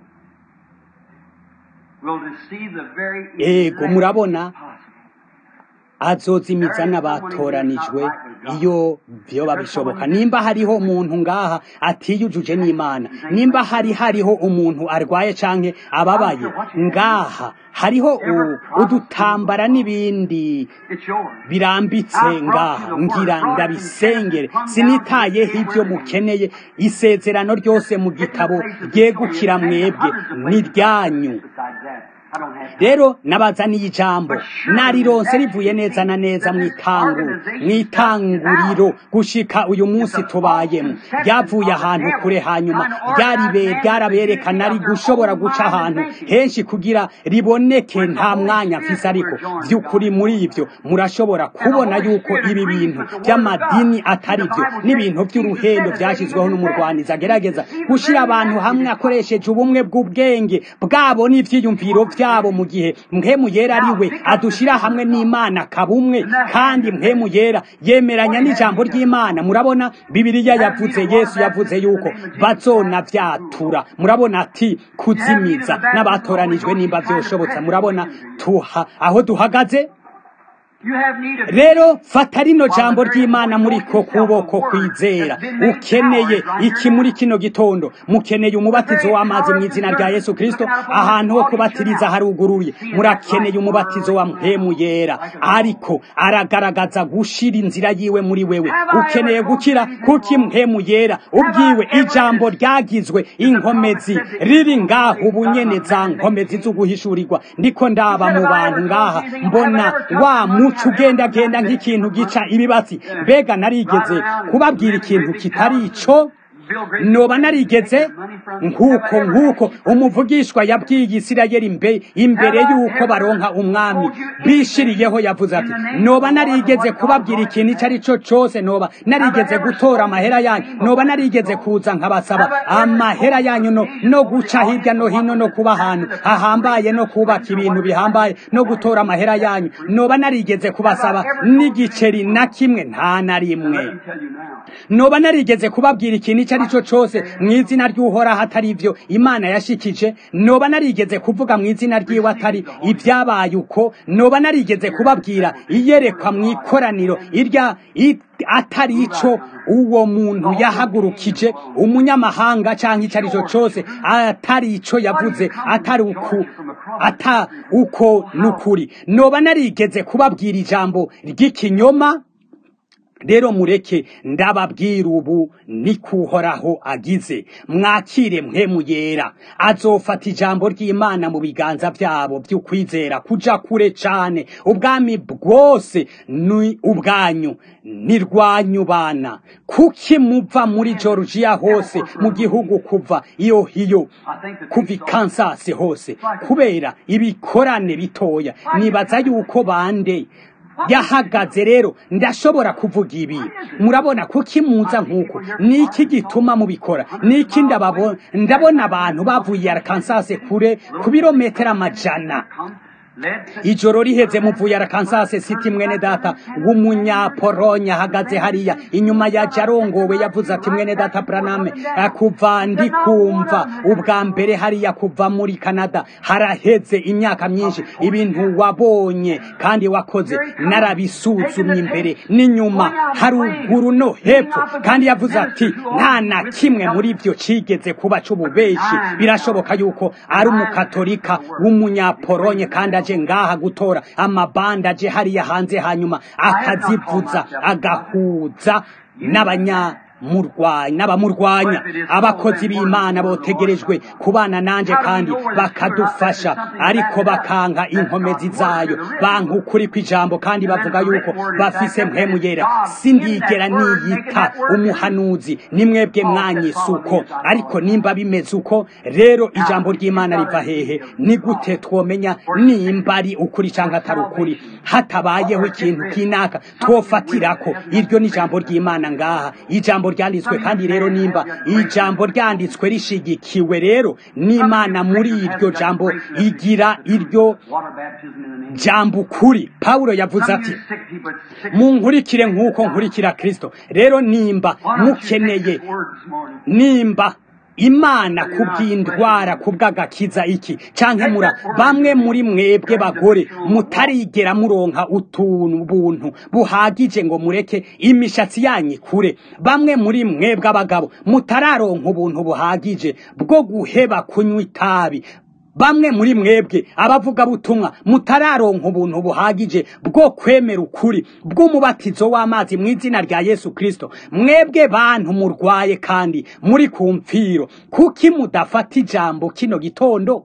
Ego murabona azozimiza n'abatoranijwe iyo vyoba bishoboka. Nimba hariho umuntu ngaha atiyujuje n'Imana, nimba hari hariho umuntu arwaye canke ababaye ngaha, hariho udutambara n'ibindi birambitse ngaha, ngira ndabisengere. Sinitayeho ivyo mukeneye, isezerano ryose mu gitabo ryegukira mwebwe ni ryanyu. Rero nabazaniye ijambo narironse rivuye neza na neza mwitangu mwitanguriro gushika uyu munsi tubayemo, ryavuye ahantu kure, hanyuma ryaribe ryaraberekana ari gushobora guca ahantu henshi kugira riboneke. Nta mwanya mfise, ariko vy'ukuri muri ivyo murashobora kubona yuko ibi bintu by'amadini atari byo, n'ibintu by'uruhendo vyashizweho n'umurwaniza agerageza gushira abantu hamwe akoresheje ubumwe bw'ubwenge bwabo n'ivyiyumviro vyabo, mu gihe mpemu yera ariwe adushira hamwe n'Imana kabumwe, kandi mpemu yera yemeranya n'ijambo ry'Imana. Murabona Bibiliya yavuze, Yesu yavuze yuko bazona vyatura. Murabona ati kuzimiza n'abatoranijwe nimba vyoshobotse. Murabona tuha aho duhagaze. rero fata rino jambo ry'Imana muri ko kuboko kwizera. Ukeneye iki muri kino gitondo? Mukeneye umubatizo w'amazi mu izina rya Yesu Kristo. Ahantu ho kubatiriza haruguruye. Murakeneye umubatizo wa mpemu yera, ariko aragaragaza gushira inzira yiwe muri wewe. Ukeneye gukira kuki mpemu yera ubwiwe ijambo ryagizwe inkomezi riri ngaho ubunyene za nkomezi z'uguhishurirwa. Ndiko ndaba mu bantu ngaha mbona wa muco ugenda genda nk'ikintu gica ibibatsi. Mbega narigeze kubabwira ikintu kitari ico? Noba narigeze nkuko nkuko umuvugishwa yabwiye Isirayeli mbe imbere yuko baronka umwami bishiriyeho, yavuze ati noba narigeze kubabwira ikintu icari cyo cyose, noba narigeze gutora amahera yanyu, noba narigeze kuza nkabasaba amahera yanyu no, no guca hirya no hino no kuba ahantu hahambaye no kubaka ibintu bihambaye no gutora amahera yanyu, noba narigeze kubasaba n'igiceri na kimwe? Nta na rimwe. Noba narigeze kubabwira ikintu ari cyo cyose mu izina ry'Uhoraho atari ivyo Imana yashikije? Noba narigeze kuvuga mu izina ry'iwe atari ibyabaye uko? Noba narigeze kubabwira iyerekwa mu ikoraniro irya atari ico uwo muntu yahagurukije umunyamahanga canke icari cyo cyose atari ico yavuze atari uku ata uko nukuri? Noba narigeze kubabwira ijambo ry'ikinyoma? Rero mureke ndababwira ubu ni kuhoraho agize. Mwakire mpemu yera, azofata ijambo ry'Imana mu biganza byabo by'ukwizera kuja kure cane. Ubwami bwose ni ubwanyu, nirwanyu bana. Kuki muva muri Georgia hose mu gihugu, kuva iyo hiyo, kuva Kansas hose, kubera ibikorane bitoya? Nibaza yuko bande yahagaze. Rero ndashobora kuvuga ibi. Murabona kuki muza nkuko? Niki gituma mubikora? Niki ndababona ndabona abantu bavuye Arkansas kure ku birometero amajana. Ijoro riheze muvuye Arkansas City, mwene data w'umunyaporonya hagaze hariya inyuma ya jarongowe yavuze ati mwene data Branham, kuva ndi kumva ubwa mbere hariya kuva muri Canada haraheze imyaka myinshi, ibintu wabonye kandi wakoze narabisuzumye imbere n'inyuma haruguru no hepfo, kandi yavuze ati nta na kimwe muri byo cigeze kuba c'ububeshi. Birashoboka yuko ari umukatolika w'umunyaporonya kandi aje ngaha gutora amabanda aje hariya hanze, hanyuma akazivuza agahuza n'abanya murwanya n'abamurwanya. Abakozi b'Imana botegerejwe kubana nanje kandi bakadufasha, ariko bakanka inkomezi zayo, banka ukuri kw'ijambo kandi bavuga yuko bafise mpemu yera. Sindigera niyita umuhanuzi, nimwebwe mwanyisuko, ariko nimba bimeze uko rero ijambo ry'Imana riva hehe? Ni gute twomenya nimba ari ukuri canke atari ukuri hatabayeho ikintu kinaka twofatirako? Iryo ni ijambo ry'Imana ngaha, ijambo ryanditswe. Kandi rero nimba ijambo ryanditswe rishigikiwe rero n'Imana, muri iryo jambo igira iryo jambo kuri. Paulo yavuze ati munkurikire nk'uko nkurikira Kristo. Rero nimba mukeneye, nimba Imana kubw'indwara kubw'agakiza iki canke mura bamwe muri mwebwe bagore mutarigera muronka utuntu buntu buhagije ngo mureke imishatsi yanyu kure, bamwe muri mwebwe abagabo mutararonka ubuntu buhagije bwo guheba kunywa itabi, bamwe muri mwebwe abavuga butumwa mutararonka ubuntu buhagije bwo kwemera ukuri bw'umubatizo w'amazi mu izina rya Yesu Kristo. Mwebwe bantu murwaye kandi muri kumfiro, kuki mudafata ijambo kino gitondo?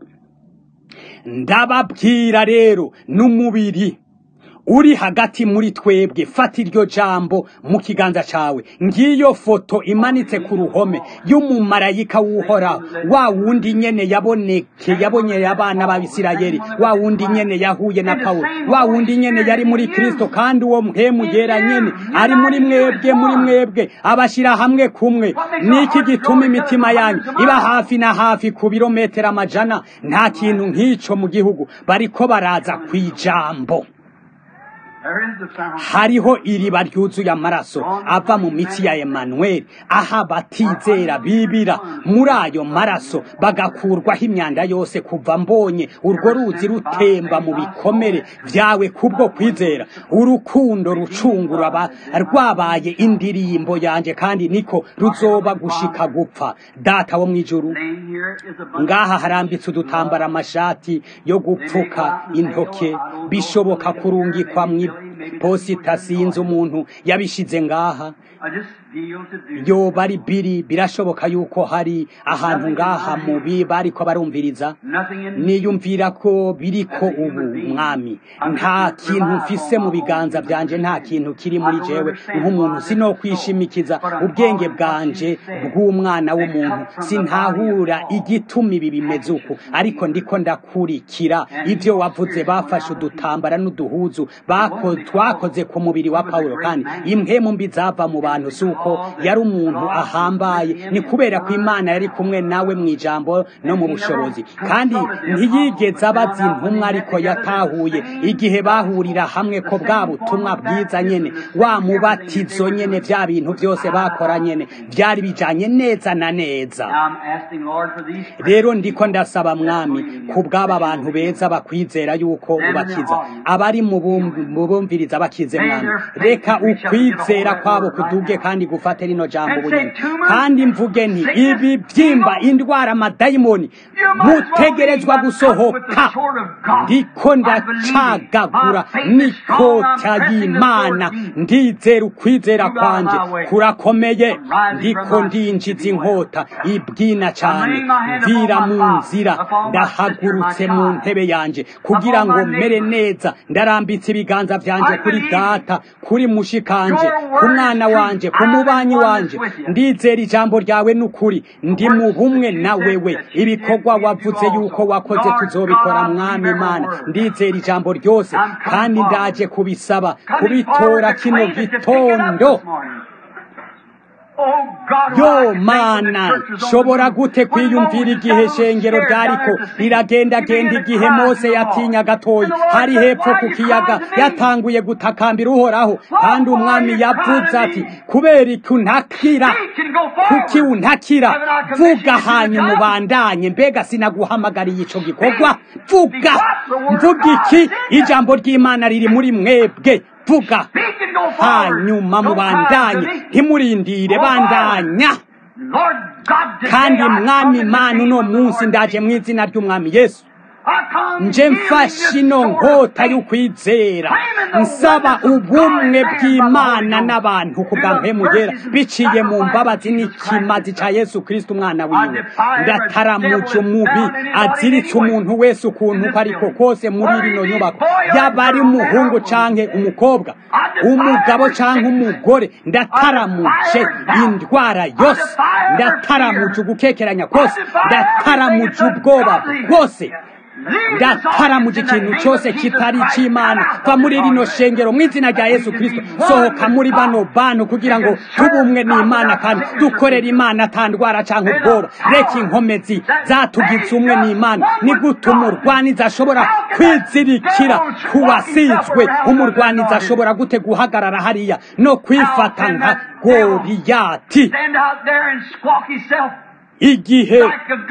Ndababwira rero n'umubiri uri hagati muri twebwe, fata iryo jambo mu kiganza cawe. Ngiyo foto imanitse ku ruhome y'umumarayika w'Uhoraho, wa wundi nyene yaboneke yabonye abana b'Abisirayeli, wa wundi nyene yahuye na Paulo, wa wundi nyene yari muri Kristo, kandi uwo mpemu yera nyene ari muri mwebwe, muri mwebwe abashira hamwe kumwe. Niki gituma imitima yanyu iba hafi na hafi ku birometero amajana? Nta kintu nk'ico mu gihugu bariko baraza kwijambo. hariho iriba ryuzuye amaraso ava mu mitsi ya Emanueli aha batizera bibira muri ayo maraso bagakurwaho imyanda yose kuva mbonye urwo ruzi rutemba mu bikomere vyawe kubwo kwizera urukundo rucungura rwabaye indirimbo yanje kandi niko ruzoba gushika gupfa data wo mwijuru ngaha harambitse udutambara amashati yo gupfuka intoke bishoboka kurungikwa posita sinzi umuntu yabishize ngaha yo bari biri birashoboka yuko hari ahantu ngaha mubi bariko barumviriza niyumvira ko biriko ubu mwami nta kintu mfise mu biganza byanje nta kintu kiri muri jewe nk'umuntu sino kwishimikiza ubwenge bwanje bw'umwana w'umuntu sintahura igituma ibi bimeze uko ariko ndiko ndakurikira ivyo wavuze bafashe udutambara n'uduhuzu bako twakoze ku mubiri wa Paulo kandi impemu mbi zava mu bantu suko yari umuntu ahambaye ni kubera ko Imana yari kumwe nawe mu ijambo no mu bushobozi kandi ntiyigeze abaza intumwa ariko yatahuye igihe bahurira hamwe ko bwa butumwa bwiza nyene wa mubatizo nyene vya bintu byose bakora nyene byari bijanye neza na neza rero ndiko ndasaba mwami ku bw'aba bantu beza bakwizera yuko ubakiza abari mu bumviriza bakize mwami reka ukwizera kwabo kuduge kandi gufata rino jambo bunyene kandi mvuge nti ibi byimba indwara amadayimoni mutegerezwa gusohoka ndiko ndacagagura nikota y'Imana ndizera ukwizera kwanje kurakomeye ndiko ndinjiza inkota ibwina cyane mvira mu nzira ndahagurutse mu ntebe yanje kugira ngo mere neza ndarambitse ibiganza vyanje kuri data kuri mushikanje ku mwana wanje ku mubanyi wanje ndizera ijambo ryawe n'ukuri ndi mu bumwe na wewe ibikorwa wavuze yuko wakoze tuzobikora mwami Imana ndizera ijambo ryose kandi ndaje kubisaba kubitora kino gitondo yo mana shobora gute kwiyumvira igihe shengero ryariko riragenda genda igihe Mose yatinya gatoyi hari hepfo ku kiyaga yatanguye gutakambira uhoraho kandi umwami yavuze ati kubera iki untakira kuki untakira vuga hanyuma ubandanye mbega sinaguhamagariye ico gikorwa vuga mvuga iki ijambo ry'Imana riri muri mwebwe vuga hanyuma mubandanye ntimurindire bandanya kandi mwami Imana uno munsi ndaje mu izina ry'umwami Yesu nje mfashe ino nkota y'ukwizera nsaba ubumwe bw'Imana n'abantu kugampemugera biciye mu mbabazi n'ikimazi ca Yesu Kristo umwana wiwe ndataramuje umubi aziritse umuntu wese ukuntu ariko kose muri rino nyubako yaba ari umuhungu canke umukobwa umugabo canke umugore ndataramuje indwara yose ndataramuje ugukekeranya kose ndataramuje ubwoba bwose ndataramuje ikintu cyose kitari cy'Imana va muri rino shengero mu izina rya Yesu Kristo sohoka muri bano bantu kugira ngo tubumwe n'Imana kandi dukorera Imana atandwara canke ubwoba reka inkomezi zatugize umwe n'Imana ni gutuma umurwaniza ashobora kwizirikira kubasizwe umurwaniza ashobora gute guhagarara hariya no kwifata nka Goliyati igihe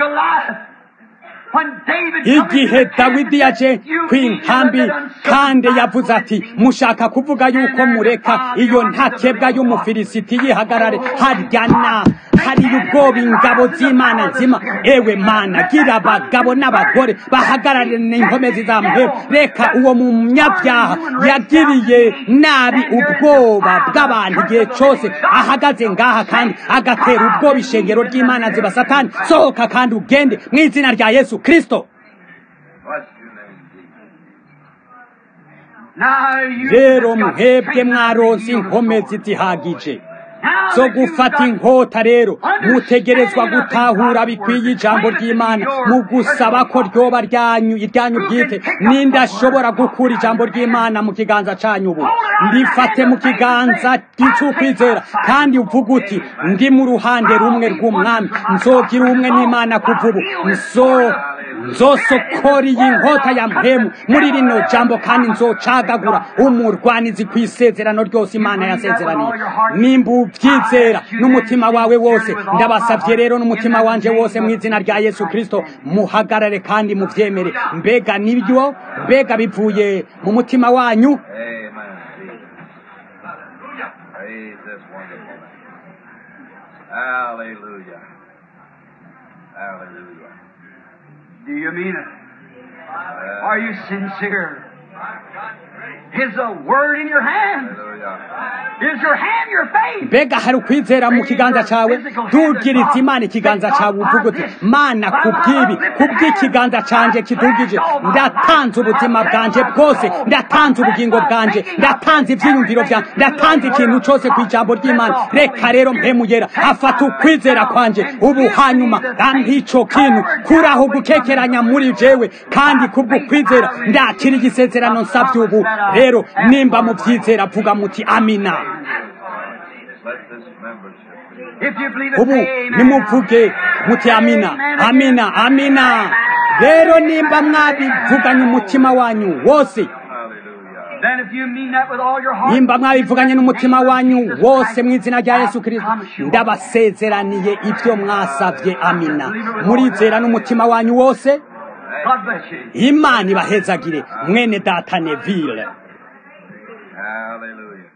igihe Dawidi yaje kw'inkambi kandi yavuze ati mushaka kuvuga yuko mureka iyo ntakebwa y'umufilisiti yihagarare haryana hari ubwoba ingabo z'Imana nzima ewe Mana gira abagabo n'abagore bahagarare n'inkomezi za muhero reka uwo munyabyaha yagiriye nabi ubwoba bw'abantu igihe cyose ahagaze ngaha kandi agatera ubwoba ishengero ry'Imana ziba Satani sohoka kandi ugende mu izina rya Yesu Kristo rero mwebwe mwaronse inkomezi zihagije zo gufata inkota rero mutegerezwa gutahura bikwiye ijambo ry'Imana mu gusaba ko ryoba ryanyu iryanyu bwite nindashobora gukura ijambo ry'Imana mu kiganza canyu ubu ndifate mu kiganza cy'ukwizera kandi uvuga uti ndi mu ruhande rumwe rw'umwami nzogira umwe n'Imana kuvubu nso nzosokora iyi nkota ya mpemu muri rino jambo kandi nzocagagura umurwanizi ku isezerano ryose Imana yasezeraniye. Nimba ubyizera n'umutima wawe wose, ndabasavye rero n'umutima wanje wose mu izina rya Yesu Kristo, muhagarare kandi muvyemere. Mbega nibyo, mbega bivuye mu mutima wanyu.
Hallelujah. Hallelujah.
Do you mean it? Are you sincere? Is a word in your hand? Is your hand your faith?
Mbega hari ukwizera mu kiganza cawe? Dugiriza Imana ikiganza cawe uvuga uti, Mana kubwibi, kubw'ikiganza canje kidugije, ndatanze ubuzima bwanje bwose, ndatanze ubugingo bwanje, ndatanze ivyiyumviro vyanje, ndatanze ikintu cose kw'ijambo ry'Imana. Reka rero mpemu yera afata ukwizera kwanje, ubu hanyuma ampa ico kintu, kuraho gukekeranya muri jewe, kandi kubwo kwizera ndakira igisezerano nsavye ubu. Rero nimba muvyizera vuga muti amina. Ubu nimuvuge muti amina, amina, amina. Rero nimba mwabivuganye umutima wanyu wose, nimba mwabivuganye n'umutima wanyu wose mu izina rya Yesu Kristo, ndabasezeraniye ibyo mwasavye. Amina. Murizera n'umutima wanyu wose? Imana ibahezagire mwene data Neville.
Hallelujah.